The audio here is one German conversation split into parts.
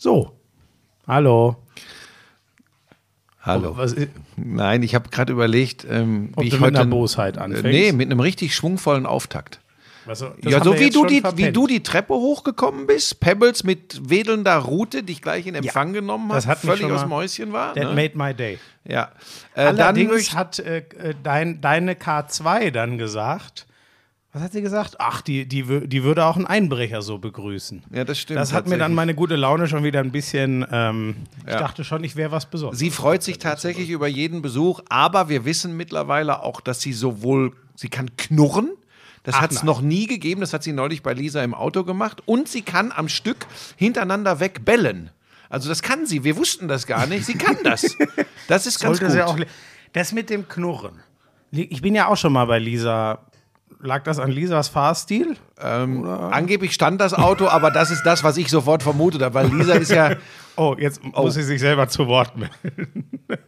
So. Hallo. Hallo. Nein, ich habe gerade überlegt, Ob wie du ich mit heute einer Bosheit anfängst? Nee, mit einem richtig schwungvollen Auftakt. Also, Ja, so wie du die Treppe hochgekommen bist, Pebbles mit wedelnder Rute, dich gleich in Empfang genommen das hat, hat mich völlig schon aus mal- dem Häuschen war. That Ne? made my day. Ja. Allerdings hat deine K2 dann gesagt, was hat sie gesagt? Ach, die würde auch einen Einbrecher so begrüßen. Ja, das stimmt. Das hat mir dann meine gute Laune schon wieder ein bisschen, ich dachte schon, ich wäre was Besonderes. Sie freut sich tatsächlich über jeden Besuch, aber wir wissen mittlerweile auch, dass sie sie kann knurren. Das hat es noch nie gegeben. Das hat sie neulich bei Lisa im Auto gemacht. Und sie kann am Stück hintereinander weg bellen. Also das kann sie. Wir wussten das gar nicht. Sie kann das. Das ist ganz gut. Sie auch das mit dem Knurren. Ich bin ja auch schon mal bei Lisa. Lag das an Lisas Fahrstil? Angeblich stand das Auto, aber das ist das, was ich sofort vermutet habe. Weil Lisa ist ja... Oh, jetzt muss sie sich selber zu Wort melden.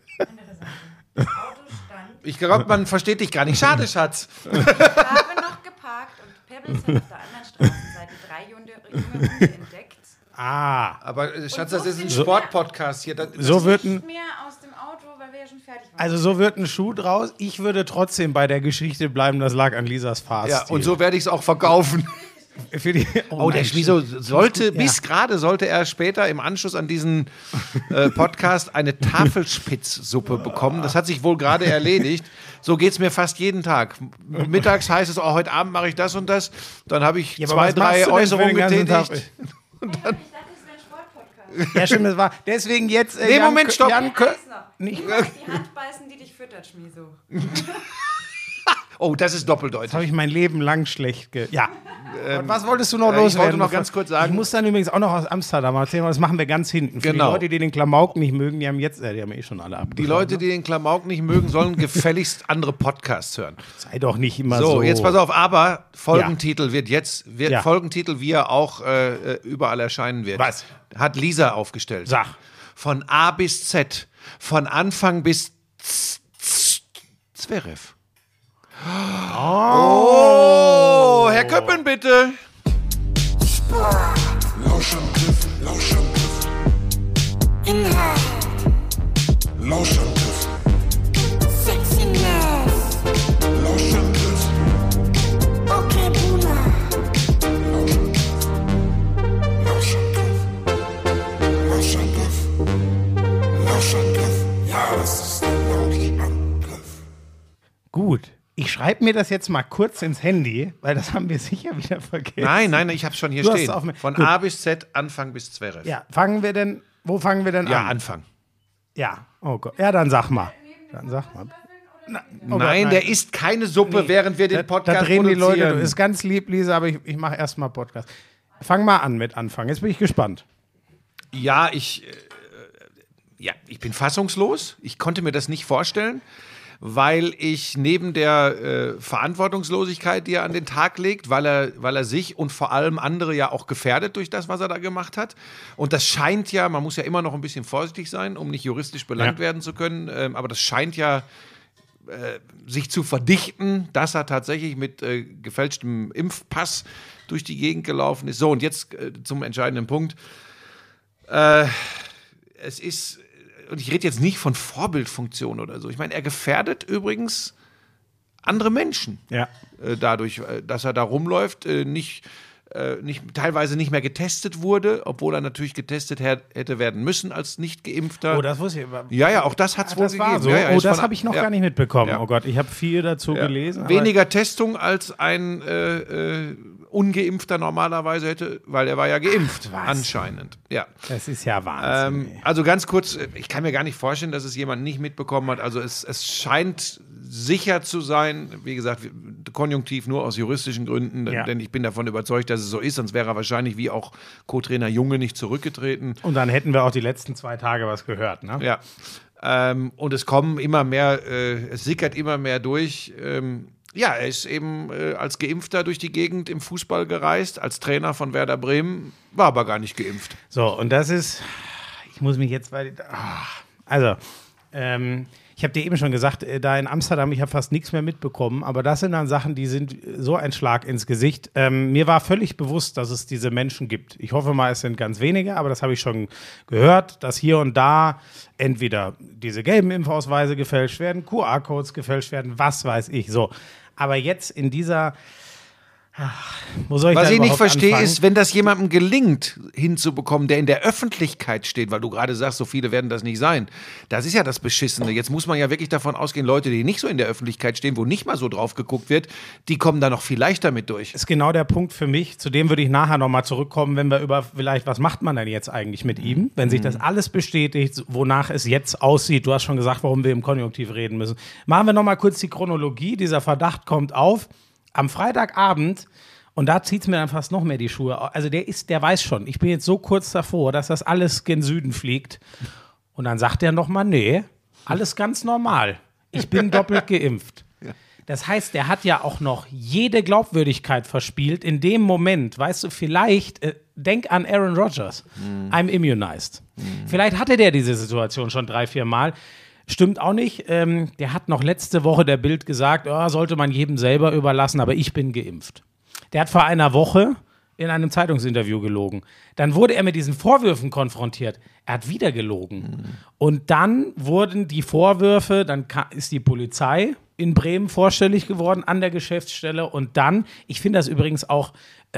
Ich glaube, man versteht dich gar nicht. Schade, Schatz. Ich habe noch geparkt und Pebbles hat auf der anderen Straßenseite 3 junge Hunde entdeckt. Aber Schatz, das so ist ein sind Sportpodcast hier. So wird Nicht mehr aus dem Auto, weil wir ja schon fertig waren. Also so wird ein Schuh draus. Ich würde trotzdem bei der Geschichte bleiben, das lag an Lisas Fahrstil. Ja, und so werde ich es auch verkaufen. Oh, der Schmiso bis gerade sollte er später im Anschluss an diesen Podcast eine Tafelspitzsuppe bekommen. Das hat sich wohl gerade erledigt. So geht es mir fast jeden Tag. Mittags heißt es, heute Abend mache ich das und das. Dann habe ich Ja, aber 2, 3 Äußerungen getätigt. Ich dachte, das wäre ein Sportpodcast. Ja, stimmt, das war. Deswegen jetzt. Nee, Moment, stopp. Eins noch. Nicht- Du musst die Hand beißen, die dich füttert, Schmiso. Oh, das ist doppeldeutig. Das habe ich mein Leben lang schlecht Ja. Und was wolltest du noch ich loswerden? wollte noch ganz kurz sagen- Ich muss dann übrigens auch noch aus Amsterdam erzählen, weil das machen wir ganz hinten. Für Genau. die Leute, die den Klamauk nicht mögen, die haben eh schon alle abgefahren. Die Leute, die den Klamauk nicht mögen, sollen gefälligst andere Podcasts hören. Sei doch nicht immer so. So, jetzt pass auf, aber Folgentitel Folgentitel, wie er auch überall erscheinen wird. Was? Hat Lisa aufgestellt. Sag. Von A bis Z. Von Anfang bis Zverev. Oh, Herr Köppen, bitte. Lauschangriff, Lauschangriff. Inhalt. Lauschangriff. Sexiness. Lauschangriff. Okay, Boomer. Lauschangriff. Lauschangriff. Lauschangriff. Ja, das ist der Lauschangriff. Gut. Ich schreibe mir das jetzt mal kurz ins Handy, weil das haben wir sicher wieder vergessen. Nein, ich hab's schon hier Du hast stehen. es auf mir- Von Gut. A bis Z, Anfang bis Zverev. Ja, wo fangen wir denn Ja, an? Anfang. Ja, oh Gott. Ja, dann sag mal. Oh Nein, Gott, der isst keine Suppe, während wir den Podcast Da drehen die Leute, produzieren. ist ganz lieb, Lisa, aber ich mache erstmal Podcast. Fang mal an mit Anfang. Jetzt bin ich gespannt. Ja, ich bin fassungslos. Ich konnte mir das nicht vorstellen, weil ich neben der Verantwortungslosigkeit, die er an den Tag legt, weil er sich und vor allem andere ja auch gefährdet durch das, was er da gemacht hat. Und das scheint ja, man muss ja immer noch ein bisschen vorsichtig sein, um nicht juristisch belangt werden zu können, aber das scheint ja sich zu verdichten, dass er tatsächlich mit gefälschtem Impfpass durch die Gegend gelaufen ist. So, und jetzt zum entscheidenden Punkt. Es ist, und ich rede jetzt nicht von Vorbildfunktion oder so. Ich meine, er gefährdet übrigens andere Menschen dadurch, dass er da rumläuft, teilweise nicht mehr getestet wurde, obwohl er natürlich getestet hätte werden müssen als Nicht-Geimpfter. Oh, das wusste ich. Ja, auch das hat es wohl Das war gegeben. so. Ja, Oh, ist das von- habe ich noch ja. gar nicht mitbekommen. Ja. Oh Gott, ich habe viel dazu gelesen. Weniger Testung als ein Ungeimpfter normalerweise hätte, weil er war ja geimpft, anscheinend. Ja. Das ist ja Wahnsinn. Also ganz kurz, ich kann mir gar nicht vorstellen, dass es jemand nicht mitbekommen hat. Also es scheint sicher zu sein, wie gesagt, konjunktiv nur aus juristischen Gründen, denn ich bin davon überzeugt, dass es so ist, sonst wäre er wahrscheinlich wie auch Co-Trainer Junge nicht zurückgetreten. Und dann hätten wir auch die letzten 2 Tage was gehört, ne? Ja. Und es kommen immer mehr, es sickert immer mehr durch. Er ist eben als Geimpfter durch die Gegend im Fußball gereist, als Trainer von Werder Bremen, war aber gar nicht geimpft. So, und das ist, ich muss mich jetzt Ich habe dir eben schon gesagt, da in Amsterdam, ich habe fast nichts mehr mitbekommen, aber das sind dann Sachen, die sind so ein Schlag ins Gesicht. Mir war völlig bewusst, dass es diese Menschen gibt. Ich hoffe mal, es sind ganz wenige, aber das habe ich schon gehört, dass hier und da entweder diese gelben Impfausweise gefälscht werden, QR-Codes gefälscht werden, was weiß ich, so. Aber jetzt in dieser... Wo soll ich Was da ich nicht überhaupt verstehe, anfangen? ist, wenn das jemandem gelingt, hinzubekommen, der in der Öffentlichkeit steht, weil du gerade sagst, so viele werden das nicht sein. Das ist ja das Beschissene. Jetzt muss man ja wirklich davon ausgehen, Leute, die nicht so in der Öffentlichkeit stehen, wo nicht mal so drauf geguckt wird, die kommen da noch viel leichter mit durch. Ist genau der Punkt für mich. Zu dem würde ich nachher nochmal zurückkommen, wenn wir über vielleicht, was macht man denn jetzt eigentlich mit ihm, wenn sich das alles bestätigt, wonach es jetzt aussieht. Du hast schon gesagt, warum wir im Konjunktiv reden müssen. Machen wir nochmal kurz die Chronologie. Dieser Verdacht kommt auf. Am Freitagabend, und da zieht es mir dann fast noch mehr die Schuhe, also der weiß schon, ich bin jetzt so kurz davor, dass das alles gen Süden fliegt. Und dann sagt er nochmal, nee, alles ganz normal. Ich bin doppelt geimpft. Das heißt, der hat ja auch noch jede Glaubwürdigkeit verspielt in dem Moment. Weißt du, vielleicht, denk an Aaron Rodgers, I'm immunized. Vielleicht hatte der diese Situation schon 3-4 Mal. Stimmt auch nicht. Der hat noch letzte Woche der Bild gesagt, sollte man jedem selber überlassen, aber ich bin geimpft. Der hat vor einer Woche in einem Zeitungsinterview gelogen. Dann wurde er mit diesen Vorwürfen konfrontiert. Er hat wieder gelogen. Und dann wurden die Vorwürfe, dann ist die Polizei in Bremen vorstellig geworden an der Geschäftsstelle. Und dann, ich finde das übrigens auch,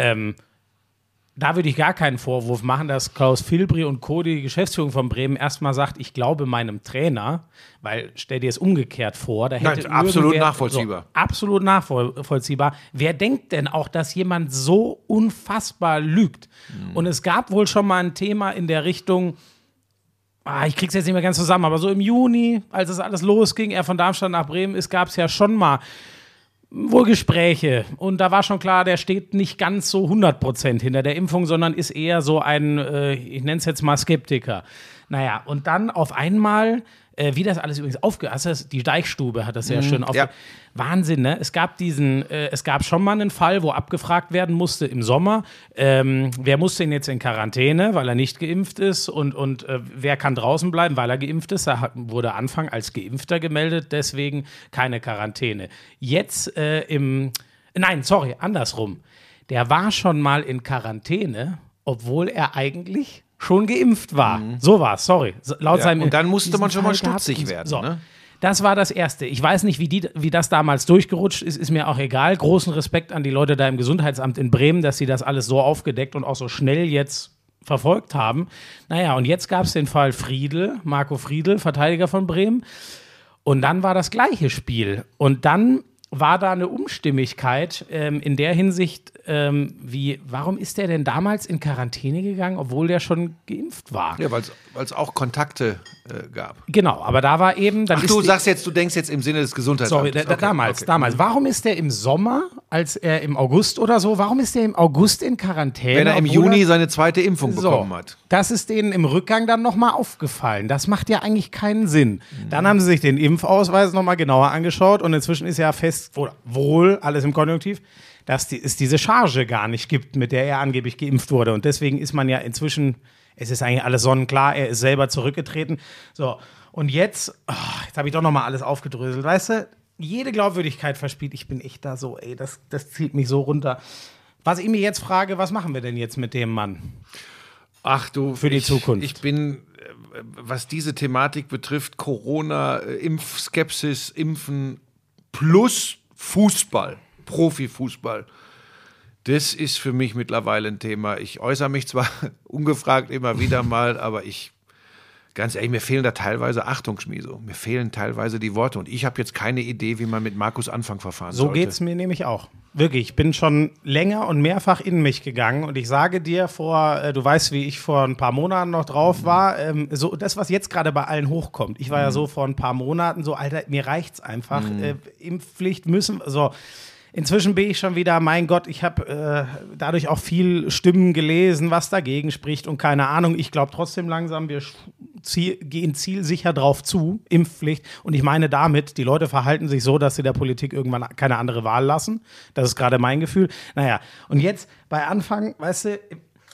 da würde ich gar keinen Vorwurf machen, dass Klaus Filbri und Co., die Geschäftsführung von Bremen, erstmal sagt, ich glaube meinem Trainer, weil stell dir es umgekehrt vor, da hätte absolut nachvollziehbar. So, absolut nachvollziehbar. Wer denkt denn auch, dass jemand so unfassbar lügt? Und es gab wohl schon mal ein Thema in der Richtung, ich krieg's jetzt nicht mehr ganz zusammen, aber so im Juni, als es alles losging, er von Darmstadt nach Bremen ist, gab es ja schon mal wohl Gespräche. Und da war schon klar, der steht nicht ganz so 100% hinter der Impfung, sondern ist eher so ein, ich nenne es jetzt mal Skeptiker. Naja, und dann auf einmal, wie das alles übrigens die Deichstube hat das sehr schön aufge... Ja. Wahnsinn, ne? Es gab schon mal einen Fall, wo abgefragt werden musste im Sommer, wer muss denn jetzt in Quarantäne, weil er nicht geimpft ist und wer kann draußen bleiben, weil er geimpft ist. Da wurde Anfang als Geimpfter gemeldet, deswegen keine Quarantäne. Jetzt andersrum. Der war schon mal in Quarantäne, obwohl er eigentlich schon geimpft war. So war es, sorry. Laut seinem Und dann musste man schon mal Fall stutzig gehabt. werden. So. Ne? Das war das Erste. Ich weiß nicht, wie das damals durchgerutscht ist mir auch egal. Großen Respekt an die Leute da im Gesundheitsamt in Bremen, dass sie das alles so aufgedeckt und auch so schnell jetzt verfolgt haben. Naja, und jetzt gab es den Fall Marco Friedl, Verteidiger von Bremen. Und dann war das gleiche Spiel. Und dann war da eine Unstimmigkeit in der Hinsicht, warum ist der denn damals in Quarantäne gegangen, obwohl der schon geimpft war? Ja, weil es auch Kontakte gab. Genau, aber da war eben... Dann Du denkst jetzt im Sinne des Gesundheitsamtes. Sorry, damals. Warum ist der im Sommer, als er im August oder so, warum ist der im August in Quarantäne? Wenn er im Juni seine zweite Impfung bekommen hat. Das ist denen im Rückgang dann nochmal aufgefallen. Das macht ja eigentlich keinen Sinn. Dann haben sie sich den Impfausweis nochmal genauer angeschaut und inzwischen ist ja wohl alles im Konjunktiv, dass es diese Charge gar nicht gibt, mit der er angeblich geimpft wurde. Und deswegen ist man ja inzwischen, es ist eigentlich alles sonnenklar, er ist selber zurückgetreten. So, und jetzt habe ich doch nochmal alles aufgedröselt. Weißt du, jede Glaubwürdigkeit verspielt. Ich bin echt da so, das zieht mich so runter. Was ich mir jetzt frage, was machen wir denn jetzt mit dem Mann? Ach du, für die Zukunft. Ich bin, was diese Thematik betrifft, Corona, Impfskepsis, Impfen plus Fußball, Profifußball. Das ist für mich mittlerweile ein Thema. Ich äußere mich zwar ungefragt immer wieder mal, aber ganz ehrlich, mir fehlen da teilweise, Achtung, Schmieso, mir fehlen teilweise die Worte. Und ich habe jetzt keine Idee, wie man mit Markus Anfang verfahren sollte. So geht es mir nämlich auch. Wirklich, ich bin schon länger und mehrfach in mich gegangen. Und ich sage dir du weißt, wie ich vor ein paar Monaten noch drauf war, so das, was jetzt gerade bei allen hochkommt. Ich war ja so vor ein paar Monaten so, Alter, mir reicht's einfach. Impfpflicht müssen, so. Inzwischen bin ich schon wieder, mein Gott, ich habe dadurch auch viel Stimmen gelesen, was dagegen spricht und keine Ahnung. Ich glaube trotzdem langsam, wir gehen zielsicher drauf zu, Impfpflicht. Und ich meine damit, die Leute verhalten sich so, dass sie der Politik irgendwann keine andere Wahl lassen. Das ist gerade mein Gefühl. Naja, und jetzt bei Anfang, weißt du,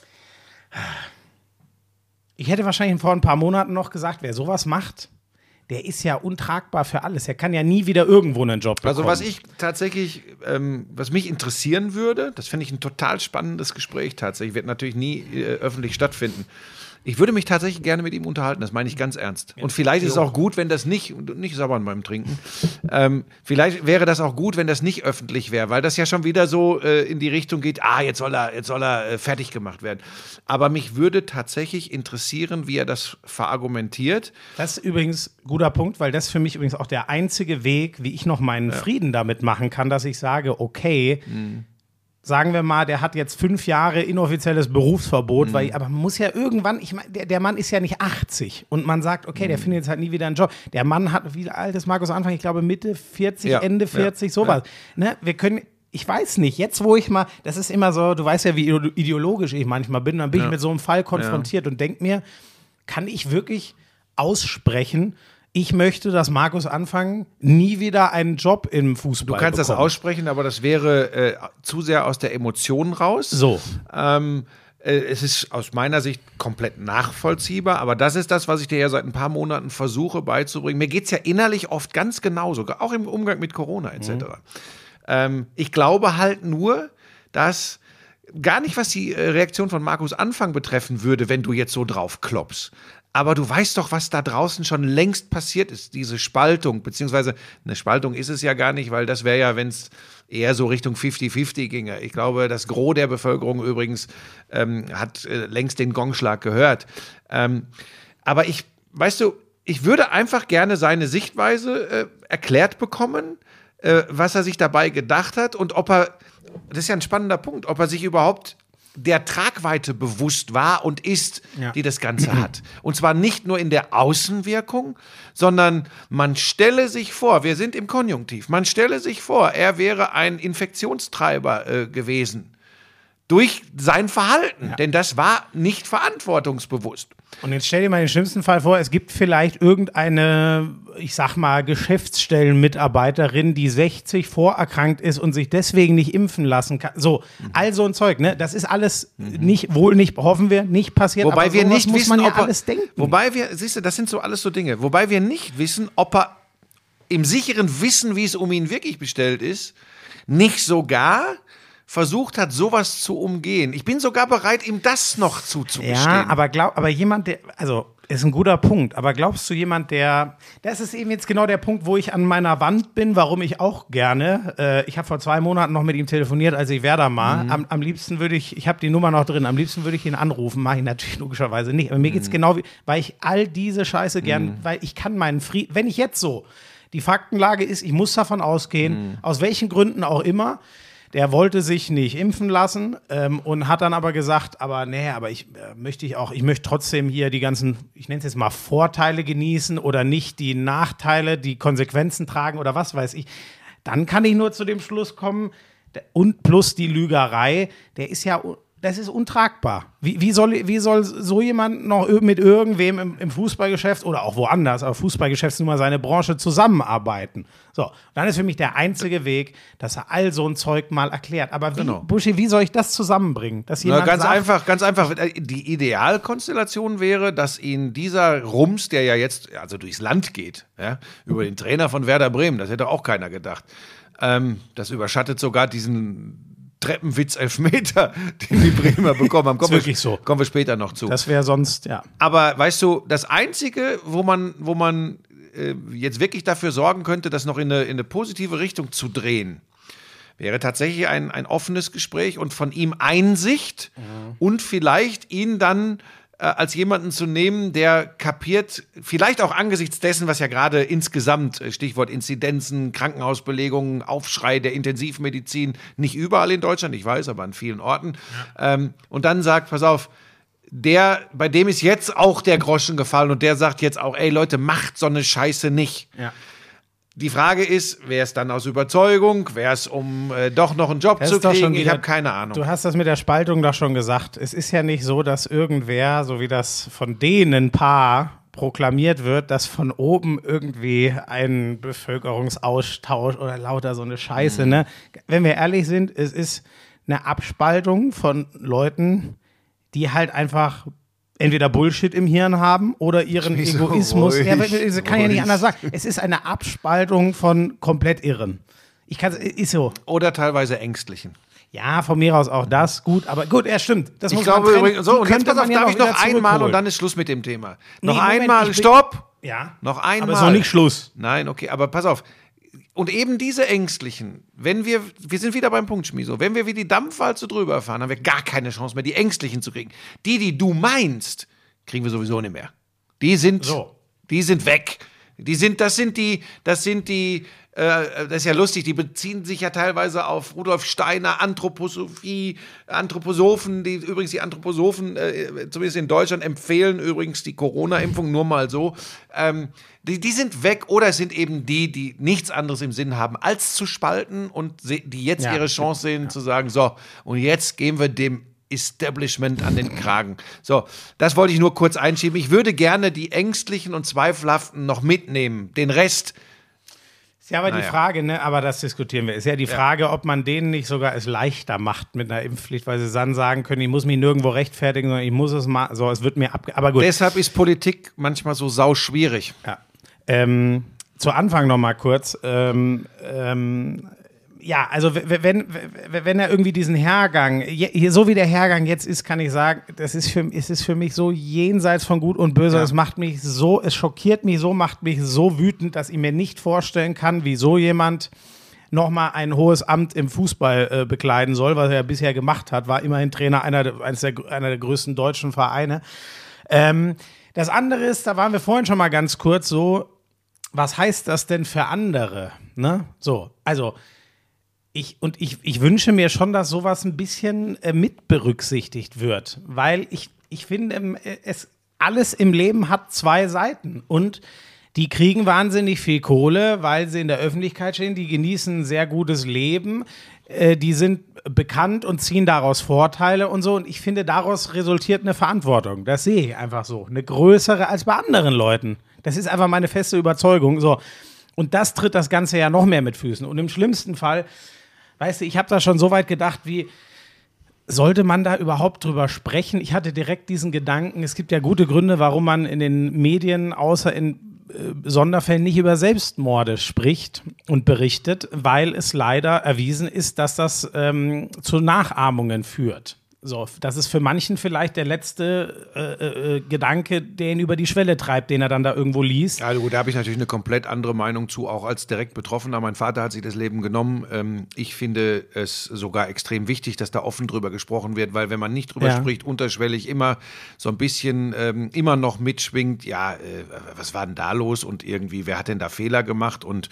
ich hätte wahrscheinlich vor ein paar Monaten noch gesagt, wer sowas macht, der ist ja untragbar für alles. Er kann ja nie wieder irgendwo einen Job bekommen. Also was ich tatsächlich, was mich interessieren würde, das finde ich ein total spannendes Gespräch tatsächlich, wird natürlich nie öffentlich stattfinden. Ich würde mich tatsächlich gerne mit ihm unterhalten, das meine ich ganz ernst. Und vielleicht ist es auch gut, wenn das nicht sabbern beim Trinken, vielleicht wäre das auch gut, wenn das nicht öffentlich wäre, weil das ja schon wieder so in die Richtung geht, jetzt soll er fertig gemacht werden. Aber mich würde tatsächlich interessieren, wie er das verargumentiert. Das ist übrigens ein guter Punkt, weil das für mich übrigens auch der einzige Weg, wie ich noch meinen Frieden damit machen kann, dass ich sage, okay, sagen wir mal, der hat jetzt 5 Jahre inoffizielles Berufsverbot, aber man muss ja irgendwann, ich meine, der Mann ist ja nicht 80 und man sagt, okay, der findet jetzt halt nie wieder einen Job. Der Mann hat, wie alt ist Markus Anfang? Ich glaube Mitte 40, Ende 40, sowas. Ja. Ne? Wir können, ich weiß nicht, jetzt wo ich mal, das ist immer so, du weißt ja, wie ideologisch ich manchmal bin, dann bin ich mit so einem Fall konfrontiert und denke mir, kann ich wirklich aussprechen, ich möchte, dass Markus Anfang nie wieder einen Job im Fußball Du kannst bekommt. das aussprechen, aber das wäre zu sehr aus der Emotion raus. So. Es ist aus meiner Sicht komplett nachvollziehbar, aber das ist das, was ich dir ja seit ein paar Monaten versuche beizubringen. Mir geht es ja innerlich oft ganz genauso, auch im Umgang mit Corona etc. Ich glaube halt nur, dass gar nicht, was die Reaktion von Markus Anfang betreffen würde, wenn du jetzt so drauf kloppst. Aber du weißt doch, was da draußen schon längst passiert ist, diese Spaltung, beziehungsweise eine Spaltung ist es ja gar nicht, weil das wäre ja, wenn es eher so Richtung 50-50 ginge. Ich glaube, das Gros der Bevölkerung übrigens hat längst den Gongschlag gehört. Aber ich würde einfach gerne seine Sichtweise erklärt bekommen, was er sich dabei gedacht hat und das ist ja ein spannender Punkt, ob er sich überhaupt der Tragweite bewusst war und ist, die das Ganze hat. Und zwar nicht nur in der Außenwirkung, sondern man stelle sich vor, wir sind im Konjunktiv, man stelle sich vor, er wäre ein Infektionstreiber gewesen durch sein Verhalten, denn das war nicht verantwortungsbewusst. Und jetzt stell dir mal den schlimmsten Fall vor, es gibt vielleicht irgendeine, ich sag mal, Geschäftsstellenmitarbeiterin, die 60 vorerkrankt ist und sich deswegen nicht impfen lassen kann. So, all so ein Zeug, ne? Das ist alles nicht, hoffen wir, nicht passiert. Wobei aber wir sowas nicht muss wissen, man ja ob er, alles denken. siehst du, das sind so alles so Dinge, wobei wir nicht wissen, ob er im sicheren Wissen, wie es um ihn wirklich bestellt ist, nicht sogar versucht hat, sowas zu umgehen. Ich bin sogar bereit, ihm das noch zuzugestehen. Ja, aber jemand, der, also ist ein guter Punkt, aber glaubst du jemand, das ist eben jetzt genau der Punkt, wo ich an meiner Wand bin, warum ich auch gerne, ich habe vor 2 Monaten noch mit ihm telefoniert, als ich Werder war, am liebsten würde ich habe die Nummer noch drin, am liebsten würde ich ihn anrufen, mache ich natürlich logischerweise nicht, aber mir geht's genau weil ich all diese Scheiße gern, weil ich kann meinen Frieden, wenn ich jetzt so, die Faktenlage ist, ich muss davon ausgehen, aus welchen Gründen auch immer, der wollte sich nicht impfen lassen und hat dann aber gesagt, ich möchte trotzdem hier die ganzen, ich nenne es jetzt mal Vorteile genießen oder nicht die Nachteile, die Konsequenzen tragen oder was weiß ich. Dann kann ich nur zu dem Schluss kommen, und plus die Lügerei, das ist untragbar. Wie soll so jemand noch mit irgendwem im Fußballgeschäft oder auch woanders, aber Fußballgeschäft ist nun mal seine Branche, zusammenarbeiten? So, dann ist für mich der einzige Weg, dass er all so ein Zeug mal erklärt. Aber Buschi, wie soll ich das zusammenbringen? Dass jemand ganz einfach. Die Idealkonstellation wäre, dass ihn dieser Rums, der ja jetzt durchs Land geht, über den Trainer von Werder Bremen, das hätte auch keiner gedacht. Das überschattet sogar diesen Treppenwitz-Elfmeter, den die Bremer bekommen haben. Kommen wir später noch zu. Das wäre sonst, ja. Aber weißt du, das Einzige, wo man jetzt wirklich dafür sorgen könnte, das noch in eine positive Richtung zu drehen, wäre tatsächlich ein offenes Gespräch und von ihm Einsicht und vielleicht ihn dann als jemanden zu nehmen, der kapiert, vielleicht auch angesichts dessen, was ja gerade insgesamt, Stichwort Inzidenzen, Krankenhausbelegungen, Aufschrei der Intensivmedizin, nicht überall in Deutschland, ich weiß, aber an vielen Orten, und dann sagt, pass auf, bei dem ist jetzt auch der Groschen gefallen und der sagt jetzt auch, ey Leute, macht so eine Scheiße nicht. Ja. Die Frage ist, wäre es dann aus Überzeugung, wäre es um doch noch einen Job zu kriegen? Ich habe keine Ahnung. Du hast das mit der Spaltung doch schon gesagt. Es ist ja nicht so, dass irgendwer, so wie das von denen Paar proklamiert wird, dass von oben irgendwie ein Bevölkerungsaustausch oder lauter so eine Scheiße, ne? Wenn wir ehrlich sind, es ist eine Abspaltung von Leuten, die halt einfach entweder Bullshit im Hirn haben oder ihren Wieso Egoismus. ruhig, Ja, das kann ja nicht ruhig. anders sagen. Es ist eine Abspaltung von komplett Irren. Ist so. Oder teilweise Ängstlichen. Ja, von mir aus auch das. Gut, aber gut, ja, stimmt. Das Ich muss man glaube trennen. übrigens, so, Die und jetzt könnte pass auf, man ja darf ich wieder noch einmal zurückholen. und dann ist Schluss mit dem Thema. Noch Moment, einmal, ich bin- stopp! Ja. Noch einmal. Aber ist noch nicht Schluss. Nein, okay, aber pass auf. Und eben diese Ängstlichen, wenn wir sind wieder beim Punkt, Schmieso, wenn wir wie die Dampfwalze drüber fahren, haben wir gar keine Chance mehr, die Ängstlichen zu kriegen. Die du meinst, kriegen wir sowieso nicht mehr. Die sind weg. Das ist ja lustig, die beziehen sich ja teilweise auf Rudolf Steiner, Anthroposophen, die Anthroposophen, zumindest in Deutschland, empfehlen übrigens die Corona-Impfung, nur mal so. Die sind weg oder es sind eben die nichts anderes im Sinn haben, als zu spalten und die jetzt ihre Chance sehen, zu sagen, so, und jetzt gehen wir dem Establishment an den Kragen. So, das wollte ich nur kurz einschieben. Ich würde gerne die Ängstlichen und Zweifelhaften noch mitnehmen. Den Rest. Ist ja aber die Frage, ne, aber das diskutieren wir, ist ja die Frage, ob man denen nicht sogar es leichter macht mit einer Impfpflicht, weil sie dann sagen können, ich muss mich nirgendwo rechtfertigen, sondern ich muss es mal, so, es wird mir aber gut. Deshalb ist Politik manchmal so sauschwierig. Ja. Zu Anfang noch mal kurz, ja, also wenn er irgendwie diesen Hergang, so wie der Hergang jetzt ist, kann ich sagen, es ist für mich so jenseits von Gut und Böse. Es macht mich so, es schockiert mich so, macht mich so wütend, dass ich mir nicht vorstellen kann, wie so jemand nochmal ein hohes Amt im Fußball bekleiden soll, was er ja bisher gemacht hat, war immerhin Trainer einer der größten deutschen Vereine. Das andere ist, da waren wir vorhin schon mal ganz kurz so, was heißt das denn für andere? Ne? So, also ich wünsche mir schon, dass sowas ein bisschen mit berücksichtigt wird, weil ich finde, alles im Leben hat zwei Seiten und die kriegen wahnsinnig viel Kohle, weil sie in der Öffentlichkeit stehen, die genießen ein sehr gutes Leben, die sind bekannt und ziehen daraus Vorteile und so und ich finde, daraus resultiert eine Verantwortung, das sehe ich einfach so, eine größere als bei anderen Leuten. Das ist einfach meine feste Überzeugung, so. Und das tritt das Ganze ja noch mehr mit Füßen und im schlimmsten Fall, weißt du, ich habe da schon so weit gedacht, wie sollte man da überhaupt drüber sprechen? Ich hatte direkt diesen Gedanken, es gibt ja gute Gründe, warum man in den Medien, außer in Sonderfällen, nicht über Selbstmorde spricht und berichtet, weil es leider erwiesen ist, dass das zu Nachahmungen führt. So, das ist für manchen vielleicht der letzte Gedanke, der ihn über die Schwelle treibt, den er dann da irgendwo liest. Ja, gut, da habe ich natürlich eine komplett andere Meinung zu, auch als direkt Betroffener. Mein Vater hat sich das Leben genommen. Ich finde es sogar extrem wichtig, dass da offen drüber gesprochen wird, weil wenn man nicht drüber spricht, unterschwellig immer so ein bisschen immer noch mitschwingt, was war denn da los und irgendwie, wer hat denn da Fehler gemacht und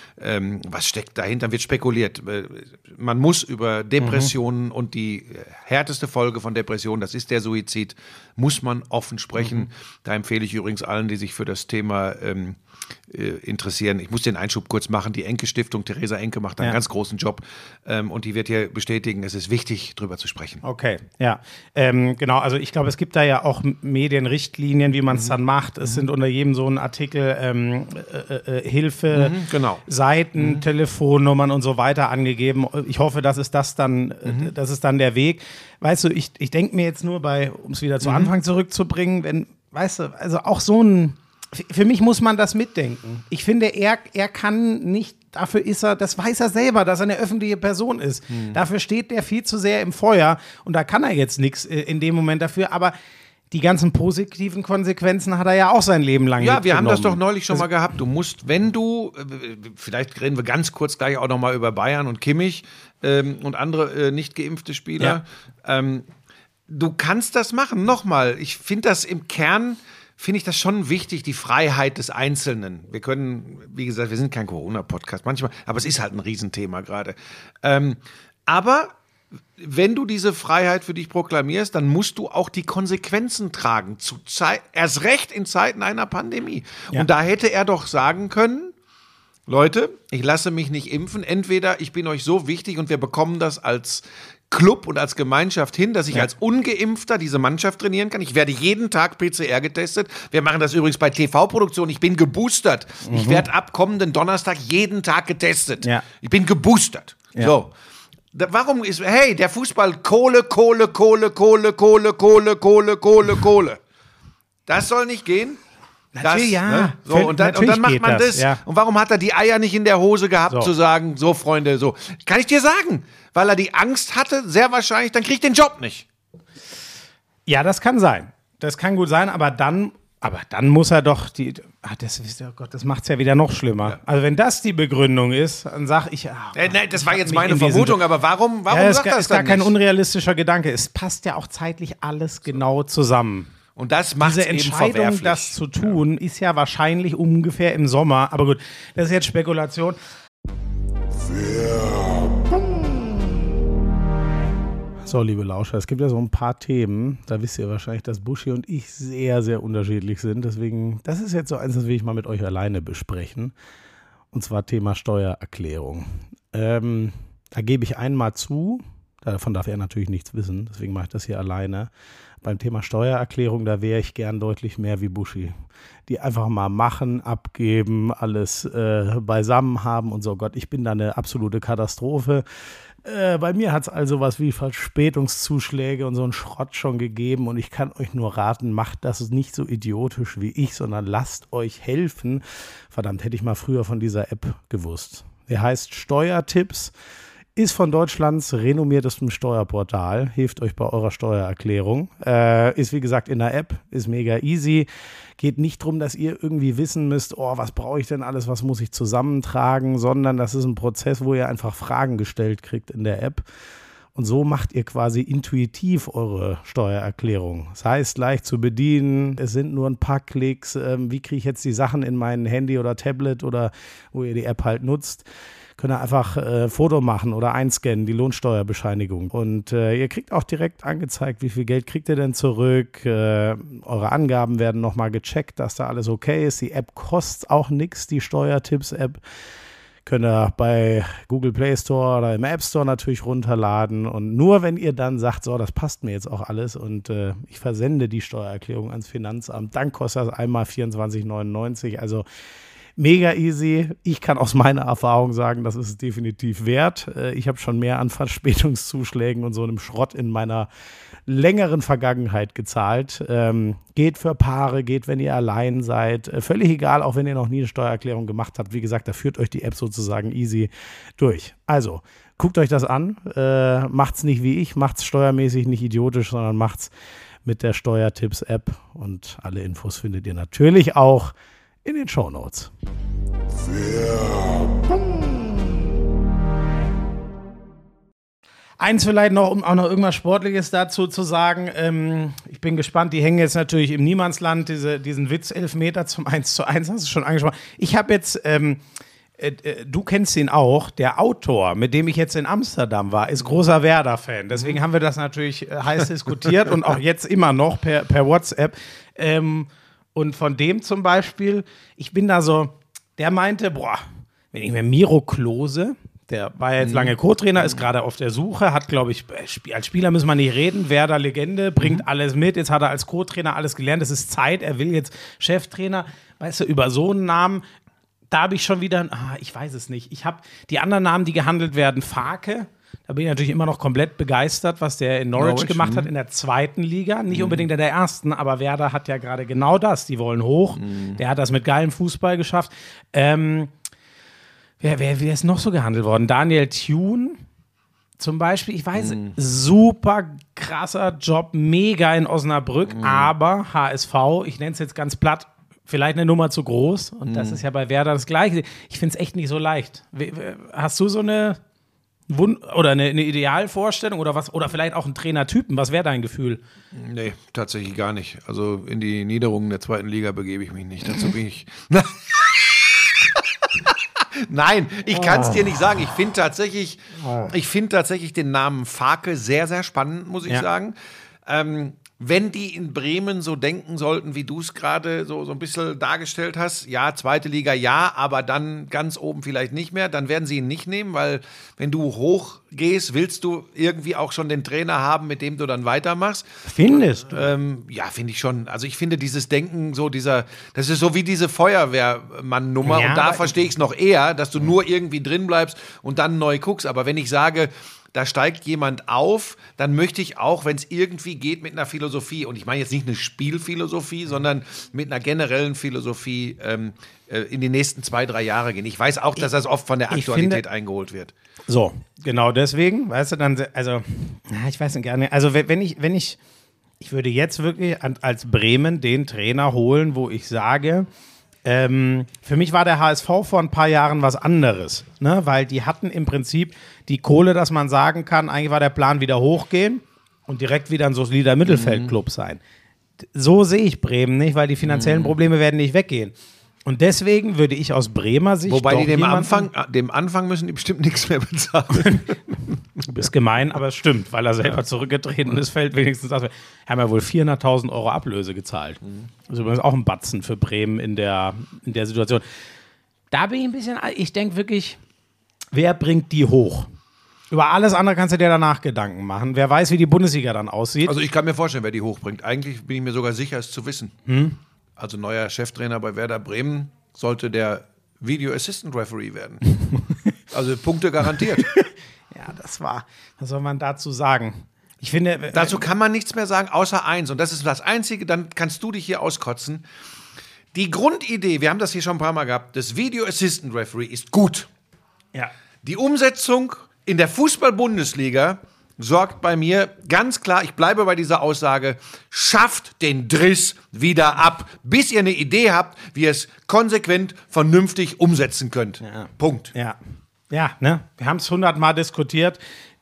was steckt dahinter, wird spekuliert. Man muss über Depressionen und die härteste Folge von Depressionen, das ist der Suizid, muss man offen sprechen. Da empfehle ich übrigens allen, die sich für das Thema interessieren. Ich muss den Einschub kurz machen. Die Enke-Stiftung, Theresa Enke macht einen ganz großen Job und die wird hier bestätigen, es ist wichtig, drüber zu sprechen. Okay, ja. Genau, also ich glaube, es gibt da ja auch Medienrichtlinien, wie man es dann macht. Es sind unter jedem so ein Artikel Hilfe, Seiten, Telefonnummern und so weiter angegeben. Ich hoffe, das ist dann der Weg. Weißt du, ich denke mir jetzt nur um es wieder zu Anfang zurückzubringen, wenn, weißt du, also auch so ein für mich muss man das mitdenken. Ich finde, er kann nicht, dafür ist er, das weiß er selber, dass er eine öffentliche Person ist. Dafür steht der viel zu sehr im Feuer und da kann er jetzt nichts in dem Moment dafür, aber die ganzen positiven Konsequenzen hat er ja auch sein Leben lang mitgenommen. Ja, wir haben das doch neulich schon mal gehabt. Du musst, vielleicht reden wir ganz kurz gleich auch noch mal über Bayern und Kimmich und andere nicht geimpfte Spieler. Ja. Du kannst das machen. Nochmal, ich finde das im Kern, finde ich das schon wichtig, die Freiheit des Einzelnen. Wir können, wie gesagt, wir sind kein Corona-Podcast manchmal, aber es ist halt ein Riesenthema gerade. Aber wenn du diese Freiheit für dich proklamierst, dann musst du auch die Konsequenzen tragen. Erst recht in Zeiten einer Pandemie. Ja. Und da hätte er doch sagen können, Leute, ich lasse mich nicht impfen. Entweder ich bin euch so wichtig und wir bekommen das als Club und als Gemeinschaft hin, dass ich als Ungeimpfter diese Mannschaft trainieren kann. Ich werde jeden Tag PCR getestet. Wir machen das übrigens bei TV-Produktionen. Ich bin geboostert. Ich werde ab kommenden Donnerstag jeden Tag getestet. Ja. Ich bin geboostert. Ja. So. Warum ist, der Fußball Kohle. Das soll nicht gehen. Natürlich, ja. Ne? So, und dann macht geht man das. Ja. Und warum hat er die Eier nicht in der Hose gehabt, So. zu sagen, so Freunde, so. Kann ich dir sagen. Weil er die Angst hatte, sehr wahrscheinlich, dann krieg ich den Job nicht. Ja, das kann sein. Das kann gut sein, aber dann muss er doch das macht es ja wieder noch schlimmer. Ja. Also wenn das die Begründung ist, dann sage ich, nein, das war jetzt meine Vermutung, aber warum sagt das ist gar dann kein nicht? unrealistischer Gedanke. Es passt ja auch zeitlich alles genau zusammen. Und das macht Diese es eben Entscheidung, verwerflich. das zu tun, ist ja wahrscheinlich ungefähr im Sommer. Aber gut, das ist jetzt Spekulation. So, liebe Lauscher, es gibt ja so ein paar Themen, da wisst ihr wahrscheinlich, dass Buschi und ich sehr, sehr unterschiedlich sind. Deswegen, das ist jetzt so eins, das will ich mal mit euch alleine besprechen. Und zwar Thema Steuererklärung. Da gebe ich einmal zu, davon darf er natürlich nichts wissen, deswegen mache ich das hier alleine. Beim Thema Steuererklärung, da wäre ich gern deutlich mehr wie Buschi. Die einfach mal machen, abgeben, alles beisammen haben und so. Gott, ich bin da eine absolute Katastrophe. Bei mir hat es also was wie Verspätungszuschläge und so einen Schrott schon gegeben und ich kann euch nur raten, macht das nicht so idiotisch wie ich, sondern lasst euch helfen. Verdammt, hätte ich mal früher von dieser App gewusst. Der heißt Steuertipps, ist von Deutschlands renommiertestem Steuerportal, hilft euch bei eurer Steuererklärung. Ist wie gesagt in der App, ist mega easy. Geht nicht darum, dass ihr irgendwie wissen müsst, was brauche ich denn alles, was muss ich zusammentragen, sondern das ist ein Prozess, wo ihr einfach Fragen gestellt kriegt in der App. Und so macht ihr quasi intuitiv eure Steuererklärung. Das heißt, leicht zu bedienen, es sind nur ein paar Klicks. Wie kriege ich jetzt die Sachen in mein Handy oder Tablet oder wo ihr die App halt nutzt? Könnt ihr einfach Foto machen oder einscannen, die Lohnsteuerbescheinigung. Und ihr kriegt auch direkt angezeigt, wie viel Geld kriegt ihr denn zurück. Eure Angaben werden nochmal gecheckt, dass da alles okay ist. Die App kostet auch nichts, die Steuertipps-App. Könnt ihr bei Google Play Store oder im App Store natürlich runterladen. Und nur wenn ihr dann sagt, so, das passt mir jetzt auch alles und ich versende die Steuererklärung ans Finanzamt, dann kostet das einmal 24,99. Also mega easy. Ich kann aus meiner Erfahrung sagen, das ist es definitiv wert. Ich habe schon mehr an Verspätungszuschlägen und so einem Schrott in meiner längeren Vergangenheit gezahlt. Geht für Paare, geht, wenn ihr allein seid. Völlig egal, auch wenn ihr noch nie eine Steuererklärung gemacht habt. Wie gesagt, da führt euch die App sozusagen easy durch. Also, guckt euch das an. Macht's nicht wie ich, macht's steuermäßig nicht idiotisch, sondern macht's mit der Steuertipps-App. Und alle Infos findet ihr natürlich auch in den Shownotes. Eins vielleicht noch, um auch noch irgendwas Sportliches dazu zu sagen. Ich bin gespannt, die hängen jetzt natürlich im Niemandsland, diesen Witz-Elfmeter zum 1:1, hast du schon angesprochen. Ich habe jetzt, du kennst ihn auch, der Autor, mit dem ich jetzt in Amsterdam war, ist großer Werder-Fan. Deswegen haben wir das natürlich heiß diskutiert und auch jetzt immer noch per WhatsApp. Und von dem zum Beispiel, ich bin da so, der meinte, wenn ich mir Miro Klose, der war ja jetzt lange Co-Trainer, ist gerade auf der Suche, hat, glaube ich, als Spieler müssen wir nicht reden, Werder Legende, bringt alles mit, jetzt hat er als Co-Trainer alles gelernt, es ist Zeit, er will jetzt Cheftrainer, weißt du, über so einen Namen, da habe ich schon wieder, ich weiß es nicht, ich habe die anderen Namen, die gehandelt werden, Farke, da bin ich natürlich immer noch komplett begeistert, was der in Norwich gemacht hat in der zweiten Liga. Nicht unbedingt in der ersten, aber Werder hat ja gerade genau das. Die wollen hoch. Der hat das mit geilem Fußball geschafft. Wer ist noch so gehandelt worden? Daniel Thune zum Beispiel. Ich weiß, super krasser Job, mega in Osnabrück, aber HSV, ich nenne es jetzt ganz platt, vielleicht eine Nummer zu groß. Und das ist ja bei Werder das Gleiche. Ich finde es echt nicht so leicht. Hast du so eine eine Idealvorstellung oder was? Oder vielleicht auch einen Trainertypen? Was wäre dein Gefühl? Nee, tatsächlich gar nicht. Also in die Niederungen der zweiten Liga begebe ich mich nicht. Dazu bin ich. Nein, ich kann es dir nicht sagen. Ich finde tatsächlich den Namen Farke sehr, sehr spannend, muss ich sagen. Wenn die in Bremen so denken sollten, wie du es gerade so ein bisschen dargestellt hast, ja, zweite Liga ja, aber dann ganz oben vielleicht nicht mehr, dann werden sie ihn nicht nehmen, weil wenn du hoch gehst, willst du irgendwie auch schon den Trainer haben, mit dem du dann weitermachst. Findest du? Ja, finde ich schon. Also ich finde dieses Denken, das ist so wie diese Feuerwehrmann-Nummer Ja, und da aber- verstehe ich es noch eher, dass du nur irgendwie drin bleibst und dann neu guckst. Aber wenn ich sage, da steigt jemand auf, dann möchte ich auch, wenn es irgendwie geht, mit einer Philosophie, und ich meine jetzt nicht eine Spielphilosophie, sondern mit einer generellen Philosophie in die nächsten 2-3 Jahre gehen. Ich weiß auch, dass das oft von der ich Aktualität finde- eingeholt wird. So, genau deswegen, weißt du, dann, also, na, ich weiß nicht gerne, also wenn ich würde jetzt wirklich als Bremen den Trainer holen, wo ich sage, für mich war der HSV vor ein paar Jahren was anderes, ne? Weil die hatten im Prinzip die Kohle, dass man sagen kann, eigentlich war der Plan wieder hochgehen und direkt wieder ein solider Mittelfeldclub sein. So sehe ich Bremen nicht, weil die finanziellen Probleme werden nicht weggehen. Und deswegen würde ich aus Bremer Sicht Wobei die doch dem Anfang müssen die bestimmt nichts mehr bezahlen. Du bist gemein, aber es stimmt, weil er selber zurückgetreten ist, fällt wenigstens das. Haben ja wohl 400.000 € Ablöse gezahlt. Das ist übrigens auch ein Batzen für Bremen in der Situation. Da bin ich ein bisschen, ich denke wirklich, wer bringt die hoch? Über alles andere kannst du dir danach Gedanken machen. Wer weiß, wie die Bundesliga dann aussieht. Also ich kann mir vorstellen, wer die hochbringt. Eigentlich bin ich mir sogar sicher, es zu wissen. Also neuer Cheftrainer bei Werder Bremen sollte der Video Assistant Referee werden. Also Punkte garantiert. Ja, was soll man dazu sagen? Ich finde, Dazu kann man nichts mehr sagen, außer eins. Und das ist das Einzige, dann kannst du dich hier auskotzen. Die Grundidee, wir haben das hier schon ein paar Mal gehabt, des Video Assistant Referee ist gut. ja. Die Umsetzung in der Fußball-Bundesliga sorgt bei mir ganz klar, ich bleibe bei dieser Aussage, schafft den Driss wieder ab, bis ihr eine Idee habt, wie ihr es konsequent, vernünftig umsetzen könnt. Ja. Punkt. Ja, ne? Wir haben es 100-mal diskutiert.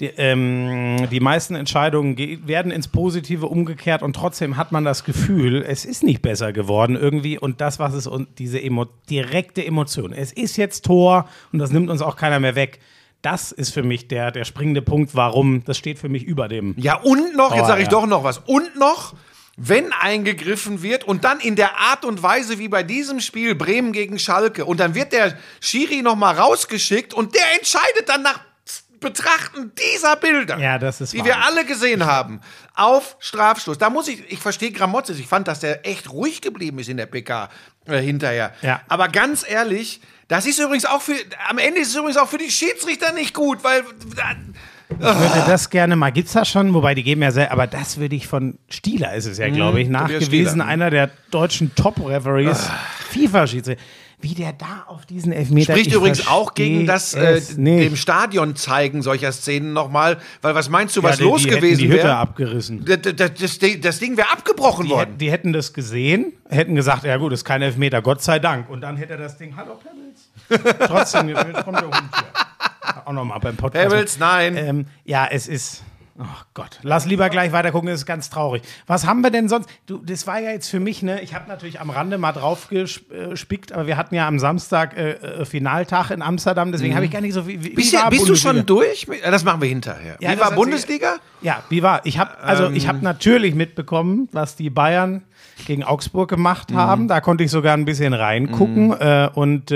Die meisten Entscheidungen werden ins Positive umgekehrt und trotzdem hat man das Gefühl, es ist nicht besser geworden irgendwie. Und das, was es und diese direkte Emotion. Es ist jetzt Tor und das nimmt uns auch keiner mehr weg. Das ist für mich der springende Punkt, warum, das steht für mich über dem. Ja, und noch, jetzt sage ich ja. doch noch was, und noch, wenn eingegriffen wird und dann in der Art und Weise wie bei diesem Spiel Bremen gegen Schalke und dann wird der Schiri nochmal rausgeschickt und der entscheidet dann nach Betrachten dieser Bilder, Ja, das ist die wahr. wir alle gesehen haben, auf Strafstoß. Da muss ich verstehe Gramotzes, ich fand, dass der echt ruhig geblieben ist in der PK hinterher. Ja. Aber ganz ehrlich, das ist übrigens auch am Ende ist es übrigens auch für die Schiedsrichter nicht gut, weil Ich würde das gerne mal, gibt's das schon, wobei die geben ja sehr, aber das würde ich von Stieler ist es ja, glaube ich, Tobias nachgewiesen, Stieler. einer der deutschen Top-Referees, FIFA-Schiedsrichter. Wie der da auf diesen Elfmeter Spricht ich übrigens auch gegen das es nicht. dem Stadion zeigen solcher Szenen nochmal, weil was meinst du, was Ja, los die hätten gewesen die Hütte wäre? abgerissen. Das Ding wäre abgebrochen worden. Die hätten das gesehen, hätten gesagt, ja gut, ist kein Elfmeter, Gott sei Dank. Und dann hätte er das Ding, hallo Pebbles. Trotzdem, jetzt kommt der Hund hier. Auch nochmal beim Podcast. Pebbles, nein. Ja, es ist, oh Gott, lass lieber gleich weiter gucken, das ist ganz traurig. Was haben wir denn sonst? Du, das war ja jetzt für mich, ne, ich habe natürlich am Rande mal drauf gespickt, aber wir hatten ja am Samstag Finaltag in Amsterdam, deswegen habe ich gar nicht so viel. Bist du schon durch? Das machen wir hinterher. Ja, Wie das war erzähl- Bundesliga? Ja, wie war? Ich habe natürlich mitbekommen, was die Bayern gegen Augsburg gemacht haben. Da konnte ich sogar ein bisschen reingucken. Und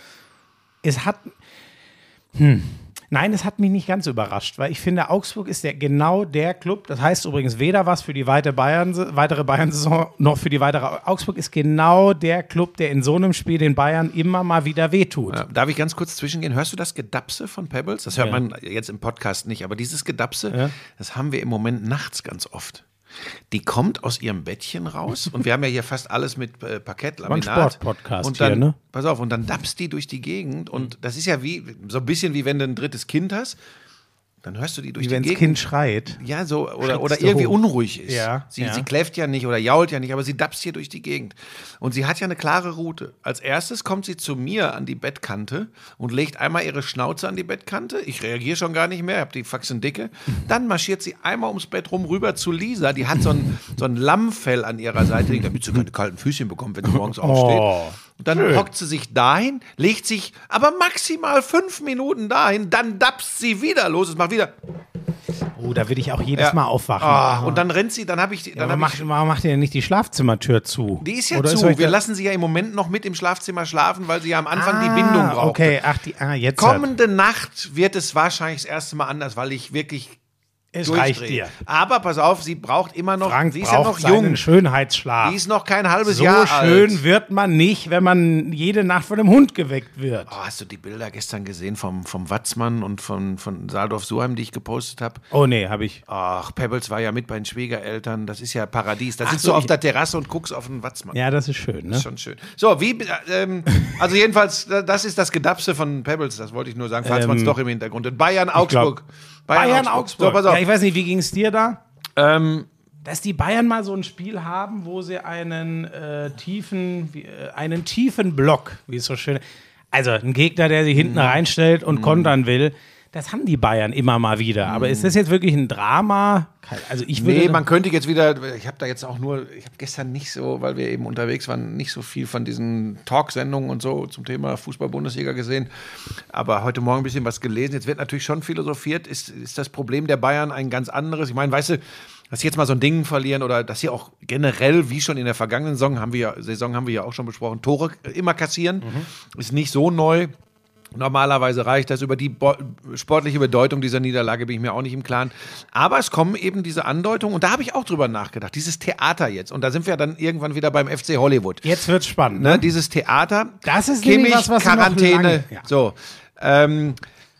es hat. Nein, es hat mich nicht ganz überrascht, weil ich finde, Augsburg ist genau der Club. Das heißt übrigens weder was für die weitere Bayern-Saison noch für die weitere. Augsburg ist genau der Club, der in so einem Spiel den Bayern immer mal wieder wehtut. Ja, darf ich ganz kurz zwischengehen? Hörst du das Gedapse von Pebbles? Das hört man jetzt im Podcast nicht, aber dieses Gedapse, das haben wir im Moment nachts ganz oft. Die kommt aus ihrem Bettchen raus und wir haben ja hier fast alles mit Parkettlaminat. War ein Sportpodcast und dann, hier, ne? Pass auf, und dann dapst die durch die Gegend und das ist ja wie so ein bisschen wie wenn du ein drittes Kind hast. Dann hörst du die durch Wie die wenn das Gegend. Kind schreit. Ja, so, oder Schrittst du irgendwie hoch. unruhig ist. Ja, Sie ja. kläfft ja nicht oder jault ja nicht, aber sie dapst hier durch die Gegend. Und sie hat ja eine klare Route. Als erstes kommt sie zu mir an die Bettkante und legt einmal ihre Schnauze an die Bettkante. Ich reagiere schon gar nicht mehr, hab die Faxen dicke. Dann marschiert sie einmal ums Bett rum rüber zu Lisa. Die hat so ein Lammfell an ihrer Seite, damit sie keine kalten Füßchen bekommt, wenn sie morgens aufsteht. Und dann hockt sie sich dahin, legt sich aber maximal 5 Minuten dahin, dann dapst sie wieder los. Es macht wieder. Oh, da würde ich auch jedes Mal aufwachen. Und dann rennt sie, Warum macht ihr denn nicht die Schlafzimmertür zu? Die ist ja Oder zu. Wir lassen sie ja im Moment noch mit im Schlafzimmer schlafen, weil sie ja am Anfang die Bindung braucht. Okay, jetzt. Kommende Nacht wird es wahrscheinlich das erste Mal anders, weil ich wirklich Es durchdrehe. reicht dir. Aber pass auf, sie braucht immer noch, Frank sie ist ja braucht noch jung. seinen Schönheitsschlaf. Die ist noch kein halbes So Jahr schön alt. wird man nicht, wenn man jede Nacht von einem Hund geweckt wird. Oh, hast du die Bilder gestern gesehen vom Watzmann und von Saldorf-Suheim, die ich gepostet habe? Oh nee, habe ich. Ach, Pebbles war ja mit bei den Schwiegereltern. Das ist ja Paradies. Da sitzt so, du auf der Terrasse und guckst auf den Watzmann. Ja, das ist schön, ne? Das ist schon schön. So, also jedenfalls, das ist das Gedapse von Pebbles. Das wollte ich nur sagen, falls man es doch im Hintergrund hat. Bayern-Augsburg. Bayern-Augsburg. So, pass auf. Ja, ich weiß nicht, wie ging es dir da? Ähm, Dass die Bayern mal so ein Spiel haben, wo sie einen tiefen Block, wie es so schön, also ein Gegner, der sich hinten reinstellt und kontern will, das haben die Bayern immer mal wieder. Aber ist das jetzt wirklich ein Drama? Also ich würde Nee, man könnte jetzt wieder, ich habe gestern nicht so, weil wir eben unterwegs waren, nicht so viel von diesen Talksendungen und so zum Thema Fußball-Bundesliga gesehen, aber heute Morgen ein bisschen was gelesen. Jetzt wird natürlich schon philosophiert, ist das Problem der Bayern ein ganz anderes? Ich meine, weißt du, dass sie jetzt mal so ein Ding verlieren oder dass sie auch generell, wie schon in der vergangenen Saison haben wir ja auch schon besprochen, Tore immer kassieren, ist nicht so neu. Normalerweise reicht das. Über die sportliche Bedeutung dieser Niederlage bin ich mir auch nicht im Klaren. Aber es kommen eben diese Andeutungen und da habe ich auch drüber nachgedacht. Dieses Theater jetzt. Und da sind wir dann irgendwann wieder beim FC Hollywood. Jetzt wird's spannend. Ne? Dieses Theater. Das ist Kimmich, nämlich was Quarantäne. noch lange, ja. So. Und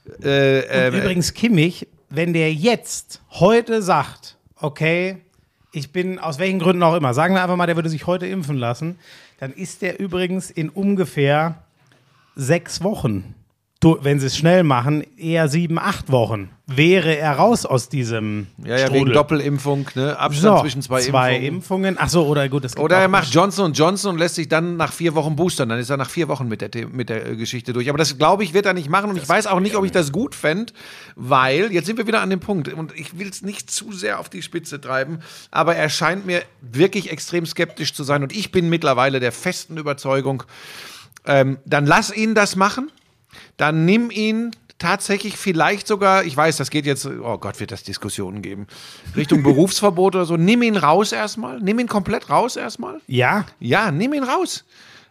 übrigens Kimmich, wenn der jetzt heute sagt, okay, ich bin aus welchen Gründen auch immer, sagen wir einfach mal, der würde sich heute impfen lassen, dann ist der übrigens in ungefähr 6 Wochen, wenn sie es schnell machen, eher 7, 8 Wochen, wäre er raus aus diesem Ja, Strudel. wegen Doppelimpfung, ne? Abstand zwischen zwei Impfungen. Ach so, oder gut, das gibt Oder er auch- macht Johnson & Johnson und lässt sich dann nach 4 Wochen boostern. Dann ist er nach 4 Wochen mit der Geschichte durch. Aber das, glaube ich, wird er nicht machen. Und ich weiß auch nicht, ob ich das gut fände, weil, jetzt sind wir wieder an dem Punkt, und ich will es nicht zu sehr auf die Spitze treiben, aber er scheint mir wirklich extrem skeptisch zu sein. Und ich bin mittlerweile der festen Überzeugung, dann lass ihn das machen. Dann nimm ihn tatsächlich vielleicht sogar, ich weiß, das geht jetzt, oh Gott, wird das Diskussionen geben, Richtung Berufsverbot oder so. Nimm ihn raus erstmal. Nimm ihn komplett raus erstmal. Ja, Ja, nimm ihn raus.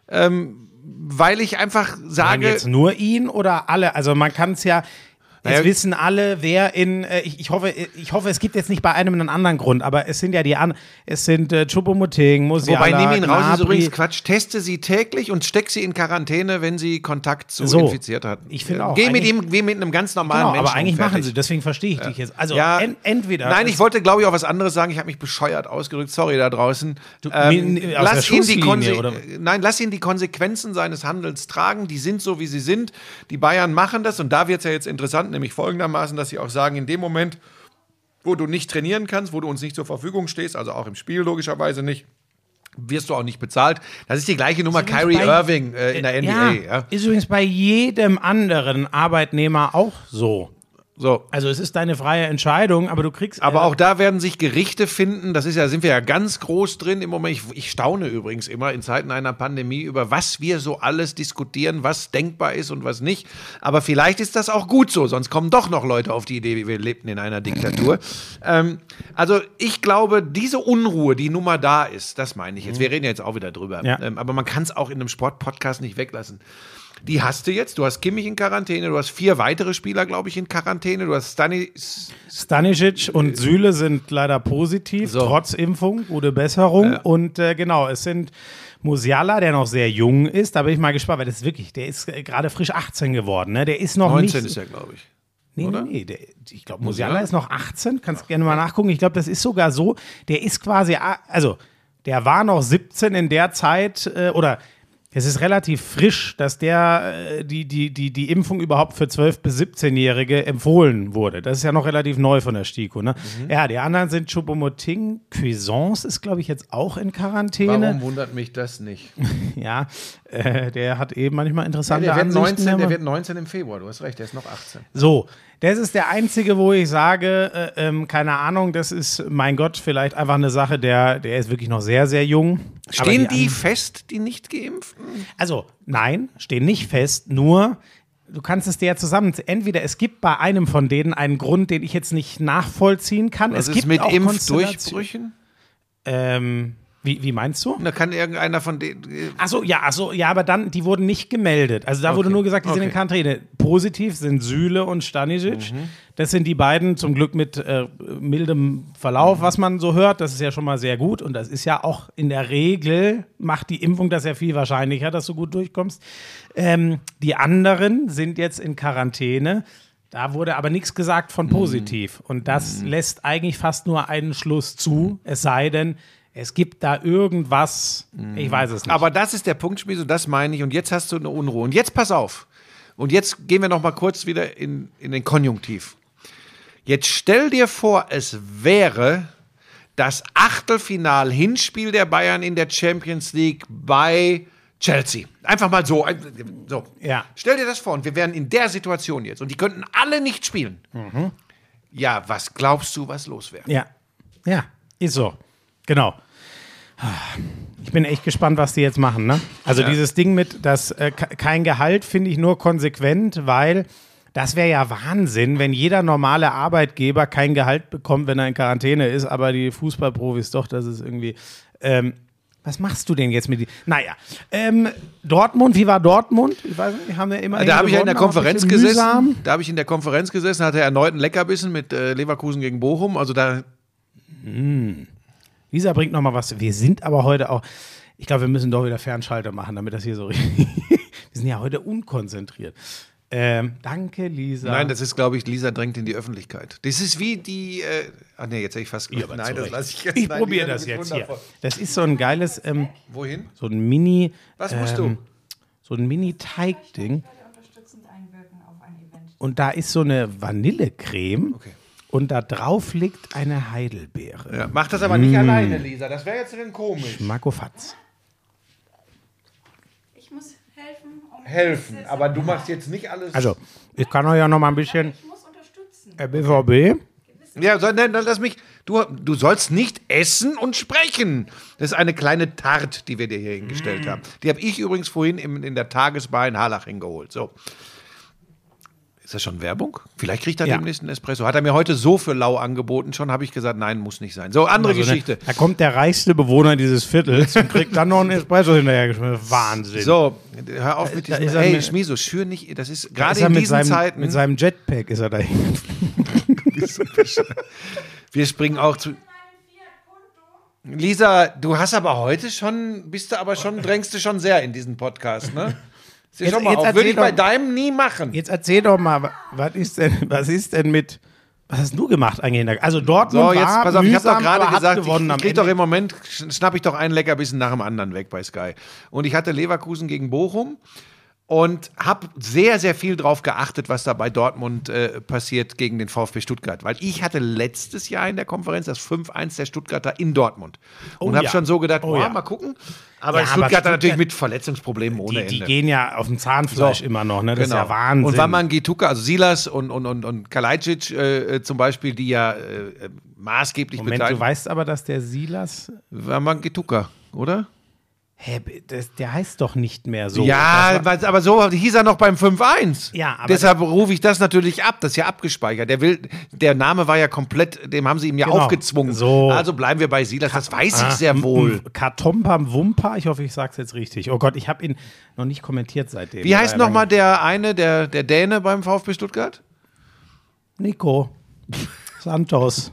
Weil ich einfach sagen sage, jetzt nur ihn oder alle? Also man kann es ja, jetzt Naja, wissen alle, wer in, ich hoffe, es gibt jetzt nicht bei einem einen anderen Grund, aber es sind ja es sind Choupo-Moting, Musiala, wobei nimm ihn raus, ist Gnabry. übrigens Quatsch. Teste sie täglich und steck sie in Quarantäne, wenn sie Kontakt zu So. infiziert hatten. Ich finde auch, Geh mit eigentlich- ihm wie mit einem ganz normalen Genau, Menschen. aber eigentlich und fertig. machen sie, deswegen verstehe ich dich jetzt. Also Ja, entweder. Nein, ich wollte, glaube ich, auch was anderes sagen. Ich habe mich bescheuert ausgedrückt. Sorry da draußen. aus der Schusslinie, oder? Lass ihn die Konsequenzen seines Handelns tragen. Die sind so, wie sie sind. Die Bayern machen das. Und da wird es ja jetzt interessant, nämlich folgendermaßen, dass sie auch sagen, in dem Moment, wo du nicht trainieren kannst, wo du uns nicht zur Verfügung stehst, also auch im Spiel logischerweise nicht, wirst du auch nicht bezahlt. Das ist die gleiche Nummer übrigens Kyrie bei- Irving in der NBA. Ja. Ist übrigens bei jedem anderen Arbeitnehmer auch so. So. Also es ist deine freie Entscheidung, aber du kriegst. Aber auch da werden sich Gerichte finden. Da sind wir ja ganz groß drin im Moment. Ich staune übrigens immer in Zeiten einer Pandemie über was wir so alles diskutieren, was denkbar ist und was nicht. Aber vielleicht ist das auch gut so, sonst kommen doch noch Leute auf die Idee, wir lebten in einer Diktatur. Also ich glaube, diese Unruhe, die nun mal da ist, das meine ich jetzt. Wir reden jetzt auch wieder drüber. Ja. Aber man kann es auch in einem Sportpodcast nicht weglassen. Die hast du jetzt. Du hast Kimmich in Quarantäne, du hast 4 weitere Spieler, glaube ich, in Quarantäne. Du hast Stanisic und Süle sind leider positiv, So. trotz Impfung, gute Besserung. Ja. Und genau, es sind Musiala, der noch sehr jung ist, da bin ich mal gespannt, weil das ist wirklich, der ist gerade frisch 18 geworden, ne? Der ist noch 19 nicht. ist er, glaube ich. Nee, oder? ich glaube, Musiala ist noch 18, kannst gerne mal nachgucken. Ich glaube, das ist sogar so, der ist quasi, also der war noch 17 in der Zeit, oder es ist relativ frisch, dass der die Impfung überhaupt für 12- bis 17-Jährige empfohlen wurde. Das ist ja noch relativ neu von der STIKO. Ne? Ja, die anderen sind Choupo-Moting, Cuisance ist, glaube ich, jetzt auch in Quarantäne. Warum wundert mich das nicht? Ja, der hat eben manchmal interessante Der wird, Ansichten. 19, der aber- wird 19 im Februar, du hast recht, der ist noch 18. So, das ist der einzige, wo ich sage, keine Ahnung, das ist, mein Gott, vielleicht einfach eine Sache, der ist wirklich noch sehr, sehr jung. Stehen Aber die fest, die nicht geimpften? also, nein, stehen nicht fest, nur du kannst es dir ja zusammen. Entweder es gibt bei einem von denen einen Grund, den ich jetzt nicht nachvollziehen kann. Was es ist gibt mit auch Impfdurchbrüchen? Wie meinst du? Da kann irgendeiner von denen. Ja, aber dann, die wurden nicht gemeldet. Also da wurde nur gesagt, die sind in Quarantäne. Positiv sind Süle und Stanisic. Das sind die beiden, zum Glück mit mildem Verlauf, was man so hört. Das ist ja schon mal sehr gut. Und das ist ja auch in der Regel, macht die Impfung das ja viel wahrscheinlicher, dass du gut durchkommst. Die anderen sind jetzt in Quarantäne. Da wurde aber nichts gesagt von positiv. Und das lässt eigentlich fast nur einen Schluss zu. Es sei denn, es gibt da irgendwas, ich weiß es nicht. Aber das ist der Punkt, Schmies, und das meine ich. Und jetzt hast du eine Unruhe. Und jetzt pass auf. Und jetzt gehen wir noch mal kurz wieder in den Konjunktiv. Jetzt stell dir vor, es wäre das Achtelfinal-Hinspiel der Bayern in der Champions League bei Chelsea. Einfach mal so. Ja. Stell dir das vor, und wir wären in der Situation jetzt. Und die könnten alle nicht spielen. Ja, was glaubst du, was los wäre? Ja, ist so. Genau. Ich bin echt gespannt, was die jetzt machen, ne? Also dieses Ding mit, dass kein Gehalt finde ich nur konsequent, weil das wäre ja Wahnsinn, wenn jeder normale Arbeitgeber kein Gehalt bekommt, wenn er in Quarantäne ist, aber die Fußballprofis doch, das ist irgendwie... was machst du denn jetzt mit die? Naja, Dortmund, wie war Dortmund? Ich weiß nicht, haben wir immer. Da habe ich ja in der Konferenz gesessen. Da habe ich in der Konferenz gesessen, hatte erneut einen Leckerbissen mit Leverkusen gegen Bochum. Also da. Lisa bringt noch mal was. Wir sind aber heute auch. Ich glaube, wir müssen doch wieder Fernschalter machen, damit das hier so richtig. Wir sind ja heute unkonzentriert. Danke, Lisa. Nein, das ist, glaube ich, Lisa drängt in die Öffentlichkeit. Das ist wie die. Jetzt hätte ich fast gesagt. Nein, das lasse ich jetzt. Ich probiere das jetzt hier. Das ist so ein geiles. Wohin? So ein Mini. Was musst du? So ein Mini-Teig-Ding. Unterstützend einwirken auf ein Event. Und da ist so eine Vanillecreme. Okay. Und da drauf liegt eine Heidelbeere. Ja, mach das aber nicht alleine, Lisa. Das wäre jetzt dann komisch. Schmackofatz. Ich muss helfen. Helfen, aber du machst jetzt nicht alles. Also, ich kann euch ja noch mal ein bisschen Ich muss unterstützen. BVB. Ja, dann lass mich. Du sollst nicht essen und sprechen. Das ist eine kleine Tarte, die wir dir hier hingestellt haben. Die habe ich übrigens vorhin in der Tagesbar in Harlach hingeholt. So. Ist das schon Werbung? Vielleicht kriegt er demnächst einen Espresso. Hat er mir heute so für lau angeboten schon, habe ich gesagt, nein, muss nicht sein. So, andere Geschichte. Da kommt der reichste Bewohner dieses Viertels und kriegt dann noch einen Espresso hinterhergeschmissen. Wahnsinn. So, hör auf mit diesem. Hey, Schmieso, schür nicht. Das ist gerade in diesen Zeiten. Mit seinem Jetpack ist er da Wir springen auch zu. Lisa, du hast aber heute schon, drängst du schon sehr in diesen Podcast, ne? Jetzt Würde ich bei deinem nie machen. Jetzt erzähl doch mal, was ist denn mit, was hast du gemacht eigentlich? Also Dortmund So, jetzt war pass auf, ich habe doch mühsam, gerade aber hat gesagt, gewonnen ich am krieg doch Ende. im Moment, schnapp ich doch einen Leckerbissen nach dem anderen weg bei Sky. Und ich hatte Leverkusen gegen Bochum und habe sehr, sehr viel drauf geachtet, was da bei Dortmund passiert gegen den VfB Stuttgart. Weil ich hatte letztes Jahr in der Konferenz das 5-1 der Stuttgarter in Dortmund. Und habe schon so gedacht, mal gucken. Aber Stuttgarter natürlich mit Verletzungsproblemen ohne Die Ende. gehen ja auf dem Zahnfleisch immer noch, ne? Das ist ja Wahnsinn. Und Wamangituka, also Silas und Kalajdzic zum Beispiel, die ja maßgeblich Moment, beteiligt. du weißt aber, dass der Silas, Wamangituka, oder? der heißt doch nicht mehr so. Ja, aber so hieß er noch beim 5-1. Ja, aber deshalb rufe ich das natürlich ab. Das ist ja abgespeichert. Der Name war ja komplett, dem haben sie ihm ja Genau. aufgezwungen. So. Also bleiben wir bei Silas. Das weiß ich sehr wohl. Katompam Wumpa, ich hoffe, ich sag's jetzt richtig. Oh Gott, ich habe ihn noch nicht kommentiert seitdem. Wie heißt nochmal der Däne beim VfB Stuttgart? Nico Santos.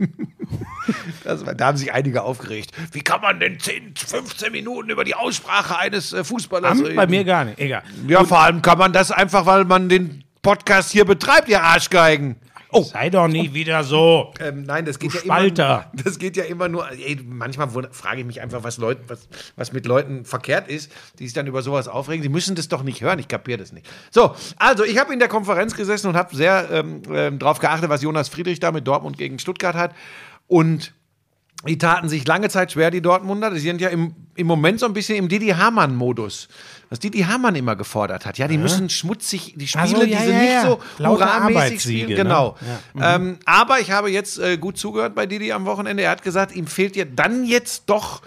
Da haben sich einige aufgeregt. Wie kann man denn 10, 15 Minuten über die Aussprache eines Fußballers reden? Bei mir gar nicht, egal. Ja, vor allem kann man das einfach, weil man den Podcast hier betreibt, ihr Arschgeigen. Oh. Sei doch nie wieder so. Nein, das geht Du ja Spalter. immer. Das geht ja immer nur. Manchmal frage ich mich einfach, was mit Leuten verkehrt ist, die sich dann über sowas aufregen. Sie müssen das doch nicht hören. Ich kapiere das nicht. So, also ich habe in der Konferenz gesessen und habe sehr drauf geachtet, was Jonas Friedrich da mit Dortmund gegen Stuttgart hat. Und die taten sich lange Zeit schwer, die Dortmunder. Die sind ja im Moment so ein bisschen im Didi Hamann-Modus. Was Didi Hamann immer gefordert hat. Ja, die müssen schmutzig, die Spiele, so, die sind nicht so lauter hurramäßig Arbeitssiege, spielen. Genau. Ne? Ja. Aber ich habe jetzt gut zugehört bei Didi am Wochenende. Er hat gesagt, ihm fehlt ja dann jetzt doch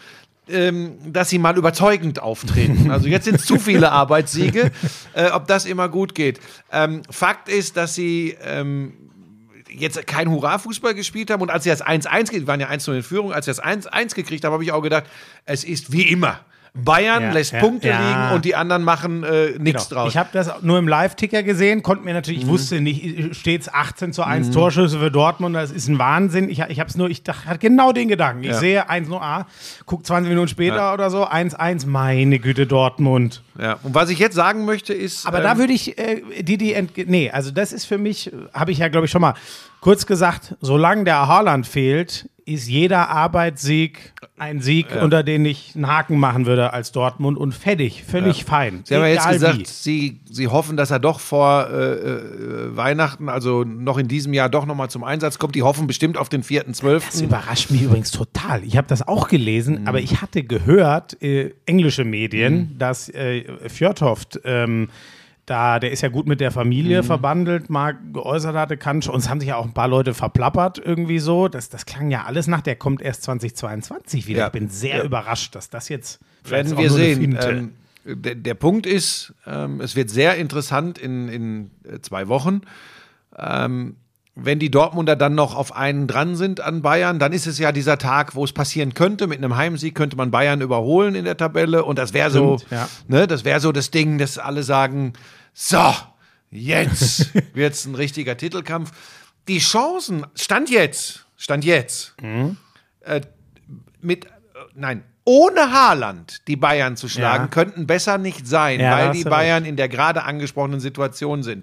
dass sie mal überzeugend auftreten. Also jetzt sind es zu viele Arbeitssiege, ob das immer gut geht. Fakt ist, dass sie jetzt kein Hurra-Fußball gespielt haben und als sie das 1-1, die waren ja 1-0 in Führung, als sie das 1-1 gekriegt haben, habe ich auch gedacht, es ist wie immer. Bayern lässt Punkte liegen und die anderen machen nichts draus. Ich habe das nur im Live-Ticker gesehen, konnte mir natürlich, ich wusste nicht, steht es 18:1 Torschüsse für Dortmund, das ist ein Wahnsinn. Ich hatte genau den Gedanken. Ich sehe 1-0, guck 20 Minuten später oder so, 1-1, meine Güte, Dortmund. Ja, und was ich jetzt sagen möchte ist... Aber da würde ich, also das ist für mich, habe ich ja glaube ich schon mal kurz gesagt, solange der Haaland fehlt, ist jeder Arbeitssieg ein Sieg, unter den ich einen Haken machen würde als Dortmund und völlig fein. Sie haben ja jetzt gesagt, Sie hoffen, dass er doch vor Weihnachten, also noch in diesem Jahr, doch nochmal zum Einsatz kommt. Die hoffen bestimmt auf den 4.12. Das überrascht mich übrigens total. Ich habe das auch gelesen, aber ich hatte gehört, englische Medien, dass Fjørtoft der ist ja gut mit der Familie verbandelt, mal geäußert hatte, und es haben sich ja auch ein paar Leute verplappert irgendwie so. Das klang ja alles nach, der kommt erst 2022 wieder. Ja. Ich bin sehr überrascht, dass das jetzt werden wir sehen. Der Punkt ist, es wird sehr interessant in 2 Wochen. Wenn die Dortmunder dann noch auf einen dran sind an Bayern, dann ist es ja dieser Tag, wo es passieren könnte. Mit einem Heimsieg könnte man Bayern überholen in der Tabelle und das wäre so, das wäre so das Ding, dass alle sagen, so, jetzt wird's ein richtiger Titelkampf. Die Chancen, Stand jetzt, ohne Haaland die Bayern zu schlagen, könnten besser nicht sein, weil die Bayern in der gerade angesprochenen Situation sind.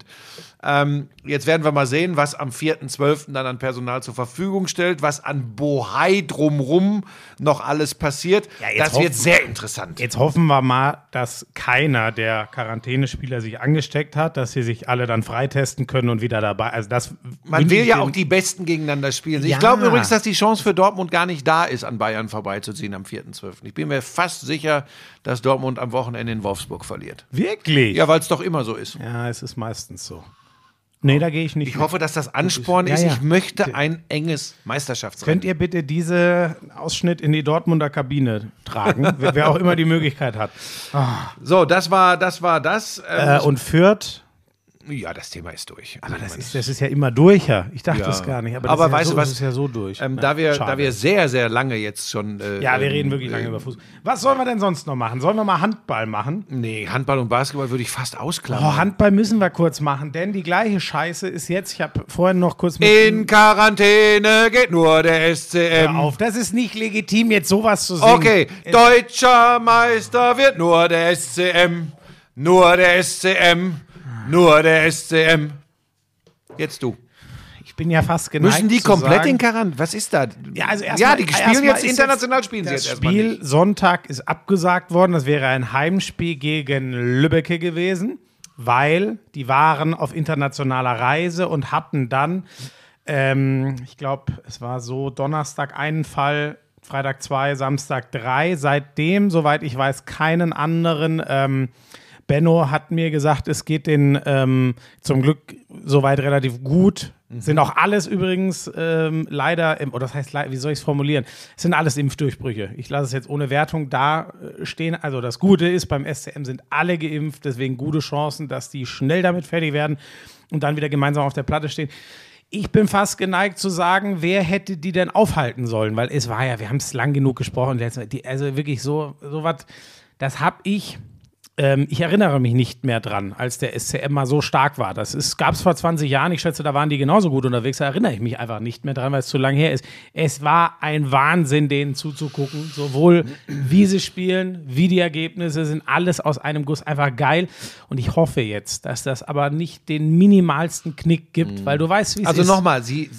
Jetzt werden wir mal sehen, was am 4.12. dann an Personal zur Verfügung stellt, was an Bohai drumrum noch alles passiert. Ja, das wird sehr interessant. Jetzt hoffen wir mal, dass keiner der Quarantänespieler sich angesteckt hat, dass sie sich alle dann freitesten können und wieder dabei. Also man will ja auch die Besten gegeneinander spielen. Ich glaube übrigens, dass die Chance für Dortmund gar nicht da ist, an Bayern vorbeizuziehen am 4.12. Ich bin mir fast sicher, dass Dortmund am Wochenende in Wolfsburg verliert. Wirklich? Ja, weil es doch immer so ist. Ja, es ist meistens so. Nee, da gehe ich nicht. Ich hoffe, dass das Ansporn ist. Ich möchte ein enges Meisterschaftsrennen. Könnt ihr bitte diesen Ausschnitt in die Dortmunder Kabine tragen? Wer auch immer die Möglichkeit hat. So, das war das. Und Fürth? Ja, das Thema ist durch. Aber das ist ja immer durch, ja. Ich dachte das gar nicht. Aber weißt du was? Das ist ja so durch. Da wir sehr, sehr lange jetzt schon... wir reden wirklich lange über Fußball. Was sollen wir denn sonst noch machen? Sollen wir mal Handball machen? Nee, Handball und Basketball würde ich fast ausklammern. Handball müssen wir kurz machen, denn die gleiche Scheiße ist jetzt, ich habe vorhin noch kurz... In Quarantäne geht nur der SCM. Hör auf, das ist nicht legitim, jetzt sowas zu singen. Okay, deutscher Meister wird nur der SCM. Nur der SCM. Nur der SCM. Jetzt du. Ich bin ja fast geneigt müssen die komplett in Quarantäne? Was ist da? Die spielen jetzt international, spielen sie jetzt erstmal nicht. Das Spiel Sonntag ist abgesagt worden. Das wäre ein Heimspiel gegen Lübbecke gewesen, weil die waren auf internationaler Reise und hatten dann, ich glaube, es war so, Donnerstag einen Fall, Freitag 2, Samstag 3. Seitdem, soweit ich weiß, keinen anderen. Benno hat mir gesagt, es geht denen zum Glück soweit relativ gut. Sind auch alles übrigens leider, oder das heißt, wie soll ich es formulieren? Es sind alles Impfdurchbrüche. Ich lasse es jetzt ohne Wertung da stehen. Also das Gute ist, beim SCM sind alle geimpft, deswegen gute Chancen, dass die schnell damit fertig werden und dann wieder gemeinsam auf der Platte stehen. Ich bin fast geneigt zu sagen, wer hätte die denn aufhalten sollen? Weil es war ja, wir haben es lang genug gesprochen, also wirklich so was, das habe ich erinnere mich nicht mehr dran, als der SCM mal so stark war. Das gab es vor 20 Jahren. Ich schätze, da waren die genauso gut unterwegs. Da erinnere ich mich einfach nicht mehr dran, weil es zu lange her ist. Es war ein Wahnsinn, denen zuzugucken. Sowohl wie sie spielen, wie die Ergebnisse sind. Alles aus einem Guss. Einfach geil. Und ich hoffe jetzt, dass das aber nicht den minimalsten Knick gibt, weil du weißt, wie es ist. Also nochmal, Sie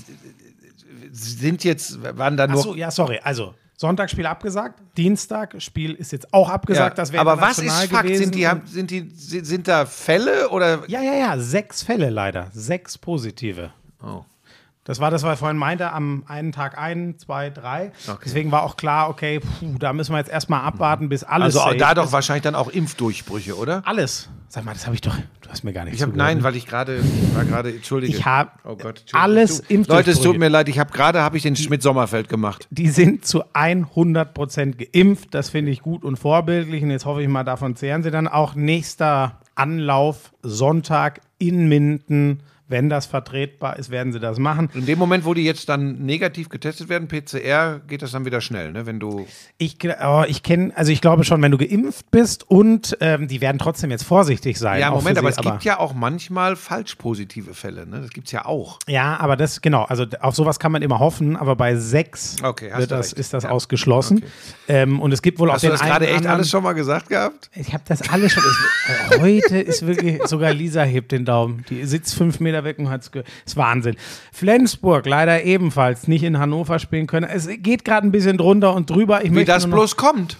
sind jetzt, waren da nur... Achso, ja, sorry. Also, Sonntagsspiel abgesagt, Dienstag-Spiel ist jetzt auch abgesagt, das wäre aber was ist Fakt? Sind da Fälle oder? Ja, 6 Fälle leider, 6 positive. Oh. Das war das, was ich vorhin meinte, am einen Tag 1, 2, 3. Okay. Deswegen war auch klar, okay, da müssen wir jetzt erstmal abwarten, bis alles Also da doch ist. wahrscheinlich dann auch Impfdurchbrüche, oder? Alles. Sag mal, das habe ich doch. Du hast mir gar nicht Ich habe zugehört. nein, weil ich war gerade, entschuldige. Ich habe oh Gott, alles Impfdurchbrüche. Leute, es tut mir leid, ich habe den Schmidt-Sommerfeld gemacht. Die sind zu 100% geimpft. Das finde ich gut und vorbildlich. Und jetzt hoffe ich mal, davon zehren sie dann auch. Nächster Anlauf, Sonntag in Minden. Wenn das vertretbar ist, werden sie das machen. In dem Moment, wo die jetzt dann negativ getestet werden, PCR, geht das dann wieder schnell, ne? Wenn du Ich glaube schon, wenn du geimpft bist und die werden trotzdem jetzt vorsichtig sein. ja, auch Moment, für aber sie, es gibt ja auch manchmal falsch positive Fälle, ne? Das gibt's ja auch. Ja, aber das, genau, also auf sowas kann man immer hoffen, aber bei 6 Okay, hast du recht. ist das Ja. ausgeschlossen. Und es gibt wohl Hast auch du den das gerade einen echt anderen, alles schon mal gesagt gehabt? Ich habe das alles schon. Heute ist wirklich, sogar Lisa hebt den Daumen. Die sitzt 5 Meter weg und hat's gehört. Ist Wahnsinn. Flensburg leider ebenfalls nicht in Hannover spielen können. Es geht gerade ein bisschen drunter und drüber. Ich Wie möchte das nur noch, bloß kommt.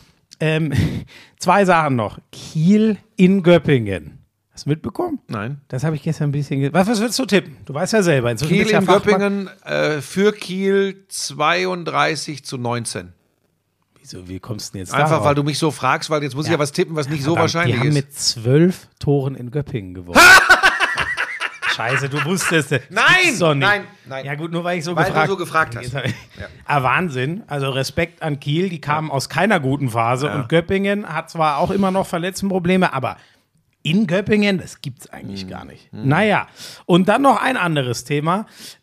2 Sachen noch. Kiel in Göppingen. Hast du mitbekommen? Nein. Das habe ich gestern ein bisschen. Was würdest du tippen? Du weißt ja selber. Inzwischen Kiel bist ja in Fachmann. Göppingen für Kiel 32-19. Wieso, wie kommst du denn jetzt Einfach, darauf? weil du mich so fragst, weil jetzt muss ich ja was tippen, was nicht so Verdammt, wahrscheinlich die haben ist. mit 12 Toren in Göppingen gewonnen. Scheiße, du wusstest es. Nein, Gibt's doch nicht. nein. Ja gut, nur weil ich so Weil du gefragt so gefragt hast. Ja. Wahnsinn. Also Respekt an Kiel, die kamen aus keiner guten Phase und Göppingen hat zwar auch immer noch Verletztenprobleme, aber in Göppingen, das gibt's eigentlich gar nicht. Naja, und dann noch ein anderes Thema.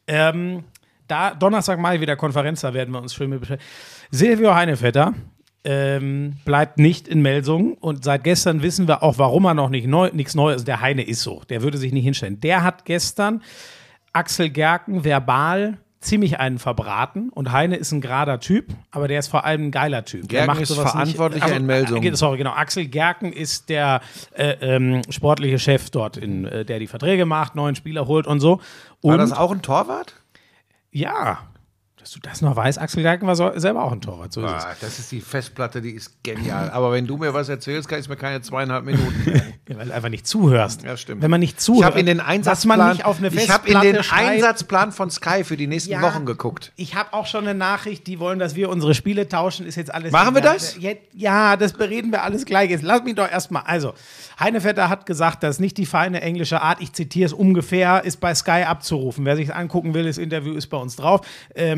Da Donnerstag mal wieder Konferenz, da werden wir uns schön mit beschäftigen. Silvio Heinevetter bleibt nicht in Melsungen und seit gestern wissen wir auch, warum er noch nichts Neues ist. Der Heine ist so, der würde sich nicht hinstellen. Der hat gestern Axel Gerken verbal ziemlich einen verbraten und Heine ist ein gerader Typ, aber der ist vor allem ein geiler Typ. Der Gerken macht ist sowas Verantwortlicher in Melsungen. Sorry, genau. Axel Gerken ist der sportliche Chef dort, der die Verträge macht, neuen Spieler holt und so. War Und das auch ein Torwart? ja, dass du das noch weißt, Axel Gerken war selber auch ein Torwart. So ist es. Das ist die Festplatte, die ist genial. Aber wenn du mir was erzählst, kann ich mir keine 2,5 Minuten merken. Ja, weil du einfach nicht zuhörst. Ja, stimmt. Wenn man nicht zuhört, Ich habe in den was Einsatzplan, man nicht auf eine Festplatte schreibt. Einsatzplan von Sky für die nächsten Wochen geguckt. Ich habe auch schon eine Nachricht, die wollen, dass wir unsere Spiele tauschen, ist jetzt alles. Machen wir das? Ja, das bereden wir alles gleich. Jetzt lass mich doch erstmal. Also, Heinevetter hat gesagt, das ist nicht die feine englische Art, ich zitiere es ungefähr, ist bei Sky abzurufen. Wer sich angucken will, das Interview ist bei uns drauf.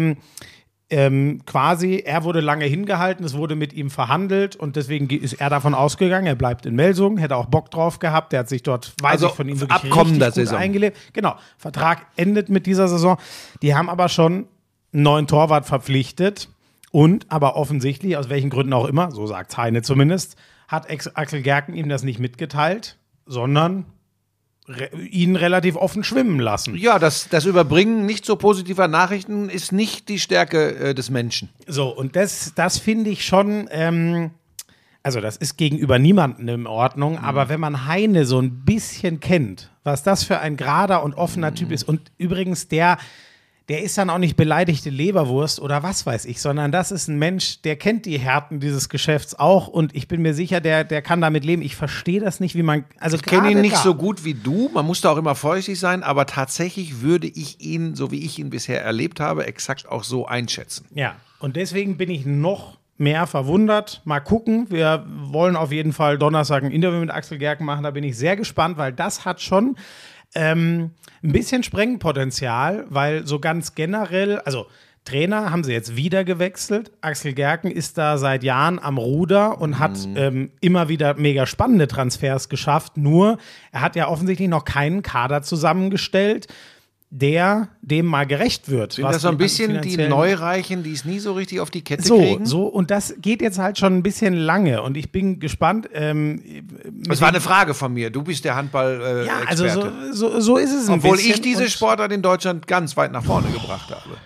Quasi, er wurde lange hingehalten, es wurde mit ihm verhandelt und deswegen ist er davon ausgegangen, er bleibt in Melsungen, hätte auch Bock drauf gehabt, der hat sich dort, Also ich von ihm wirklich ab kommender richtig gut Saison. eingelebt. Genau, Vertrag endet mit dieser Saison. Die haben aber schon einen neuen Torwart verpflichtet und aber offensichtlich, aus welchen Gründen auch immer, so sagt Heine zumindest, hat Axel Gerken ihm das nicht mitgeteilt, sondern ihn relativ offen schwimmen lassen. Ja, das Überbringen nicht so positiver Nachrichten ist nicht die Stärke des Menschen. So, und das finde ich schon, also das ist gegenüber niemandem in Ordnung, aber wenn man Heine so ein bisschen kennt, was das für ein gerader und offener Typ ist und übrigens der ist dann auch nicht beleidigte Leberwurst oder was weiß ich, sondern das ist ein Mensch, der kennt die Härten dieses Geschäfts auch und ich bin mir sicher, der kann damit leben. Ich verstehe das nicht, wie man, also Ich kenne ihn gerade nicht da- so gut wie du, man muss da auch immer vorsichtig sein, aber tatsächlich würde ich ihn, so wie ich ihn bisher erlebt habe, exakt auch so einschätzen. Ja, und deswegen bin ich noch mehr verwundert. Mal gucken, wir wollen auf jeden Fall Donnerstag ein Interview mit Axel Gerken machen, da bin ich sehr gespannt, weil das hat schon ein bisschen Sprengpotenzial, weil so ganz generell, also Trainer haben sie jetzt wieder gewechselt. Axel Gerken ist da seit Jahren am Ruder und hat immer wieder mega spannende Transfers geschafft. Nur, er hat ja offensichtlich noch keinen Kader zusammengestellt, der dem mal gerecht wird. Sind das so ein bisschen die finanziellen- Neureichen, die es nie so richtig auf die Kette kriegen? und das geht jetzt halt schon ein bisschen lange und ich bin gespannt. Das war eine Frage von mir. Du bist der Handball-Experte. Ja, also so ist es ein Obwohl bisschen. ich diese Und- Sportart in Deutschland ganz weit nach vorne gebracht habe.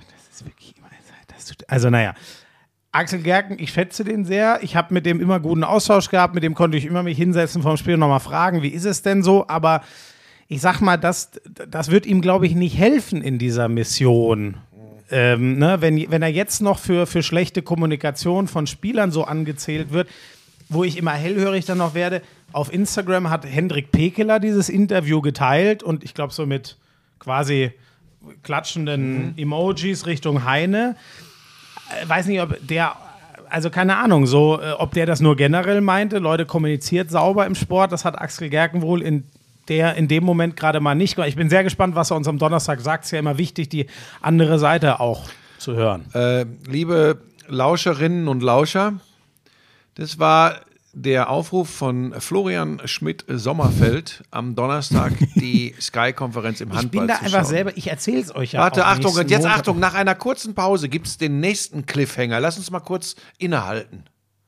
Also naja, Axel Gerken, ich schätze den sehr. Ich habe mit dem immer guten Austausch gehabt, mit dem konnte ich immer mich hinsetzen vom Spiel und nochmal fragen, wie ist es denn so? Aber ich sag mal, das wird ihm, glaube ich, nicht helfen in dieser Mission. Wenn er jetzt noch für schlechte Kommunikation von Spielern so angezählt wird, wo ich immer hellhörig dann noch werde, auf Instagram hat Hendrik Pekeler dieses Interview geteilt und ich glaube so mit quasi klatschenden Emojis Richtung Heine. Weiß nicht, ob der also keine Ahnung, so, ob der das nur generell meinte, Leute, kommuniziert sauber im Sport, das hat Axel Gerken wohl in dem Moment gerade mal nicht. Ich bin sehr gespannt, was er uns am Donnerstag sagt. Es ist ja immer wichtig, die andere Seite auch zu hören. Liebe Lauscherinnen und Lauscher, das war der Aufruf von Florian Schmidt-Sommerfeld am Donnerstag, die Sky-Konferenz im Handball zu schauen. Ich bin da einfach selber, ich erzähle es euch ja Warte, auch Achtung, und jetzt Montag. Achtung, nach einer kurzen Pause gibt es den nächsten Cliffhanger. Lass uns mal kurz innehalten.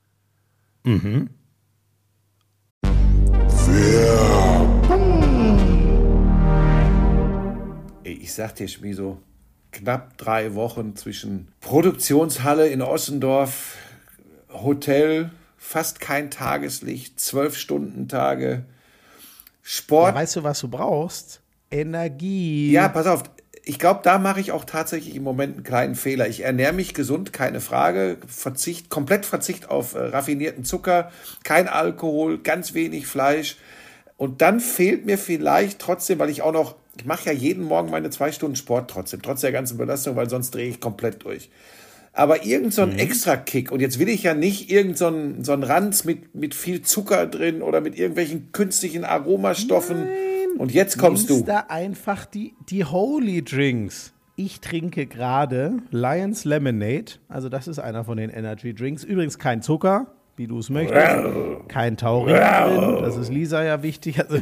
Ich sag dir, Schmiso, knapp 3 Wochen zwischen Produktionshalle in Ossendorf, Hotel, fast kein Tageslicht, 12-Stunden-Tage, Sport. Ja, weißt du, was du brauchst? Energie. Ja, pass auf. Ich glaube, da mache ich auch tatsächlich im Moment einen kleinen Fehler. Ich ernähre mich gesund, keine Frage. Komplett Verzicht auf raffinierten Zucker, kein Alkohol, ganz wenig Fleisch. Und dann fehlt mir vielleicht trotzdem, weil ich mache ja jeden Morgen meine 2 Stunden Sport trotz der ganzen Belastung, weil sonst drehe ich komplett durch. Aber irgend so ein Extra-Kick, und jetzt will ich ja nicht so ein Ranz mit viel Zucker drin oder mit irgendwelchen künstlichen Aromastoffen. Und jetzt kommst du. Da einfach die Holy Drinks. Ich trinke gerade Lions Lemonade. Also das ist einer von den Energy Drinks. Übrigens kein Zucker, wie du es möchtest. Kein Taurin drin. Das ist Lisa ja wichtig. Also,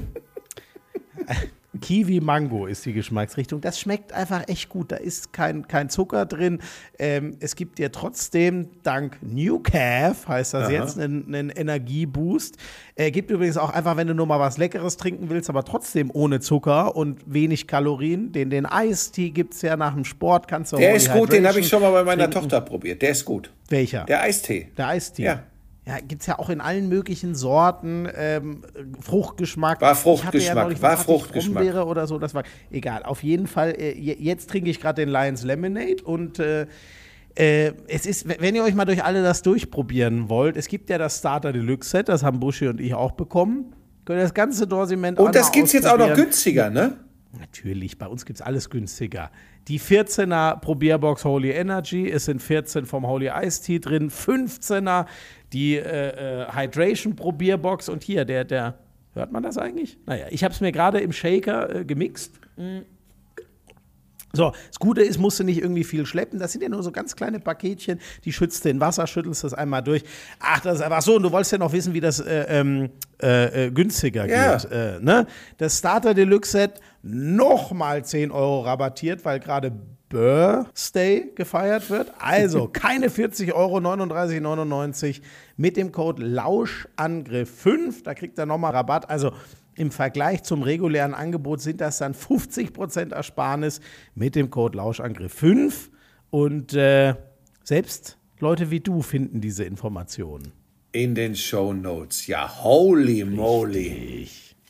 Kiwi-Mango ist die Geschmacksrichtung. Das schmeckt einfach echt gut. Da ist kein Zucker drin. Es gibt dir trotzdem, dank New Calf, heißt das jetzt, einen Energieboost. Gibt übrigens auch einfach, wenn du nur mal was Leckeres trinken willst, aber trotzdem ohne Zucker und wenig Kalorien. Den Eistee gibt es ja nach dem Sport. Kannst du Der ist gut, den habe ich schon mal bei meiner Tochter probiert. Der ist gut. Welcher? Der Eistee. Der Eistee. Ja. Ja, gibt es ja auch in allen möglichen Sorten. Fruchtgeschmack. War Fruchtgeschmack, Ich hatte ja neulich war was, hatte ich Fruchtgeschmack. Brombeere oder so, das war egal. Auf jeden Fall, jetzt trinke ich gerade den Lions Lemonade und es ist, wenn ihr euch mal durch alle das durchprobieren wollt, es gibt ja das Starter Deluxe Set, das haben Buschi und ich auch bekommen. Könnt ihr das ganze Dorsiment Und das gibt's jetzt auch noch günstiger, ne? Natürlich, bei uns gibt es alles günstiger. Die 14er Probierbox Holy Energy, es sind 14 vom Holy Ice Tea drin, 15er die Hydration Probierbox und hier, der hört man das eigentlich? Naja, ich habe es mir gerade im Shaker gemixt. So, das Gute ist, musst du nicht irgendwie viel schleppen. Das sind ja nur so ganz kleine Paketchen, die schützt du in Wasser, schüttelst das einmal durch. Ach, das ist einfach so. Und du wolltest ja noch wissen, wie das günstiger geht. Ne? Das Starter Deluxe Set nochmal 10 € rabattiert, weil gerade Birthday gefeiert wird. Also keine 40 €, 39,99 € mit dem Code Lauschangriff5. Da kriegt er nochmal Rabatt. Also im Vergleich zum regulären Angebot sind das dann 50% Ersparnis mit dem Code Lauschangriff5. Und selbst Leute wie du finden diese Informationen. In den Shownotes. Ja, holy moly.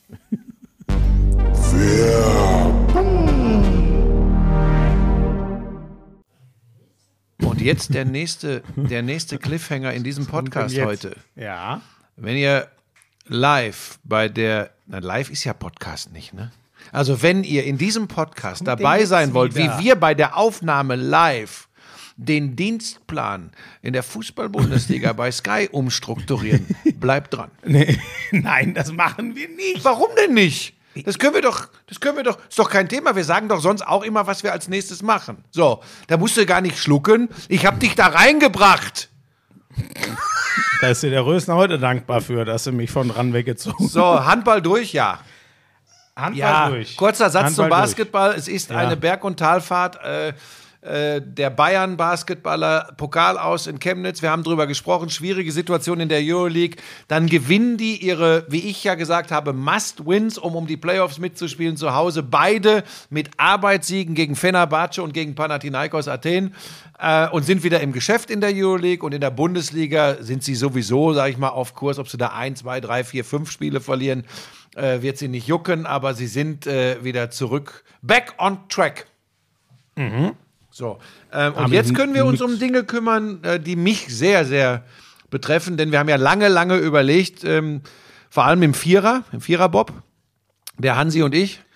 Und jetzt der nächste Cliffhanger in diesem Podcast heute. Ja. Wenn ihr live live ist ja Podcast nicht, ne? Also wenn ihr in diesem Podcast dabei sein wollt, wie wir bei der Aufnahme live den Dienstplan in der Fußball-Bundesliga bei Sky umstrukturieren, bleibt dran. Nee, nein, das machen wir nicht. Warum denn nicht? Das können wir doch, ist doch kein Thema. Wir sagen doch sonst auch immer, was wir als nächstes machen. So, da musst du gar nicht schlucken. Ich hab dich da reingebracht. Da ist dir der Rösner heute dankbar für, dass du mich von ran weggezogen hast. So, Handball durch, ja. Handball durch. Kurzer Satz Handball zum Basketball. Es ist Ja. eine Berg- und Talfahrt. Der Bayern-Basketballer Pokal aus in Chemnitz. Wir haben drüber gesprochen. Schwierige Situation in der Euroleague. Dann gewinnen die ihre, wie ich ja gesagt habe, Must-Wins, um die Playoffs mitzuspielen zu Hause. Beide mit Arbeitssiegen gegen Fenerbahce und gegen Panathinaikos Athen. Und sind wieder im Geschäft in der Euroleague. Und in der Bundesliga sind sie sowieso, sage ich mal, auf Kurs. Ob sie da 1, 2, 3, 4, 5 Spiele verlieren, wird sie nicht jucken. Aber sie sind wieder zurück. Back on track. So, und jetzt können wir uns um Dinge kümmern, die mich sehr, sehr betreffen, denn wir haben ja lange überlegt, vor allem im Viererbob, der Hansi und ich,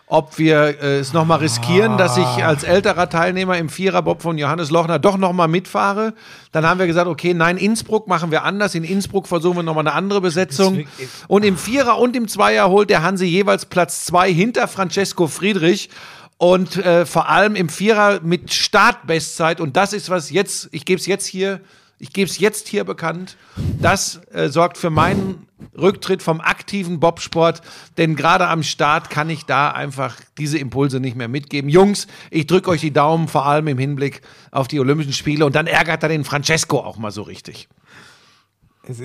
ob wir es nochmal riskieren, dass ich als älterer Teilnehmer im Viererbob von Johannes Lochner doch nochmal mitfahre. Dann haben wir gesagt, okay, nein, Innsbruck machen wir anders. In Innsbruck versuchen wir nochmal eine andere Besetzung. Und im Vierer und im Zweier holt der Hansi jeweils Platz 2 hinter Francesco Friedrich. Und vor allem im Vierer mit Startbestzeit. Und das ist was jetzt, ich gebe es jetzt hier bekannt, das sorgt für meinen Rücktritt vom aktiven Bobsport, denn gerade am Start kann ich da einfach diese Impulse nicht mehr mitgeben. Jungs, ich drücke euch die Daumen, vor allem im Hinblick auf die Olympischen Spiele und dann ärgert er den Francesco auch mal so richtig. Das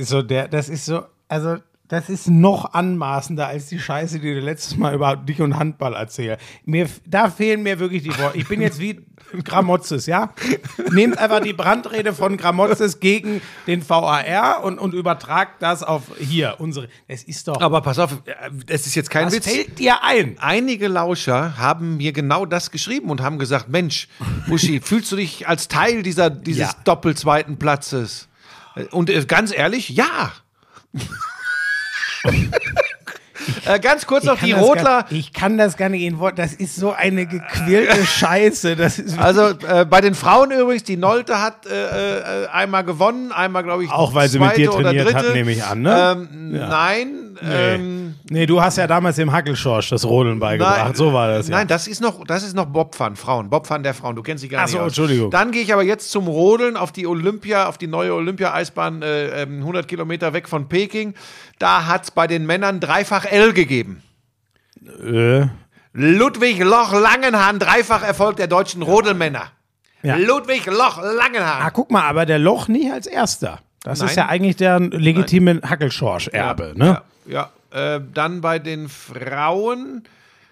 ist noch anmaßender als die Scheiße, die du letztes Mal über dich und Handball erzählst. Da fehlen mir wirklich die Worte. Ich bin jetzt wie Gramotzes, ja? Nehmt einfach die Brandrede von Gramotzes gegen den VAR und übertragt das auf hier, unsere. Es ist doch. Aber pass auf, es ist jetzt kein Was Witz. fällt dir ein? Einige Lauscher haben mir genau das geschrieben und haben gesagt, Mensch, Buschi, fühlst du dich als Teil dieses doppelzweiten Platzes? Und ganz ehrlich, ja. Ganz kurz noch die Rodler. Ich kann das gar nicht in Wort. Das ist so eine gequirlte Scheiße. Das ist Also bei den Frauen übrigens, die Nolte hat einmal gewonnen, einmal glaube ich auch weil sie mit dir zweite trainiert oder hat, dritte. nehme ich an, ne? Nein. Nee, du hast ja damals dem Hackelschorsch das Rodeln beigebracht. Nein, So war das ja. Nein, das ist noch Bobfahren, Frauen. Bobfahren der Frauen. Du kennst sie gar Ach nicht so, aus. Entschuldigung. Dann gehe ich aber jetzt zum Rodeln auf die neue Olympia-Eisbahn 100 Kilometer weg von Peking. Da hat es bei den Männern dreifach L gegeben. Ludwig Loch-Langenhahn, Dreifacherfolg der deutschen Rodelmänner. Ja. Ludwig Loch-Langenhahn. Guck mal, aber der Loch nie als erster. Das Nein. ist ja eigentlich der legitime Hackelschorsch-Erbe, ne? Ja. Dann bei den Frauen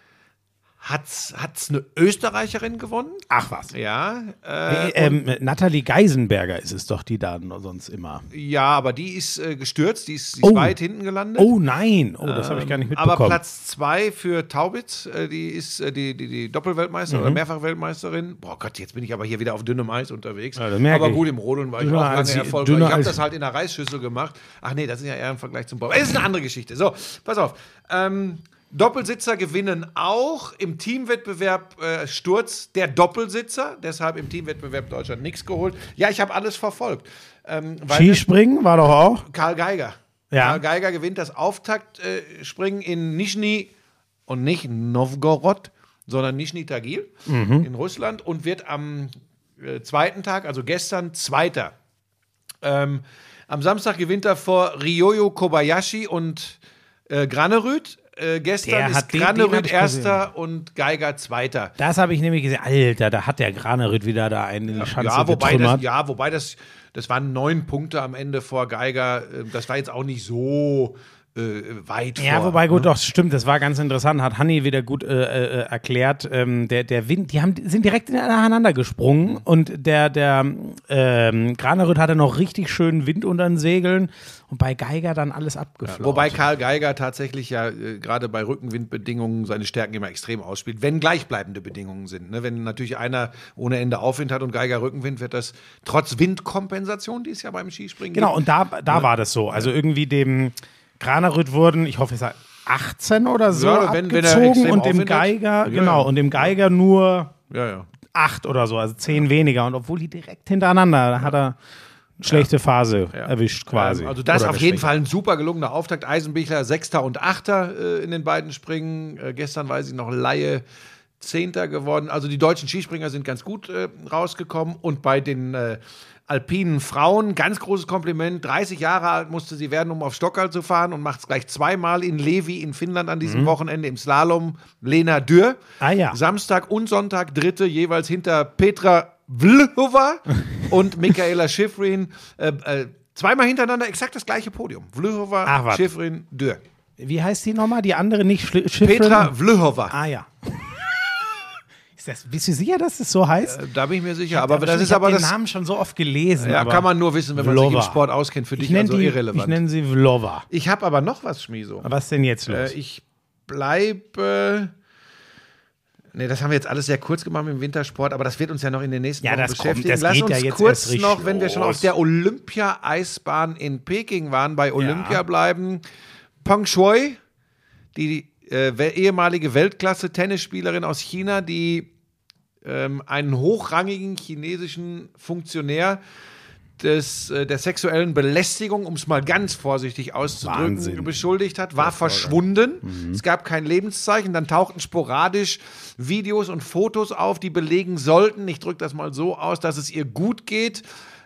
hat's eine Österreicherin gewonnen. Ach was. Ja. Nathalie Geisenberger ist es doch, die da sonst immer. Ja, aber die ist gestürzt, die ist Oh. weit hinten gelandet. Oh nein, das habe ich gar nicht mitbekommen. Aber Platz 2 für Taubitz, die ist die Doppelweltmeisterin oder Mehrfachweltmeisterin. Boah Gott, jetzt bin ich aber hier wieder auf dünnem Eis unterwegs. Ja, das merke aber ich. gut, im Rodeln war ich Dünner auch als lange die- erfolgreich. dünner Ich habe als- das halt in der Reisschüssel gemacht. Ach nee, das ist ja eher im Vergleich zum Bob. Das ist eine andere Geschichte. So, pass auf. Doppelsitzer gewinnen auch im Teamwettbewerb Sturz der Doppelsitzer. Deshalb im Teamwettbewerb Deutschland nichts geholt. Ja, ich habe alles verfolgt. Weil Skispringen war doch auch. Karl Geiger. Ja. Karl Geiger gewinnt das Auftaktspringen in Nischni und nicht Novgorod, sondern Nischni Tagil in Russland und wird am zweiten Tag, also gestern, Zweiter. Am Samstag gewinnt er vor Ryoyo Kobayashi und Granerüth. Gestern Der ist hat den hab Granerüth ich Erster und Geiger Zweiter. Das habe ich nämlich gesehen. Alter, da hat der Granerüth wieder da einen in die Schanze getrümmert. Wobei das waren 9 Punkte am Ende vor Geiger. Das war jetzt auch nicht so weit vor. Ja, wobei gut, doch, stimmt, das war ganz interessant, hat Hanni wieder gut erklärt. Der Wind, sind direkt ineinander gesprungen und der Granerüth hatte noch richtig schönen Wind unter den Segeln und bei Geiger dann alles abgeflaut. Wobei Karl Geiger tatsächlich ja gerade bei Rückenwindbedingungen seine Stärken immer extrem ausspielt, wenn gleichbleibende Bedingungen sind. Ne? Wenn natürlich einer ohne Ende Aufwind hat und Geiger Rückenwind, wird das trotz Windkompensation, die es ja beim Skispringen Genau, gibt. und da war das so. Also irgendwie dem Granerüth wurden, ich hoffe, es hat 18 oder so Ja, wenn er abgezogen extrem und dem Aufwind hat. Geiger, Ja, genau, ja. und dem Geiger nur Ja. 8 oder so, also 10 weniger. Und obwohl die direkt hintereinander, da hat er eine schlechte Phase erwischt quasi. Also das Oder auf jeden schlecht. Fall ein super gelungener Auftakt. Eisenbichler 6. und 8. In den beiden Springen. Gestern weiß ich noch, Laie 10. geworden. Also die deutschen Skispringer sind ganz gut rausgekommen. Und bei den alpinen Frauen, ganz großes Kompliment. 30 Jahre alt musste sie werden, um auf Stockerl zu fahren und macht es gleich zweimal in Levi in Finnland an diesem Wochenende im Slalom. Lena Dürr. Ah ja. Samstag und Sonntag Dritte, jeweils hinter Petra Vlhova und Michaela Schifrin. Zweimal hintereinander exakt das gleiche Podium. Ach, Vlhova, was. Schifrin, Dürr. Wie heißt die nochmal? Die andere nicht Schiffrin? Petra Vlhova. Ah ja. Bist du sicher, dass das so heißt? Da bin ich mir sicher. Aber das ich ist hab aber den das. Namen schon so oft gelesen. Ja, aber kann man nur wissen, wenn man sich im Vlhova. Sport auskennt. Für Ich dich nenne also ich irrelevant. nenne sie Vlhova. Ich habe aber noch was, Schmiso. Was ist denn jetzt los? Ich bleibe. Nee, das haben wir jetzt alles sehr kurz gemacht im Wintersport, aber das wird uns ja noch in den nächsten Ja, Wochen das kommt, beschäftigen. das Lass geht uns ja jetzt kurz erst richtig noch, wenn wir schon los. auf der Olympia-Eisbahn in Peking waren, bei Olympia bleiben. Peng Shuai, die ehemalige Weltklasse-Tennisspielerin aus China, die einen hochrangigen chinesischen Funktionär der sexuellen Belästigung, um es mal ganz vorsichtig auszudrücken, Wahnsinn. beschuldigt hat, war verschwunden. Es gab kein Lebenszeichen. Dann tauchten sporadisch Videos und Fotos auf, die belegen sollten, ich drücke das mal so aus, dass es ihr gut geht.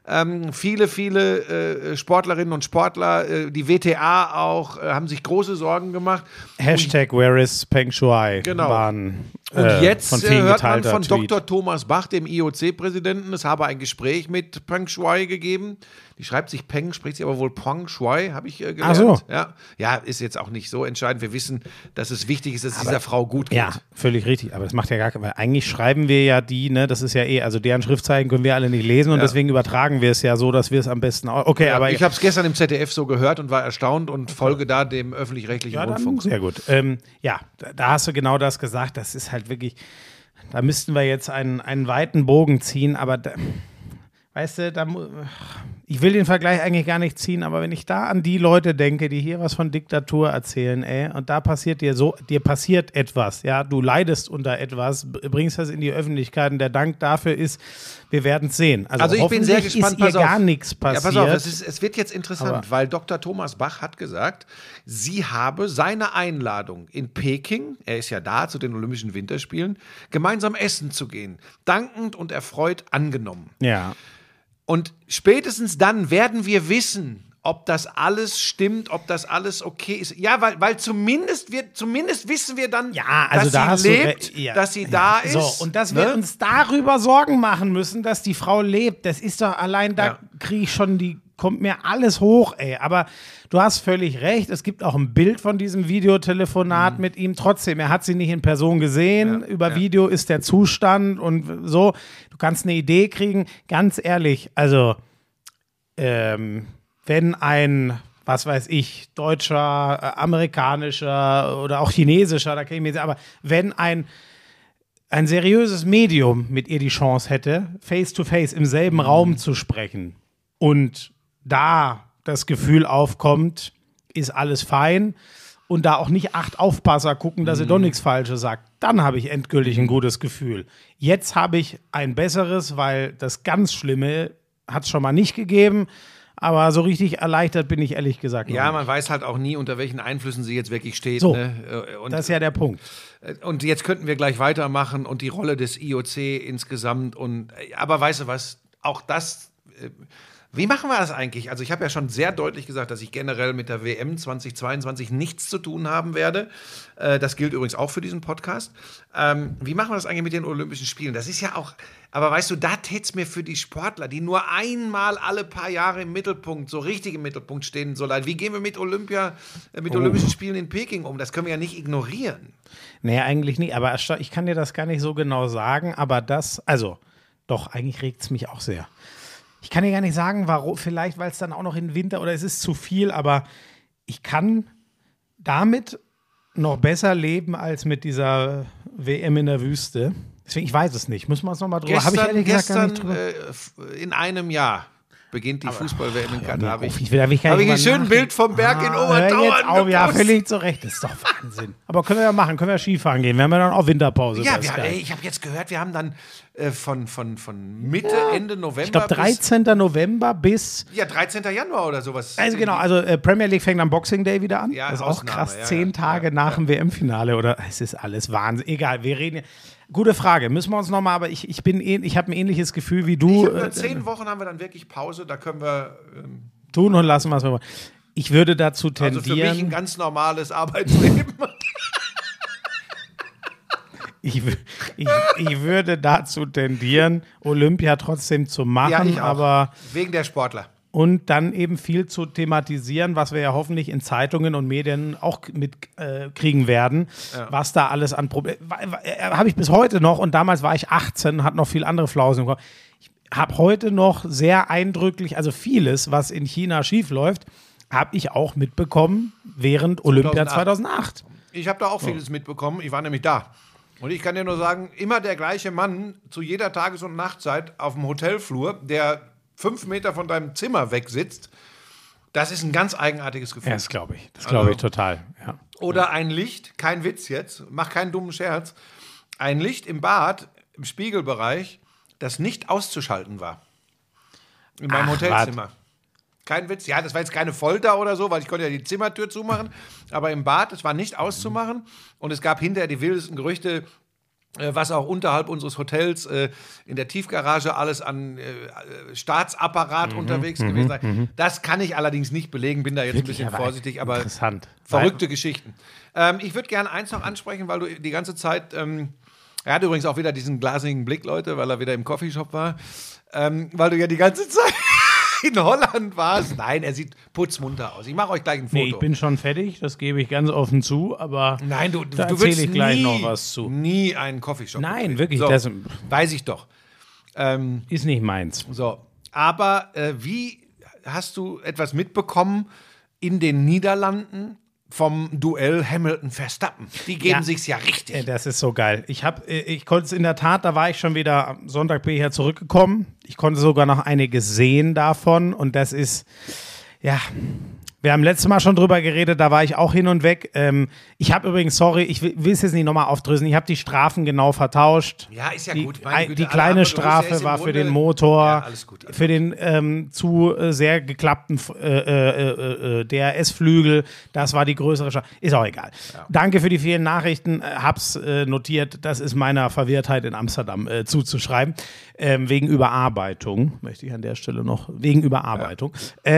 Viele Sportlerinnen und Sportler, die WTA auch, haben sich große Sorgen gemacht. Hashtag Where is Peng Shuai Genau. waren Und jetzt von vielen hört man geteilter von Tweet. Dr. Thomas Bach, dem IOC-Präsidenten, es habe ein Gespräch mit Peng Shuai gegeben. Die schreibt sich Peng, spricht sie aber wohl Peng Shuai, habe ich gelernt. Ach so. Ja, ist jetzt auch nicht so entscheidend. Wir wissen, dass es wichtig ist, dass es dieser Frau gut geht. Ja, völlig richtig. Aber das macht ja gar keinen, weil eigentlich schreiben wir ja das ist ja also deren Schriftzeichen können wir alle nicht lesen und deswegen übertragen wir es ja so, dass wir es am besten okay, aber ich habe es gestern im ZDF so gehört und war erstaunt und folge da dem öffentlich-rechtlichen ja, dann, Rundfunk. sehr gut. Da hast du genau das gesagt. Das ist halt wirklich, da müssten wir jetzt einen weiten Bogen ziehen, aber weißt du, ich will den Vergleich eigentlich gar nicht ziehen, aber wenn ich da an die Leute denke, die hier was von Diktatur erzählen, und da passiert dir passiert etwas, ja, du leidest unter etwas, bringst das in die Öffentlichkeit und der Dank dafür ist, wir werden es sehen. Also ich bin sehr gespannt, ist ihr gar nichts passiert. Ja, pass auf, es wird jetzt interessant, weil Dr. Thomas Bach hat gesagt, sie habe seine Einladung in Peking, er ist ja da zu den Olympischen Winterspielen, gemeinsam essen zu gehen, dankend und erfreut angenommen. Ja. Und spätestens dann werden wir wissen, ob das alles stimmt, ob das alles okay ist. Ja, weil zumindest wissen wir dann, also dass sie lebt, dass sie da ist. So, und dass wir uns darüber Sorgen machen müssen, dass die Frau lebt, das ist doch allein, da kriege ich schon kommt mir alles hoch, Aber du hast völlig recht, es gibt auch ein Bild von diesem Videotelefonat mit ihm. Trotzdem, er hat sie nicht in Person gesehen. Über Video ist der Zustand und so. Du kannst eine Idee kriegen. Ganz ehrlich, also wenn ein, was weiß ich, deutscher, amerikanischer oder auch chinesischer, da kann ich mir sagen, aber wenn ein seriöses Medium mit ihr die Chance hätte, face-to-face im selben Raum zu sprechen und da das Gefühl aufkommt, ist alles fein und da auch nicht 8 Aufpasser gucken, dass sie doch nichts Falsches sagt, dann habe ich endgültig ein gutes Gefühl. Jetzt habe ich ein besseres, weil das ganz Schlimme hat es schon mal nicht gegeben, aber so richtig erleichtert bin ich ehrlich gesagt noch Ja, nicht. man weiß halt auch nie, unter welchen Einflüssen sie jetzt wirklich steht. So, ne? Und das ist ja der Punkt. Und jetzt könnten wir gleich weitermachen und die Rolle des IOC insgesamt. Aber weißt du was, auch das, wie machen wir das eigentlich? Also ich habe ja schon sehr deutlich gesagt, dass ich generell mit der WM 2022 nichts zu tun haben werde. Das gilt übrigens auch für diesen Podcast. Wie machen wir das eigentlich mit den Olympischen Spielen? Das ist ja auch, aber weißt du, da täte es mir für die Sportler, die nur einmal alle paar Jahre im Mittelpunkt, so richtig im Mittelpunkt stehen, so leid. Wie gehen wir mit Olympischen Spielen in Peking um? Das können wir ja nicht ignorieren. Nee, eigentlich nicht, aber ich kann dir das gar nicht so genau sagen, aber doch, eigentlich regt es mich auch sehr. Ich kann dir gar nicht sagen, warum, vielleicht, weil es dann auch noch in Winter oder es ist zu viel, aber ich kann damit noch besser leben als mit dieser WM in der Wüste. Deswegen, ich weiß es nicht. Müssen wir uns noch mal drüber. Habe ich ehrlich gesagt gar nicht drüber. In einem Jahr beginnt die Fußball-WM in Katar. Habe ich ein schönes Bild vom Berg in Obertauern. Ja, völlig zu Recht. Das ist doch Wahnsinn. Aber können wir ja machen. Können wir Skifahren gehen. Wir haben ja dann auch Winterpause. Ja, ich habe jetzt gehört, wir haben dann von Mitte, Ende November ich glaube 13. November bis 13. Januar oder sowas. Also genau, Premier League fängt am Boxing Day wieder an. Ja, das ist Ausnahme, auch krass, ja, 10 Tage nach dem WM-Finale oder es ist alles Wahnsinn. Egal, wir reden. Gute Frage, müssen wir uns nochmal, aber ich habe ein ähnliches Gefühl wie du. 10 Wochen haben wir dann wirklich Pause, da können wir tun und lassen, was wir wollen. Ich würde dazu tendieren. Also für mich ein ganz normales Arbeitsleben. Ich würde dazu tendieren, Olympia trotzdem zu machen, Ja, ich auch. aber Wegen der Sportler. und dann eben viel zu thematisieren, was wir ja hoffentlich in Zeitungen und Medien auch mitkriegen werden, was da alles an Problemen. Habe ich bis heute noch, und damals war ich 18, hat noch viel andere Flausen im Kopf. Ich habe heute noch sehr eindrücklich, also vieles, was in China schiefläuft, habe ich auch mitbekommen während Olympia 2008. Ich habe da auch vieles mitbekommen, ich war nämlich da. Und ich kann dir nur sagen, immer der gleiche Mann zu jeder Tages- und Nachtzeit auf dem Hotelflur, der 5 Meter von deinem Zimmer weg sitzt, das ist ein ganz eigenartiges Gefühl. Ja, das glaube ich. Das glaube ich total. Ja. Oder ein Licht, kein Witz jetzt, mach keinen dummen Scherz, ein Licht im Bad, im Spiegelbereich, das nicht auszuschalten war. In meinem Hotelzimmer. Kein Witz. Ja, das war jetzt keine Folter oder so, weil ich konnte ja die Zimmertür zumachen. Aber im Bad, es war nicht auszumachen. Und es gab hinterher die wildesten Gerüchte, was auch unterhalb unseres Hotels in der Tiefgarage alles an Staatsapparat unterwegs gewesen sei. Das kann ich allerdings nicht belegen, bin da jetzt ein bisschen vorsichtig, aber interessant. Verrückte Geschichten. Ich würde gerne eins noch ansprechen, weil du die ganze Zeit, er hat übrigens auch wieder diesen glasigen Blick, Leute, weil er wieder im Coffeeshop war, weil du ja die ganze Zeit in Holland warst. Nein, er sieht putzmunter aus. Ich mache euch gleich ein Foto. Nee, ich bin schon fertig, das gebe ich ganz offen zu, aber nein, du erzähle willst ich gleich noch was zu. Nie einen Coffeeshop. Nein, wirklich, so, das weiß ich doch. ist nicht meins. So, aber wie hast du etwas mitbekommen in den Niederlanden vom Duell Hamilton-Verstappen? Die geben sich's ja richtig. Das ist so geil. Ich konnte es in der Tat, da war ich schon wieder, am Sonntag bin ich ja zurückgekommen. Ich konnte sogar noch einiges sehen davon und das ist, ja, wir haben letztes Mal schon drüber geredet, da war ich auch hin und weg. Ich habe übrigens, sorry, ich will es jetzt nicht nochmal aufdröseln, ich habe die Strafen genau vertauscht. Ja, ist ja die, gut. Meine Güte, die kleine Strafe war für den Motor, ja, alles gut. für den zu sehr geklappten DRS-Flügel, das war die größere Strafe. Ist auch egal. Ja. Danke für die vielen Nachrichten, hab's notiert, das ist meiner Verwirrtheit in Amsterdam zuzuschreiben. Wegen Überarbeitung, möchte ich an der Stelle noch, wegen Überarbeitung.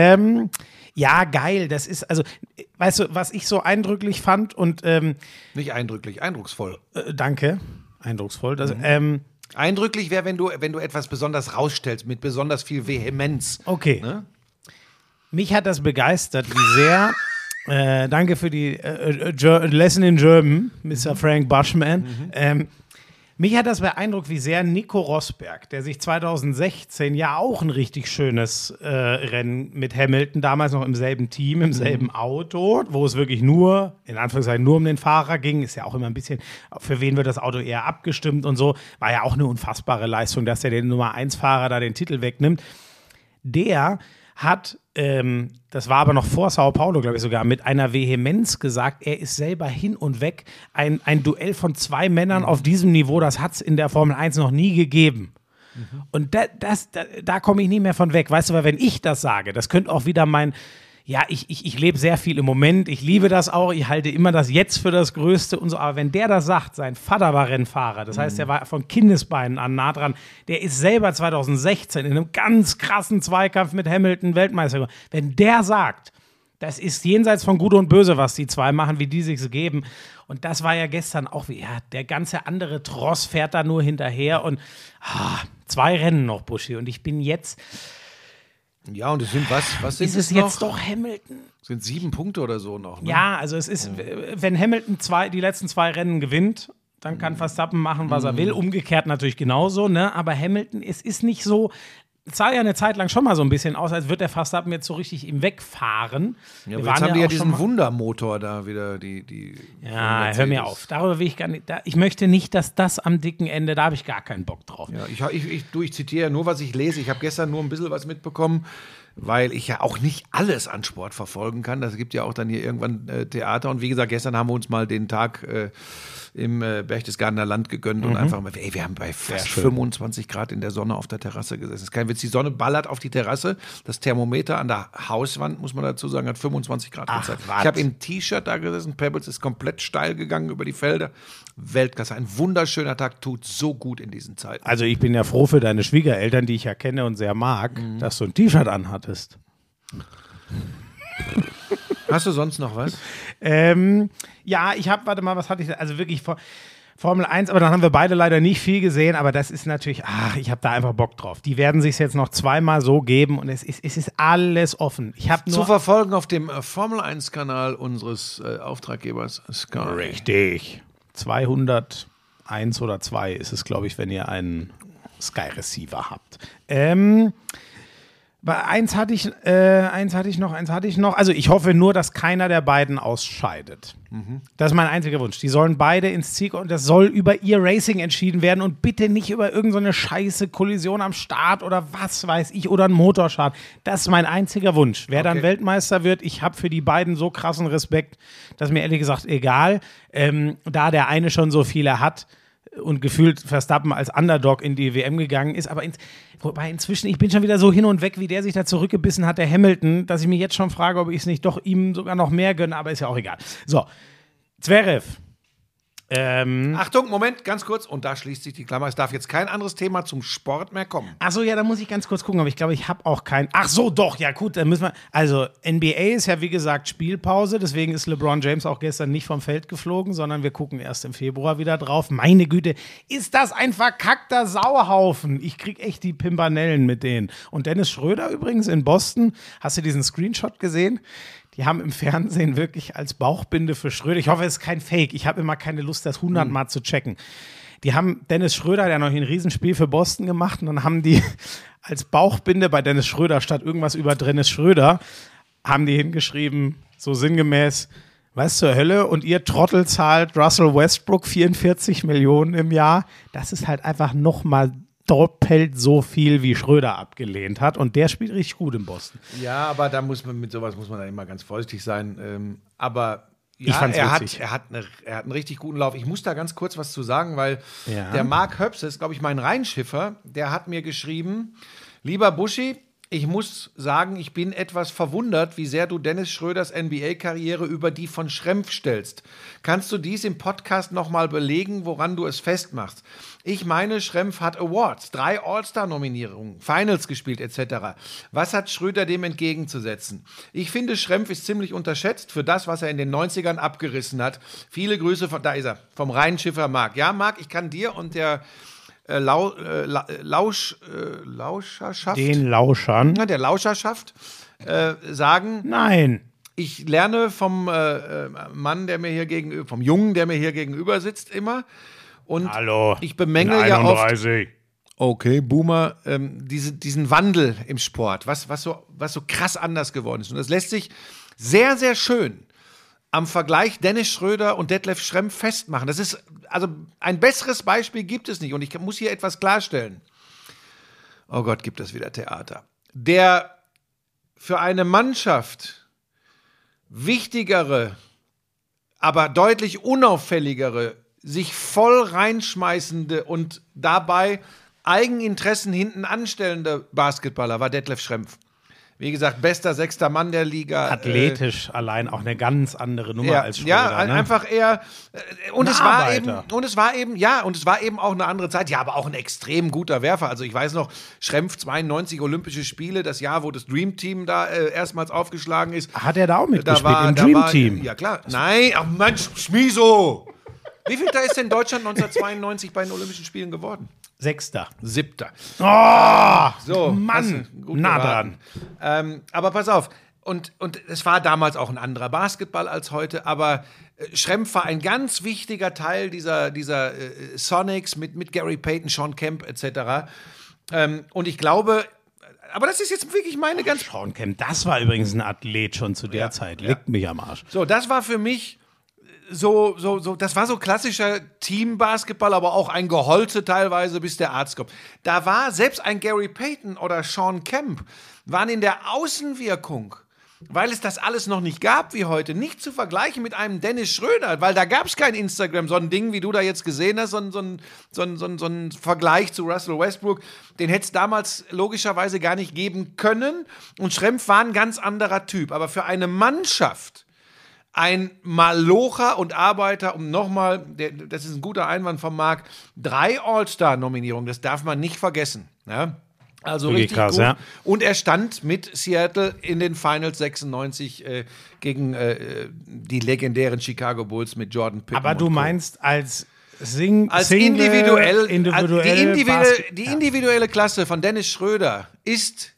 Ja, geil, das ist, also, weißt du, was ich so eindrücklich fand und nicht eindrücklich, eindrucksvoll. Danke, eindrucksvoll. Das, eindrücklich wäre, wenn du etwas besonders rausstellst, mit besonders viel Vehemenz. Okay. Ne? Mich hat das begeistert, wie sehr, danke für die Lesson in German, Mr. Frank Bushman, mich hat das beeindruckt, wie sehr Nico Rosberg, der sich 2016 ja auch ein richtig schönes Rennen mit Hamilton, damals noch im selben Team, im selben Auto, wo es wirklich nur, in Anführungszeichen, nur um den Fahrer ging, ist ja auch immer ein bisschen, für wen wird das Auto eher abgestimmt und so, war ja auch eine unfassbare Leistung, dass er den Nummer-1-Fahrer da den Titel wegnimmt. Der hat, das war aber noch vor Sao Paulo, glaube ich sogar, mit einer Vehemenz gesagt, er ist selber hin und weg. Ein Duell von zwei Männern auf diesem Niveau, das hat es in der Formel 1 noch nie gegeben. Und da komme ich nie mehr von weg. Weißt du, weil wenn ich das sage, das könnte auch wieder ja, ich lebe sehr viel im Moment, ich liebe das auch, ich halte immer das Jetzt für das Größte und so, aber wenn der das sagt, sein Vater war Rennfahrer, das heißt, der war von Kindesbeinen an nah dran, der ist selber 2016 in einem ganz krassen Zweikampf mit Hamilton Weltmeister geworden. Wenn der sagt, das ist jenseits von Gut und Böse, was die zwei machen, wie die sich's geben. Und das war ja gestern auch, der ganze andere Tross fährt da nur hinterher und 2 Rennen noch, Buschi, und ich bin jetzt... Ja, und es sind was sind ist es noch? jetzt doch Hamilton? Sind 7 Punkte oder so noch, ne? Ja, also es ist, wenn Hamilton die letzten 2 Rennen gewinnt, dann kann Verstappen machen, was er will. Umgekehrt natürlich genauso, ne? Aber Hamilton, es ist nicht so, es sah ja eine Zeit lang schon mal so ein bisschen aus, als würde der Verstappen jetzt so richtig ihm wegfahren. Ja, aber jetzt haben die ja diesen Wundermotor da wieder, die ja, hör mir auf. Darüber will ich gar nicht, ich möchte nicht, dass das am dicken Ende, da habe ich gar keinen Bock drauf. Ja, ich zitiere ja nur, was ich lese. Ich habe gestern nur ein bisschen was mitbekommen, weil ich ja auch nicht alles an Sport verfolgen kann. Das gibt ja auch dann hier irgendwann Theater. Und wie gesagt, gestern haben wir uns mal den Tag im Berchtesgadener Land gegönnt und einfach mal, wir haben bei fast 25 Grad in der Sonne auf der Terrasse gesessen. Das ist kein Witz, die Sonne ballert auf die Terrasse. Das Thermometer an der Hauswand, muss man dazu sagen, hat 25 Grad gezeigt. Ich habe im T-Shirt da gesessen, Pebbles ist komplett steil gegangen über die Felder. Weltklasse, ein wunderschöner Tag, tut so gut in diesen Zeiten. Also ich bin ja froh für deine Schwiegereltern, die ich ja kenne und sehr mag, dass du ein T-Shirt anhattest. Hast du sonst noch was? Ja, was hatte ich da? Also wirklich Formel 1, aber dann haben wir beide leider nicht viel gesehen, aber das ist natürlich, ich habe da einfach Bock drauf. Die werden sich jetzt noch zweimal so geben und es ist alles offen. Zu verfolgen auf dem Formel 1 Kanal unseres Auftraggebers Sky. Richtig. 201 oder 2 ist es, glaube ich, wenn ihr einen Sky Receiver habt. Eins hatte ich noch. Also ich hoffe nur, dass keiner der beiden ausscheidet. Das ist mein einziger Wunsch. Die sollen beide ins Ziel und das soll über ihr Racing entschieden werden und bitte nicht über irgendeine scheiße Kollision am Start oder was weiß ich oder ein Motorschaden. Das ist mein einziger Wunsch. Wer dann Weltmeister wird, ich habe für die beiden so krassen Respekt, dass mir ehrlich gesagt egal, da der eine schon so viele hat und gefühlt Verstappen als Underdog in die WM gegangen ist, aber wobei inzwischen, ich bin schon wieder so hin und weg, wie der sich da zurückgebissen hat, der Hamilton, dass ich mich jetzt schon frage, ob ich es nicht doch ihm sogar noch mehr gönne, aber ist ja auch egal. So, Zverev. Achtung, Moment, ganz kurz. Und da schließt sich die Klammer. Es darf jetzt kein anderes Thema zum Sport mehr kommen. Achso, ja, da muss ich ganz kurz gucken, aber ich glaube, ich habe auch keinen. Ach so, doch, ja gut, dann müssen wir. Also, NBA ist ja wie gesagt Spielpause, deswegen ist LeBron James auch gestern nicht vom Feld geflogen, sondern wir gucken erst im Februar wieder drauf. Meine Güte, ist das ein verkackter Sauhaufen. Ich krieg echt die Pimpanellen mit denen. Und Dennis Schröder übrigens in Boston, hast du diesen Screenshot gesehen? Die haben im Fernsehen wirklich als Bauchbinde für Schröder, ich hoffe, es ist kein Fake, ich habe immer keine Lust, das 100-mal zu checken. Die haben Dennis Schröder, der hat noch ein Riesenspiel für Boston gemacht und dann haben die als Bauchbinde bei Dennis Schröder statt irgendwas über Dennis Schröder, haben die hingeschrieben, so sinngemäß, was zur Hölle? Und ihr Trottel zahlt Russell Westbrook 44 Millionen im Jahr. Das ist halt einfach nochmal doppelt so viel, wie Schröder abgelehnt hat. Und der spielt richtig gut in Boston. Ja, aber da mit sowas muss man dann immer ganz vorsichtig sein. Aber ja, ich fand's er hat einen richtig guten Lauf. Ich muss da ganz kurz was zu sagen, weil der Mark Höps, das ist, glaube ich, mein Rheinschiffer, der hat mir geschrieben, lieber Buschi, ich muss sagen, ich bin etwas verwundert, wie sehr du Dennis Schröders NBA-Karriere über die von Schrempf stellst. Kannst du dies im Podcast nochmal belegen, woran du es festmachst? Ich meine, Schrempf hat Awards, 3 All-Star-Nominierungen, Finals gespielt etc. Was hat Schröder dem entgegenzusetzen? Ich finde, Schrempf ist ziemlich unterschätzt für das, was er in den 90ern abgerissen hat. Viele Grüße, da ist er, vom Rheinschiffer Marc. Ja, Marc, ich kann dir und der Lauscherschaft. Den Lauschern. Der Lauscherschaft sagen. Nein. Ich lerne vom Mann, der mir hier gegenüber, vom Jungen, der mir hier gegenüber sitzt, immer. Und hallo. Ich bemängel ja oft. Okay, Boomer, diesen Wandel im Sport, was so krass anders geworden ist. Und das lässt sich sehr, sehr schön am Vergleich Dennis Schröder und Detlef Schrempf festmachen. Das ist, also ein besseres Beispiel gibt es nicht. Und ich muss hier etwas klarstellen. Oh Gott, gibt es wieder Theater. Der für eine Mannschaft wichtigere, aber deutlich unauffälligere, sich voll reinschmeißende und dabei Eigeninteressen hinten anstellende Basketballer war Detlef Schrempf. Wie gesagt, bester 6. Mann der Liga. Athletisch allein auch eine ganz andere Nummer als Schröder. Ja, ne? einfach eher. Und es war eben auch eine andere Zeit. Ja, aber auch ein extrem guter Werfer. Also ich weiß noch, Schrempf 92 Olympische Spiele, das Jahr, wo das Dream Team da erstmals aufgeschlagen ist. Hat er da auch mitgespielt im Dream Team? Ja, klar. Nein, ach Mensch, Schmiso. Wie viel da ist denn Deutschland 1992 bei den Olympischen Spielen geworden? 6. 7. Oh, so, Mann, nah dran. Aber pass auf, und es war damals auch ein anderer Basketball als heute, aber Schrempf war ein ganz wichtiger Teil dieser Sonics mit Gary Payton, Sean Kemp etc. Und ich glaube, aber das ist jetzt wirklich meine ganz... Sean Kemp, das war übrigens ein Athlet schon zu der Zeit, leckt mich am Arsch. So, das war für mich... das war so klassischer Teambasketball, aber auch ein Geholze teilweise, bis der Arzt kommt. Da war selbst ein Gary Payton oder Sean Kemp, waren in der Außenwirkung, weil es das alles noch nicht gab wie heute, nicht zu vergleichen mit einem Dennis Schröder, weil da gab es kein Instagram, so ein Ding, wie du da jetzt gesehen hast, so ein Vergleich zu Russell Westbrook, den hätte es damals logischerweise gar nicht geben können. Und Schrempf war ein ganz anderer Typ. Aber für eine Mannschaft, ein Malocher und Arbeiter, das ist ein guter Einwand von Marc, 3 All-Star-Nominierungen, das darf man nicht vergessen. Ja? Also richtig krass, gut. Ja. Und er stand mit Seattle in den Finals 96 gegen die legendären Chicago Bulls mit Jordan Pippen. Aber du meinst als individuell die individuelle Klasse von Dennis Schröder ist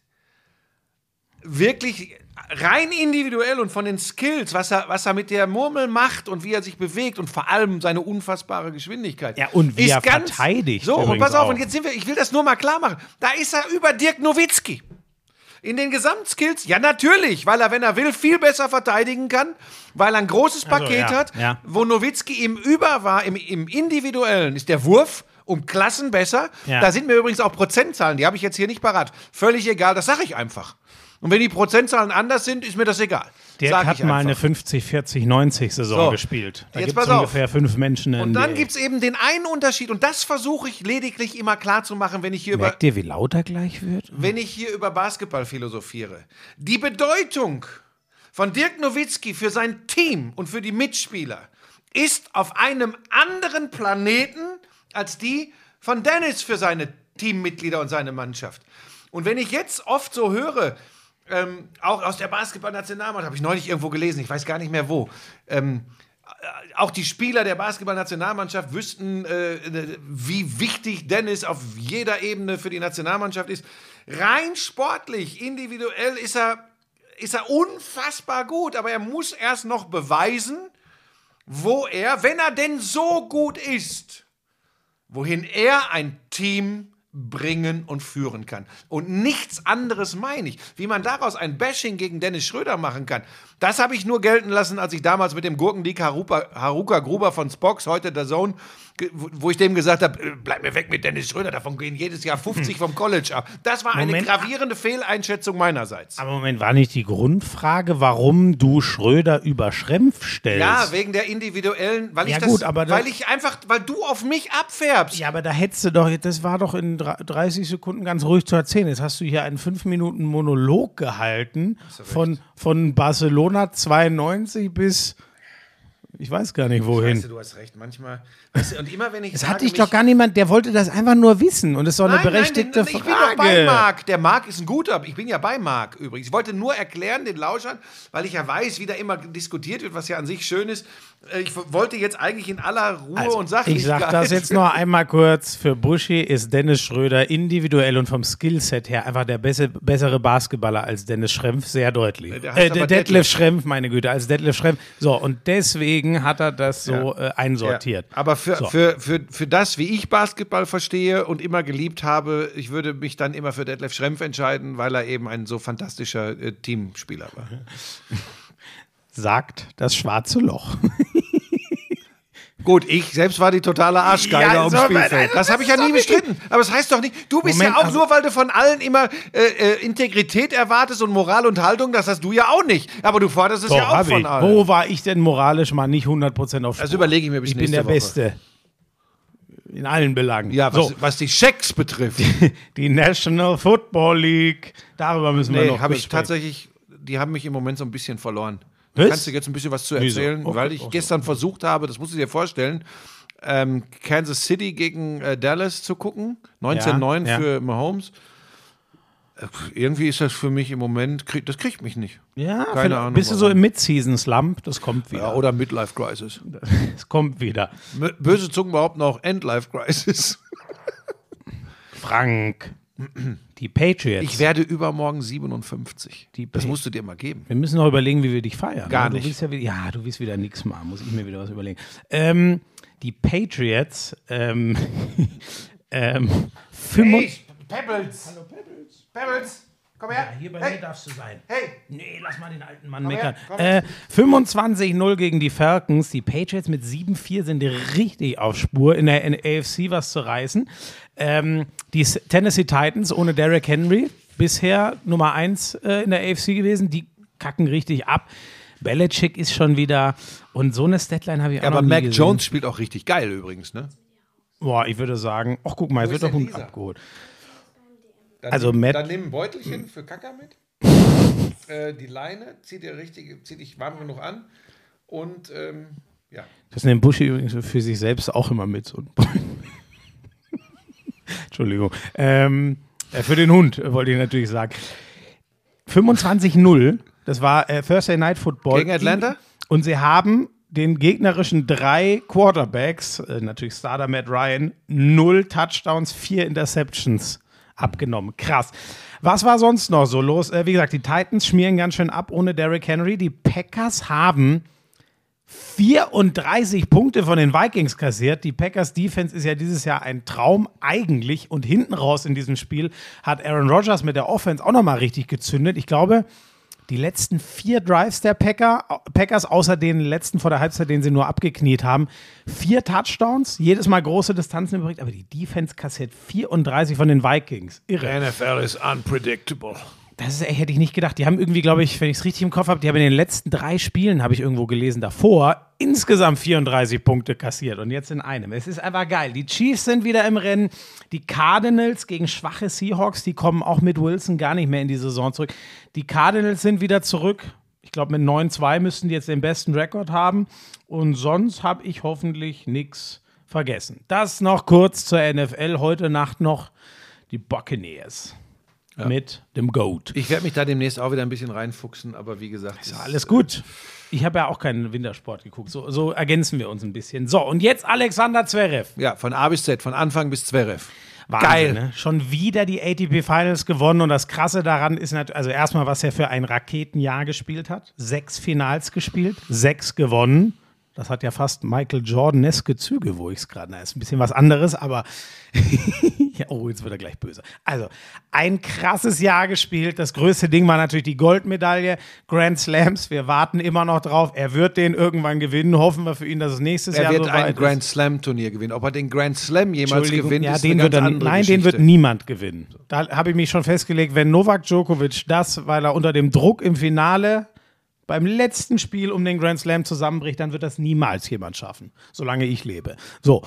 wirklich rein individuell und von den Skills, was er mit der Murmel macht und wie er sich bewegt und vor allem seine unfassbare Geschwindigkeit. Ja, und wie er verteidigt. So, und pass auf, und jetzt ich will das nur mal klar machen. Da ist er über Dirk Nowitzki. In den Gesamtskills? Ja, natürlich, weil er, wenn er will, viel besser verteidigen kann, weil er ein großes Paket hat. Ja. Wo Nowitzki im Über war, im Individuellen, ist der Wurf um Klassen besser. Ja. Da sind mir übrigens auch Prozentzahlen, die habe ich jetzt hier nicht parat. Völlig egal, das sage ich einfach. Und wenn die Prozentzahlen anders sind, ist mir das egal. Der Sag hat ich mal eine einfach. 50-40-90-Saison So, gespielt. Da jetzt gibt es pass auf. ungefähr 5 Menschen in Und dann NBA. gibt es eben den einen Unterschied, und das versuche ich lediglich immer klar zu machen, wenn ich hier Merkt ihr, wie laut er gleich wird? über Basketball philosophiere. Die Bedeutung von Dirk Nowitzki für sein Team und für die Mitspieler ist auf einem anderen Planeten als die von Dennis für seine Teammitglieder und seine Mannschaft. Und wenn ich jetzt oft so höre, auch aus der Basketball-Nationalmannschaft, habe ich neulich irgendwo gelesen, ich weiß gar nicht mehr wo, auch die Spieler der Basketball-Nationalmannschaft wüssten, wie wichtig Dennis auf jeder Ebene für die Nationalmannschaft ist. Rein sportlich, individuell ist er unfassbar gut, aber er muss erst noch beweisen, wo er, wenn er denn so gut ist, wohin er ein Team bringen und führen kann. Und nichts anderes meine ich. Wie man daraus ein Bashing gegen Dennis Schröder machen kann, das habe ich nur gelten lassen, als ich damals mit dem Gurkenleak Haruka Gruber von Spox, heute der Zone, wo ich dem gesagt habe, bleib mir weg mit Dennis Schröder, davon gehen jedes Jahr 50 vom College ab. Das war eine gravierende Fehleinschätzung meinerseits. Aber Moment, war nicht die Grundfrage, warum du Schröder über Schrempf stellst? Ja, wegen der individuellen, weil Ja, gut, aber weil du auf mich abfärbst. Ja, aber da hättest du doch, das war doch in 30 Sekunden ganz ruhig zu erzählen. Jetzt hast du hier einen 5 Minuten Monolog gehalten von Barcelona 92 bis, ich weiß gar nicht wohin. Weißt du, du hast recht, manchmal. Weißt du, und immer wenn ich Es sage, hat dich doch gar niemand, der wollte das einfach nur wissen und es ist doch eine berechtigte ich bin doch bei Frage. Marc. Der Marc ist ein guter, ich bin ja bei Marc übrigens. Ich wollte nur erklären den Lauschern, weil ich ja weiß, wie da immer diskutiert wird, was ja an sich schön ist. Ich wollte jetzt eigentlich in aller Ruhe und Sachlichkeit. Ich sag das jetzt noch einmal kurz. Für Buschi ist Dennis Schröder individuell und vom Skillset her einfach der bessere Basketballer als Dennis Schrempf, sehr deutlich. Der heißt aber Detlef Schrempf, meine Güte, als Detlef Schrempf. So, und deswegen hat er das so einsortiert. Ja. Aber für das, wie ich Basketball verstehe und immer geliebt habe, ich würde mich dann immer für Detlef Schrempf entscheiden, weil er eben ein so fantastischer Teamspieler war. Sagt das schwarze Loch. Gut, ich selbst war die totale Arschgeige Ja, auf so, dem Spielfeld. nein, Das habe ich ja nie bestritten. Aber das heißt doch nicht, du bist Moment, ja auch also- nur, weil du von allen immer Integrität erwartest und Moral und Haltung, das hast du ja auch nicht. Aber du forderst es ja auch von allen. Wo war ich denn moralisch mal nicht 100% auf Spur? Das überlege ich mir bis Ich bin nächste der Woche. Beste. In allen Belangen. Ja, was die Schecks betrifft. Die National Football League, darüber müssen wir Nee, noch habe kurz ich sprechen. tatsächlich, die haben mich im Moment so ein bisschen verloren. Was? Kannst du jetzt ein bisschen was zu Wieso? erzählen? Okay, Weil ich gestern versucht habe, das musst du dir vorstellen, Kansas City gegen Dallas zu gucken. 19-9 Ja. für Mahomes. Irgendwie ist das für mich im Moment, das kriegt mich nicht. Ja, Keine Ahnung. bist du so warum. im Mid-Season-Slump? Das kommt wieder. Ja, oder Midlife Crisis. Es kommt wieder. Böse Zungen behaupten auch Endlife Crisis. Frank, die Patriots. Ich werde übermorgen 57. Die Das musst du dir mal geben. Wir müssen noch überlegen, wie wir dich feiern. Gar Du nicht. willst du willst wieder nichts machen. Muss ich mir wieder was überlegen. Die Patriots, Pebbles! Hallo Pebbles! Pebbles! Komm her! Hier bei Hey. mir darfst du sein. Hey! Nee, lass mal den alten Mann Komm meckern. her, komm 25-0 gegen die Falcons. Die Patriots mit 7-4 sind richtig auf Spur, in der AFC was zu reißen. Die Tennessee Titans ohne Derrick Henry, bisher Nummer 1 in der AFC gewesen, die kacken richtig ab. Belichick ist schon wieder, und so eine Statline habe ich auch Aber noch nie Mac gesehen. Jones spielt auch richtig geil übrigens, ne? Boah, ich würde sagen, ach guck mal, jetzt wird der Hund Lisa? abgeholt. Dann Also nimm, Matt- Dann nimm ein Beutelchen für Kacker mit. Die Leine, zieh dich warm genug an. Und ja. Das nimmt Buschi übrigens für sich selbst auch immer mit. So. Entschuldigung. Für den Hund wollte ich natürlich sagen. 25-0, das war Thursday Night Football. Gegen Atlanta? Und sie haben den gegnerischen 3 Quarterbacks, natürlich Starter Matt Ryan, 0 Touchdowns, 4 Interceptions abgenommen. Krass. Was war sonst noch so los? Wie gesagt, die Titans schmieren ganz schön ab ohne Derrick Henry. Die Packers haben 34 Punkte von den Vikings kassiert. Die Packers Defense ist ja dieses Jahr ein Traum eigentlich. Und hinten raus in diesem Spiel hat Aaron Rodgers mit der Offense auch nochmal richtig gezündet. Ich glaube, die letzten 4 Drives der Packers, außer den letzten vor der Halbzeit, den sie nur abgekniet haben, 4 Touchdowns, jedes Mal große Distanzen übrig, aber die Defense kassiert 34 von den Vikings. Irre. NFL is unpredictable. Das hätte ich nicht gedacht. Die haben irgendwie, glaube ich, wenn ich es richtig im Kopf habe, die haben in den letzten 3 Spielen, habe ich irgendwo gelesen, davor insgesamt 34 Punkte kassiert und jetzt in einem. Es ist einfach geil. Die Chiefs sind wieder im Rennen. Die Cardinals gegen schwache Seahawks, die kommen auch mit Wilson gar nicht mehr in die Saison zurück. Die Cardinals sind wieder zurück. Ich glaube, mit 9-2 müssten die jetzt den besten Rekord haben. Und sonst habe ich hoffentlich nichts vergessen. Das noch kurz zur NFL. Heute Nacht noch die Buccaneers. Ja. Mit dem GOAT. Ich werde mich da demnächst auch wieder ein bisschen reinfuchsen, aber wie gesagt. Ist alles gut. Ich habe ja auch keinen Wintersport geguckt. So ergänzen wir uns ein bisschen. So, und jetzt Alexander Zverev. Ja, von A bis Z, von Anfang bis Zverev. Wahnsinn, geil. Ne? Schon wieder die ATP Finals gewonnen. Und das Krasse daran ist natürlich, also erstmal, was er für ein Raketenjahr gespielt hat. 6 Finals gespielt, 6 gewonnen. Das hat ja fast Michael Jordan-eske Züge, wo ich es gerade, ist ein bisschen was anderes, aber ja, oh, jetzt wird er gleich böse. Also, ein krasses Jahr gespielt. Das größte Ding war natürlich die Goldmedaille. Grand Slams, wir warten immer noch drauf. Er wird den irgendwann gewinnen. Hoffen wir für ihn, dass es nächstes Jahr so weit ist. Er wird ein Grand Slam-Turnier gewinnen. Ob er den Grand Slam jemals gewinnt, ja, ist eine ganz andere Geschichte. Den wird niemand gewinnen. Da habe ich mich schon festgelegt, wenn Novak Djokovic das, weil er unter dem Druck im Finale beim letzten Spiel um den Grand Slam zusammenbricht, dann wird das niemals jemand schaffen, solange ich lebe. So,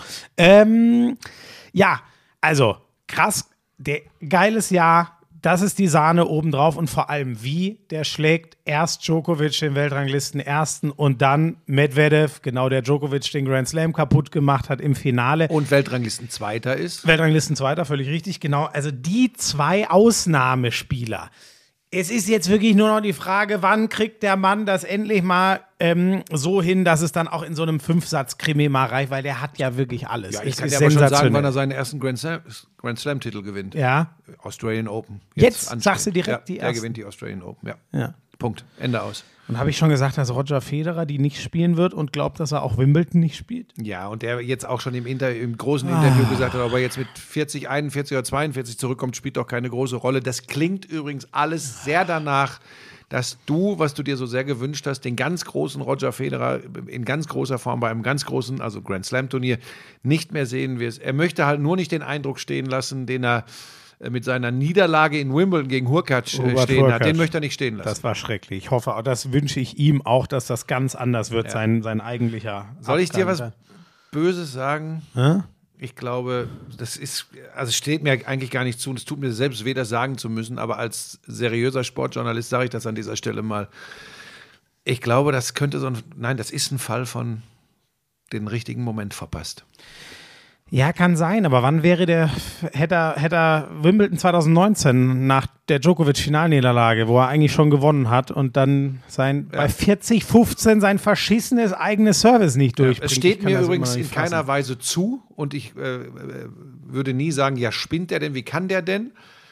ja, also krass, geiles Jahr, das ist die Sahne obendrauf und vor allem wie, der schlägt erst Djokovic, den Weltranglisten-Ersten und dann Medvedev, genau der Djokovic den Grand Slam kaputt gemacht hat im Finale. Und Weltranglisten-Zweiter ist. Weltranglisten-Zweiter, völlig richtig, genau. Also die 2 Ausnahmespieler. Es ist jetzt wirklich nur noch die Frage, wann kriegt der Mann das endlich mal so hin, dass es dann auch in so einem 5-Satz-Krimi mal reicht, weil der hat ja wirklich alles. Ja, ich kann dir aber schon sagen, wann er seinen ersten Grand Slam-Titel gewinnt. Ja. Australian Open. Jetzt sagst du direkt die erste. Er gewinnt die Australian Open, ja. Punkt. Ende aus. Und habe ich schon gesagt, dass Roger Federer die nicht spielen wird und glaubt, dass er auch Wimbledon nicht spielt? Ja, und der jetzt auch schon im großen Interview gesagt hat, ob er jetzt mit 40, 41 oder 42 zurückkommt, spielt doch keine große Rolle. Das klingt übrigens alles sehr danach, dass du, was du dir so sehr gewünscht hast, den ganz großen Roger Federer in ganz großer Form bei einem ganz großen, also Grand Slam Turnier, nicht mehr sehen wirst. Er möchte halt nur nicht den Eindruck stehen lassen, den er mit seiner Niederlage in Wimbledon gegen Hurkacz stehen hat. Den möchte er nicht stehen lassen. Das war schrecklich. Ich hoffe, das wünsche ich ihm auch, dass das ganz anders wird, sein eigentlicher Soll ich dir was Böses sagen? Ich glaube, es steht mir eigentlich gar nicht zu und es tut mir selbst weh, das sagen zu müssen, aber als seriöser Sportjournalist sage ich das an dieser Stelle mal. Ich glaube, das ist ein Fall von den richtigen Moment verpasst. Ja, kann sein, aber wann hätte er Wimbledon 2019 nach der Djokovic-Finalniederlage, wo er eigentlich schon gewonnen hat und dann bei 40-15 sein verschissenes eigenes Service nicht durchbringt. Es steht mir übrigens in keiner Weise zu und ich würde nie sagen, ja, spinnt der denn, wie kann der denn?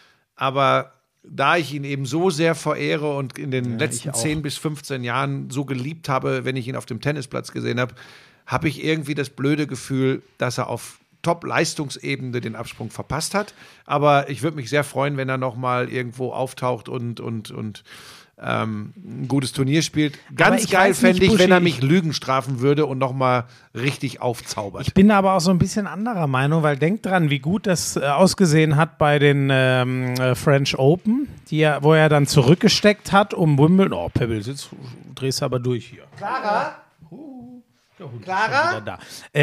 Aber da ich ihn eben so sehr verehre und in den letzten 10 bis 15 Jahren so geliebt habe, wenn ich ihn auf dem Tennisplatz gesehen habe, habe ich irgendwie das blöde Gefühl, dass er auf Top-Leistungsebene den Absprung verpasst hat. Aber ich würde mich sehr freuen, wenn er nochmal irgendwo auftaucht und ein gutes Turnier spielt. Ganz geil fände ich, wenn er mich Lügen strafen würde und nochmal richtig aufzaubert. Ich bin aber auch so ein bisschen anderer Meinung, weil denk dran, wie gut das ausgesehen hat bei den French Open, wo er dann zurückgesteckt hat, um Wimbledon. Oh, Pebbles, jetzt drehst du aber durch hier. Clara? Clara?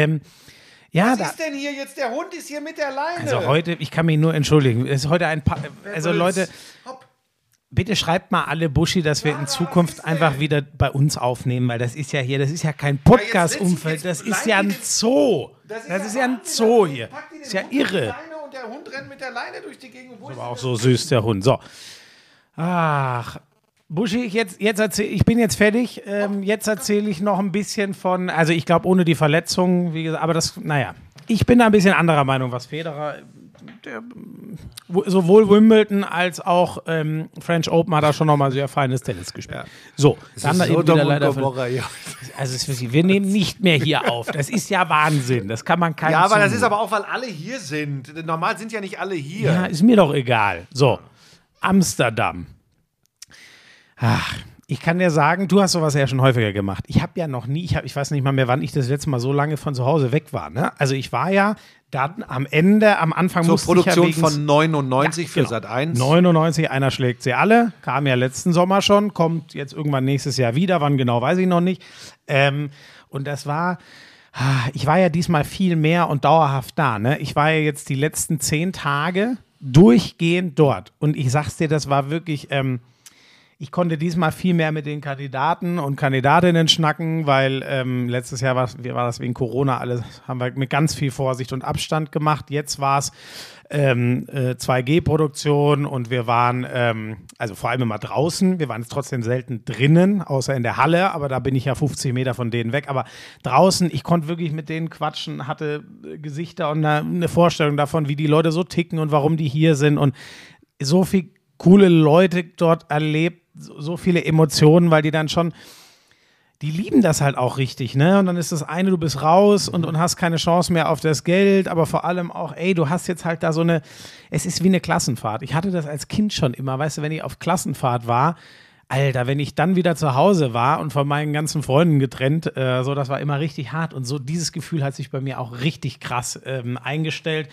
Was ist denn hier jetzt? Der Hund ist hier mit der Leine. Also heute, ich kann mich nur entschuldigen, es ist heute also Leute, bitte schreibt mal alle Buschi, dass wir in Zukunft einfach wieder bei uns aufnehmen, weil das ist ja kein Podcast-Umfeld, das ist ja ein Zoo. Das ist ja ein Zoo hier. Das ist ja irre. Und der Hund rennt mit der Leine durch die Gegend. Das war auch so süß, der Hund. So. Ach, Buschi, ich bin jetzt fertig. Jetzt erzähle ich noch ein bisschen von, also ich glaube ohne die Verletzung, wie gesagt, aber ich bin da ein bisschen anderer Meinung, was Federer sowohl Wimbledon als auch French Open hat er schon nochmal sehr feines Tennis gespielt. Ja. So, dann eben wieder leider ja. Also es ist wirklich, wir nehmen nicht mehr hier auf. Das ist ja Wahnsinn. Das kann man keinem Ja, aber das zumuten. ist aber auch, weil alle hier sind. Normal sind ja nicht alle hier. Ja, ist mir doch egal. So, Amsterdam. Ach, ich kann dir sagen, du hast sowas ja schon häufiger gemacht. Ich habe ja noch nie, ich weiß nicht mal mehr, wann ich das letzte Mal so lange von zu Hause weg war. Ne? Also ich war ja dann am Anfang Zur musste ich ja Produktion wegen von 99 für genau. Sat.1. 99, einer schlägt sie alle. Kam ja letzten Sommer schon, kommt jetzt irgendwann nächstes Jahr wieder. Wann genau, weiß ich noch nicht. Und das war, ich war ja diesmal viel mehr und dauerhaft da. Ne? Ich war ja jetzt die letzten 10 Tage durchgehend dort. Und ich sag's dir, das war wirklich, ich konnte diesmal viel mehr mit den Kandidaten und Kandidatinnen schnacken, weil letztes Jahr war das wegen Corona alles, haben wir mit ganz viel Vorsicht und Abstand gemacht. Jetzt war es 2G-Produktion und wir waren, also vor allem immer draußen, wir waren jetzt trotzdem selten drinnen, außer in der Halle, aber da bin ich ja 50 Meter von denen weg, aber draußen, ich konnte wirklich mit denen quatschen, hatte Gesichter und eine Vorstellung davon, wie die Leute so ticken und warum die hier sind und so viel coole Leute dort erlebt, so viele Emotionen, weil die dann schon, die lieben das halt auch richtig, ne? Und dann ist das eine, du bist raus und hast keine Chance mehr auf das Geld, aber vor allem auch, ey, du hast jetzt halt da so eine, es ist wie eine Klassenfahrt. Ich hatte das als Kind schon immer, weißt du, wenn ich auf Klassenfahrt war, Alter, wenn ich dann wieder zu Hause war und von meinen ganzen Freunden getrennt, so, das war immer richtig hart und so, dieses Gefühl hat sich bei mir auch richtig krass eingestellt.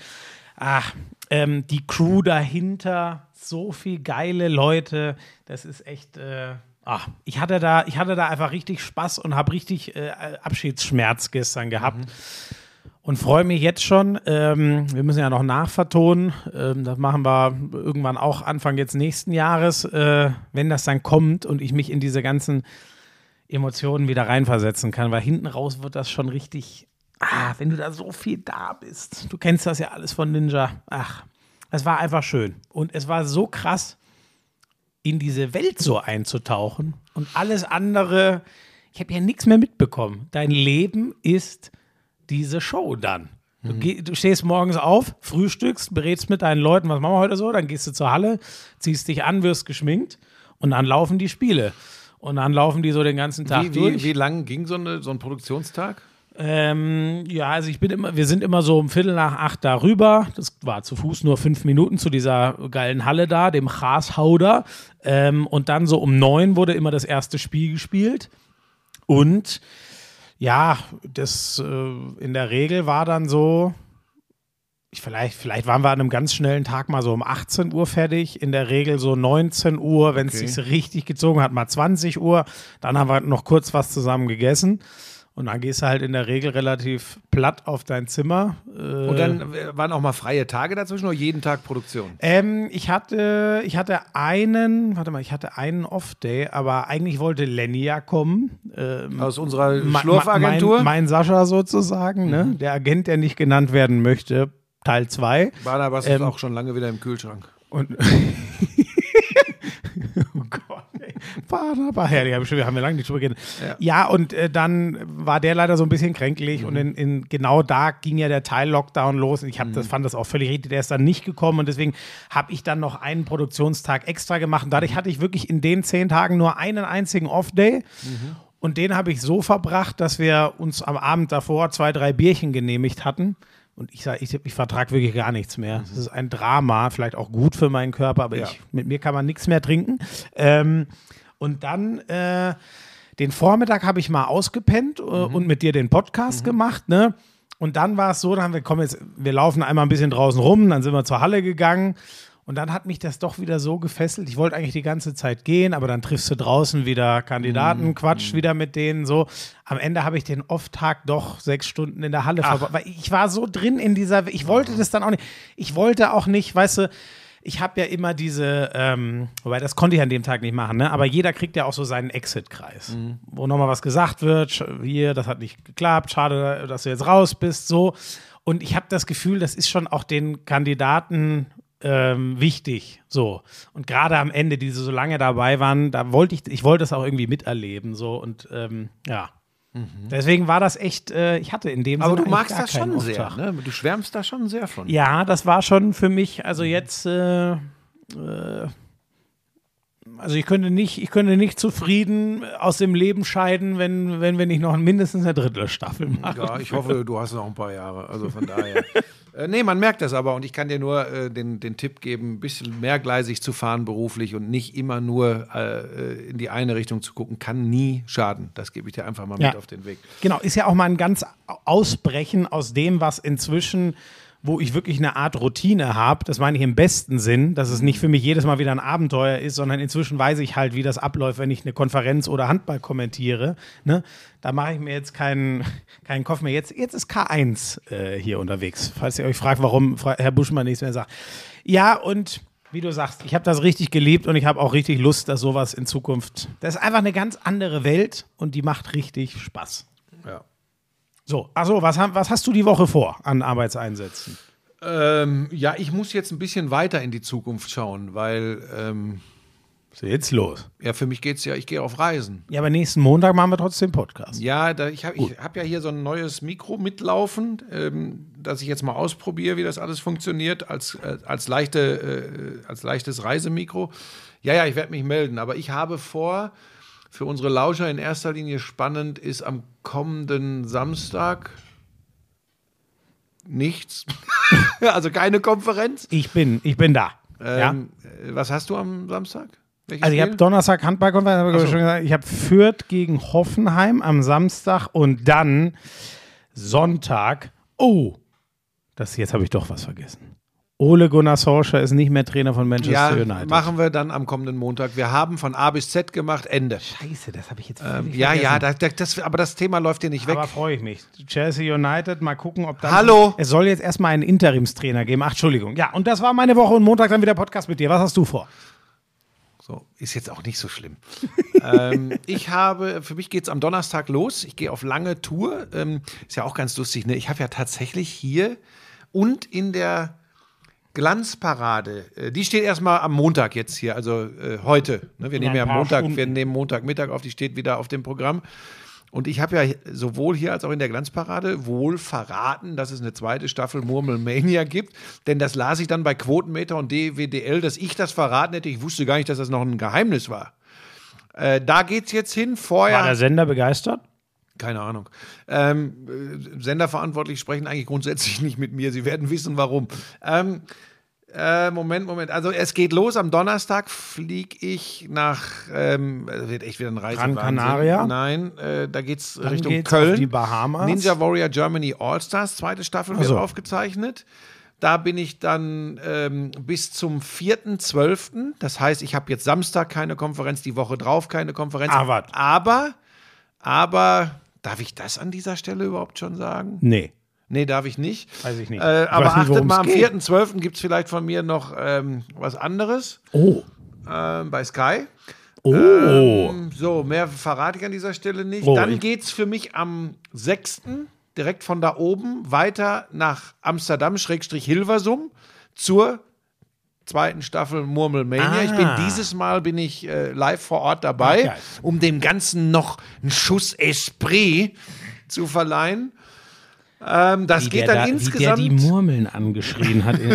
Die Crew dahinter, so viel geile Leute, das ist echt, ich hatte da einfach richtig Spaß und habe richtig Abschiedsschmerz gestern gehabt und freue mich jetzt schon, wir müssen ja noch nachvertonen, das machen wir irgendwann auch Anfang jetzt nächsten Jahres, wenn das dann kommt und ich mich in diese ganzen Emotionen wieder reinversetzen kann, weil hinten raus wird das schon richtig, wenn du da so viel da bist, du kennst das ja alles von Ninja, es war einfach schön und es war so krass, in diese Welt so einzutauchen und alles andere, ich habe ja nichts mehr mitbekommen. Dein Leben ist diese Show dann. Du stehst morgens auf, frühstückst, berätst mit deinen Leuten, was machen wir heute so, dann gehst du zur Halle, ziehst dich an, wirst geschminkt und dann laufen die Spiele. Und dann laufen die so den ganzen Tag durch. Wie lang ging so ein Produktionstag? Also wir sind immer so um 7:45 darüber. Das war zu Fuß nur 5 Minuten zu dieser geilen Halle da, dem Grashauder. Und dann so um 9 wurde immer das erste Spiel gespielt. Und ja, das in der Regel war dann so, vielleicht waren wir an einem ganz schnellen Tag mal so um 18 Uhr fertig. In der Regel so 19 Uhr, wenn es sich richtig gezogen hat, mal 20 Uhr. Dann haben wir noch kurz was zusammen gegessen. Und dann gehst du halt in der Regel relativ platt auf dein Zimmer. Und dann waren auch mal freie Tage dazwischen oder jeden Tag Produktion? Ich hatte einen Off-Day, aber eigentlich wollte Lenny ja kommen. Aus unserer Schlurfagentur? Mein Sascha sozusagen, ne? Der Agent, der nicht genannt werden möchte, Teil 2. Barnabas ist auch schon lange wieder im Kühlschrank. Und oh Gott, ey. Barnabas, haben wir lange nicht drüber geredet. Ja, und dann war der leider so ein bisschen kränklich und genau da ging ja der Teil-Lockdown los. Und ich fand das auch völlig richtig. Der ist dann nicht gekommen und deswegen habe ich dann noch einen Produktionstag extra gemacht. Und dadurch hatte ich wirklich in den 10 Tagen nur einen einzigen Off-Day. Und den habe ich so verbracht, dass wir uns am Abend davor 2, 3 Bierchen genehmigt hatten. Und ich sage, ich vertrage wirklich gar nichts mehr. Das ist ein Drama, vielleicht auch gut für meinen Körper, aber mit mir kann man nichts mehr trinken. Und dann den Vormittag habe ich mal ausgepennt und mit dir den Podcast gemacht, ne? Und dann war es so, wir laufen einmal ein bisschen draußen rum, dann sind wir zur Halle gegangen. Und dann hat mich das doch wieder so gefesselt. Ich wollte eigentlich die ganze Zeit gehen, aber dann triffst du draußen wieder Kandidaten, quatsch wieder mit denen so. Am Ende habe ich den Off-Tag doch 6 Stunden in der Halle verbracht, weil ich war so drin in dieser, ich wollte das dann auch nicht. Ich wollte auch nicht, weißt du, ich habe ja immer diese, wobei das konnte ich an dem Tag nicht machen, ne? Aber jeder kriegt ja auch so seinen Exit-Kreis, wo nochmal was gesagt wird, hier, das hat nicht geklappt, schade, dass du jetzt raus bist, so. Und ich habe das Gefühl, das ist schon auch den Kandidaten wichtig, so. Und gerade am Ende, die so lange dabei waren, da wollte ich wollte es auch irgendwie miterleben, so. Und ja. Deswegen war das echt, ich hatte in dem Aber Sinne du magst gar das keinen schon sehr, Auftrag. ne? Du schwärmst da schon sehr von. Ja, das war schon für mich, also jetzt, also ich könnte nicht zufrieden aus dem Leben scheiden, wenn wir nicht noch mindestens eine Drittelstaffel machen. Ja, ich hoffe, du hast noch ein paar Jahre. Also von daher. Nee, man merkt das aber und ich kann dir nur den Tipp geben, ein bisschen mehrgleisig zu fahren beruflich und nicht immer nur in die eine Richtung zu gucken, kann nie schaden. Das gebe ich dir einfach mal mit auf den Weg. Genau, ist ja auch mal ein ganz Ausbrechen aus dem, was inzwischen, wo ich wirklich eine Art Routine habe, das meine ich im besten Sinn, dass es nicht für mich jedes Mal wieder ein Abenteuer ist, sondern inzwischen weiß ich halt, wie das abläuft, wenn ich eine Konferenz oder Handball kommentiere. Ne? Da mache ich mir jetzt keinen Kopf mehr. Jetzt ist K1 hier unterwegs, falls ihr euch fragt, warum Herr Buschmann nichts mehr sagt. Ja, und wie du sagst, ich habe das richtig geliebt und ich habe auch richtig Lust, dass sowas in Zukunft, das ist einfach eine ganz andere Welt und die macht richtig Spaß. Ja. So, achso, was hast du die Woche vor an Arbeitseinsätzen? Ja, ich muss jetzt ein bisschen weiter in die Zukunft schauen, weil Was ist jetzt los? ja, für mich geht's ja, ich gehe auf Reisen. Ja, aber nächsten Montag machen wir trotzdem Podcast. Ja, ich hab ja hier so ein neues Mikro mitlaufen, dass ich jetzt mal ausprobiere, wie das alles funktioniert, als leichtes Reisemikro. Ja, ich werde mich melden, aber ich habe vor, für unsere Lauscher in erster Linie spannend ist am kommenden Samstag nichts. Also keine Konferenz. Ich bin da. Ja? Was hast du am Samstag? Welches Also ich Spiel? habe Donnerstag Handballkonferenz, habe ich schon gesagt. Ich habe Fürth gegen Hoffenheim am Samstag und dann Sonntag. Oh, jetzt habe ich doch was vergessen. Ole Gunnar Solskjaer ist nicht mehr Trainer von Manchester United. Machen wir dann am kommenden Montag. Wir haben von A bis Z gemacht, Ende. Scheiße, das habe ich jetzt Aber das Thema läuft dir nicht weg. Aber freue ich mich. Chelsea United, mal gucken, ob dann... Hallo? Es soll jetzt erstmal einen Interimstrainer geben. Ach, Entschuldigung. Ja, und das war meine Woche und Montag dann wieder Podcast mit dir. Was hast du vor? So, ist jetzt auch nicht so schlimm. Für mich geht es am Donnerstag los. Ich gehe auf lange Tour. Ist ja auch ganz lustig, ne? Ich habe ja tatsächlich hier und in der Glanzparade, die steht erstmal am Montag jetzt hier, also heute. Ne? Wir nehmen Montagmittag auf, die steht wieder auf dem Programm. Und ich habe ja sowohl hier als auch in der Glanzparade wohl verraten, dass es eine zweite Staffel Murmelmania gibt. Denn das las ich dann bei Quotenmeter und DWDL, dass ich das verraten hätte. Ich wusste gar nicht, dass das noch ein Geheimnis war. Da geht's jetzt hin. Vorher. War der Sender begeistert? Keine Ahnung. Senderverantwortlich sprechen eigentlich grundsätzlich nicht mit mir. Sie werden wissen, warum. Moment. Also es geht los. Am Donnerstag fliege ich nach, wird echt wieder ein Reisewahnsinn. Gran Canaria? Nein, da geht's Dann Richtung geht's Köln. auf die Bahamas. Ninja Warrior Germany All-Stars, zweite Staffel wird so. aufgezeichnet. Da bin ich dann bis zum 4.12. Das heißt, ich habe jetzt Samstag keine Konferenz, die Woche drauf keine Konferenz. Aber darf ich das an dieser Stelle überhaupt schon sagen? Nee. Nee, darf ich nicht. Weiß ich nicht. Aber weiß nicht, achtet mal, am geht. 4.12. gibt es vielleicht von mir noch was anderes. Oh. Bei Sky. Oh. So, mehr verrate ich an dieser Stelle nicht. Oh, Dann geht es für mich am 6. direkt von da oben weiter nach Amsterdam-Hilversum zur zweiten Staffel Murmelmania. Dieses Mal bin ich live vor Ort dabei, um dem Ganzen noch einen Schuss Esprit zu verleihen. Das geht dann insgesamt. Wie der die Murmeln angeschrien hat.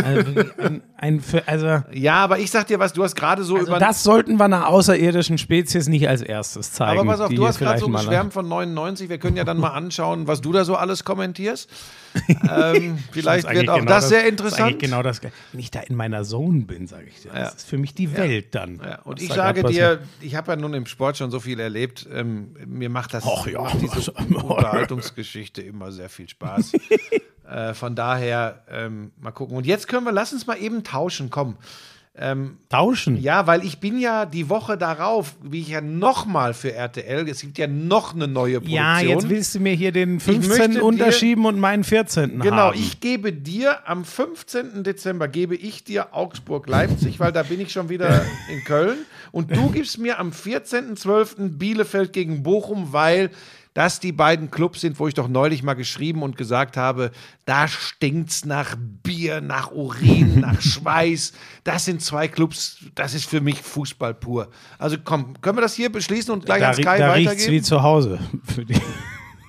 Ja, aber ich sag dir was, du hast gerade so über. Das sollten wir einer außerirdischen Spezies nicht als erstes zeigen. Aber pass auf, du hast gerade so mal geschwärmt von 99. Wir können ja dann mal anschauen, was du da so alles kommentierst. Vielleicht wird auch das sehr interessant. Das ist eigentlich genau das. Wenn ich da in meiner Zone bin, sage ich dir. Das ist für mich die Welt dann. Ja. Und ich sage dir, ich habe ja nun im Sport schon so viel erlebt. Mir macht diese Unterhaltungsgeschichte immer sehr viel Spaß. Von daher, mal gucken. Und jetzt lass uns mal eben tauschen, komm. Tauschen? Ja, weil ich bin ja die Woche darauf, wie ich ja nochmal für RTL, es gibt ja noch eine neue Produktion. Ja, jetzt willst du mir hier den 15. unterschieben und meinen 14. Genau, haben. ich gebe dir am 15. Dezember Augsburg-Leipzig, weil da bin ich schon wieder in Köln. Und du gibst mir am 14.12. Bielefeld gegen Bochum, weil das die beiden Clubs sind, wo ich doch neulich mal geschrieben und gesagt habe, da stinkt's nach Bier, nach Urin, nach Schweiß. Das sind zwei Clubs, das ist für mich Fußball pur. Also komm, können wir das hier beschließen und gleich an Sky da riecht's weitergeben? wie zu Hause für die.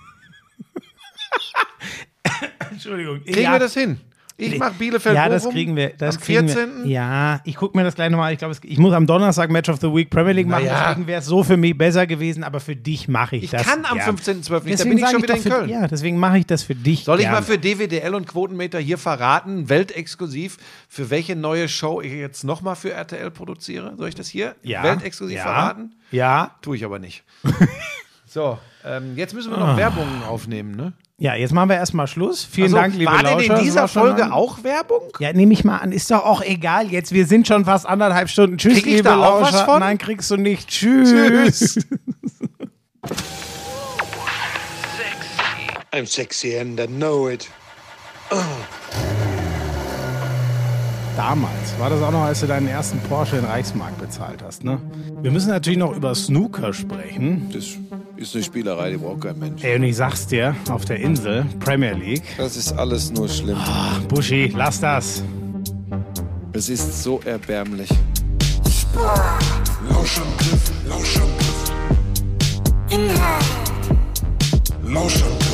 Entschuldigung. Kriegen wir das hin? Ich mache Bielefeld Ja, das Bochum kriegen wir. Das am kriegen 14. Wir. Ja, ich gucke mir das gleich nochmal. Ich glaube, ich muss am Donnerstag Match of the Week Premier League machen. Naja. Deswegen wäre es so für mich besser gewesen, aber für dich mache ich das. Ich kann am gern. 15.12. nicht, da Deswegen bin ich sag schon wieder doch in Köln. Ja, deswegen mache ich das für dich. Soll ich gern. mal für DWDL und Quotenmeter hier verraten, weltexklusiv, für welche neue Show ich jetzt nochmal für RTL produziere? Soll ich das hier weltexklusiv verraten? Ja. Tue ich aber nicht. So, jetzt müssen wir noch Werbungen aufnehmen, ne? Ja, jetzt machen wir erstmal Schluss. Vielen Dank, liebe war Lauscher. denn in Das dieser war schon Folge lang. auch Werbung? Ja, nehme ich mal an. Ist doch auch egal. Jetzt, wir sind schon fast 1,5 Stunden. Tschüss, Krieg ich liebe da auch Lauscher. was von? Nein, kriegst du nicht. Tschüss. I'm sexy and I know it. Damals war das auch noch, als du deinen ersten Porsche in Reichsmark bezahlt hast, ne? Wir müssen natürlich noch über Snooker sprechen. Das ist eine Spielerei, die braucht kein Mensch. Ey, und ich sag's dir, auf der Insel, Premier League. Das ist alles nur schlimm. Buschi, lass das. Es ist so erbärmlich. Lauschangriff, Lauschangriff. Inhalt. Lauschangriff.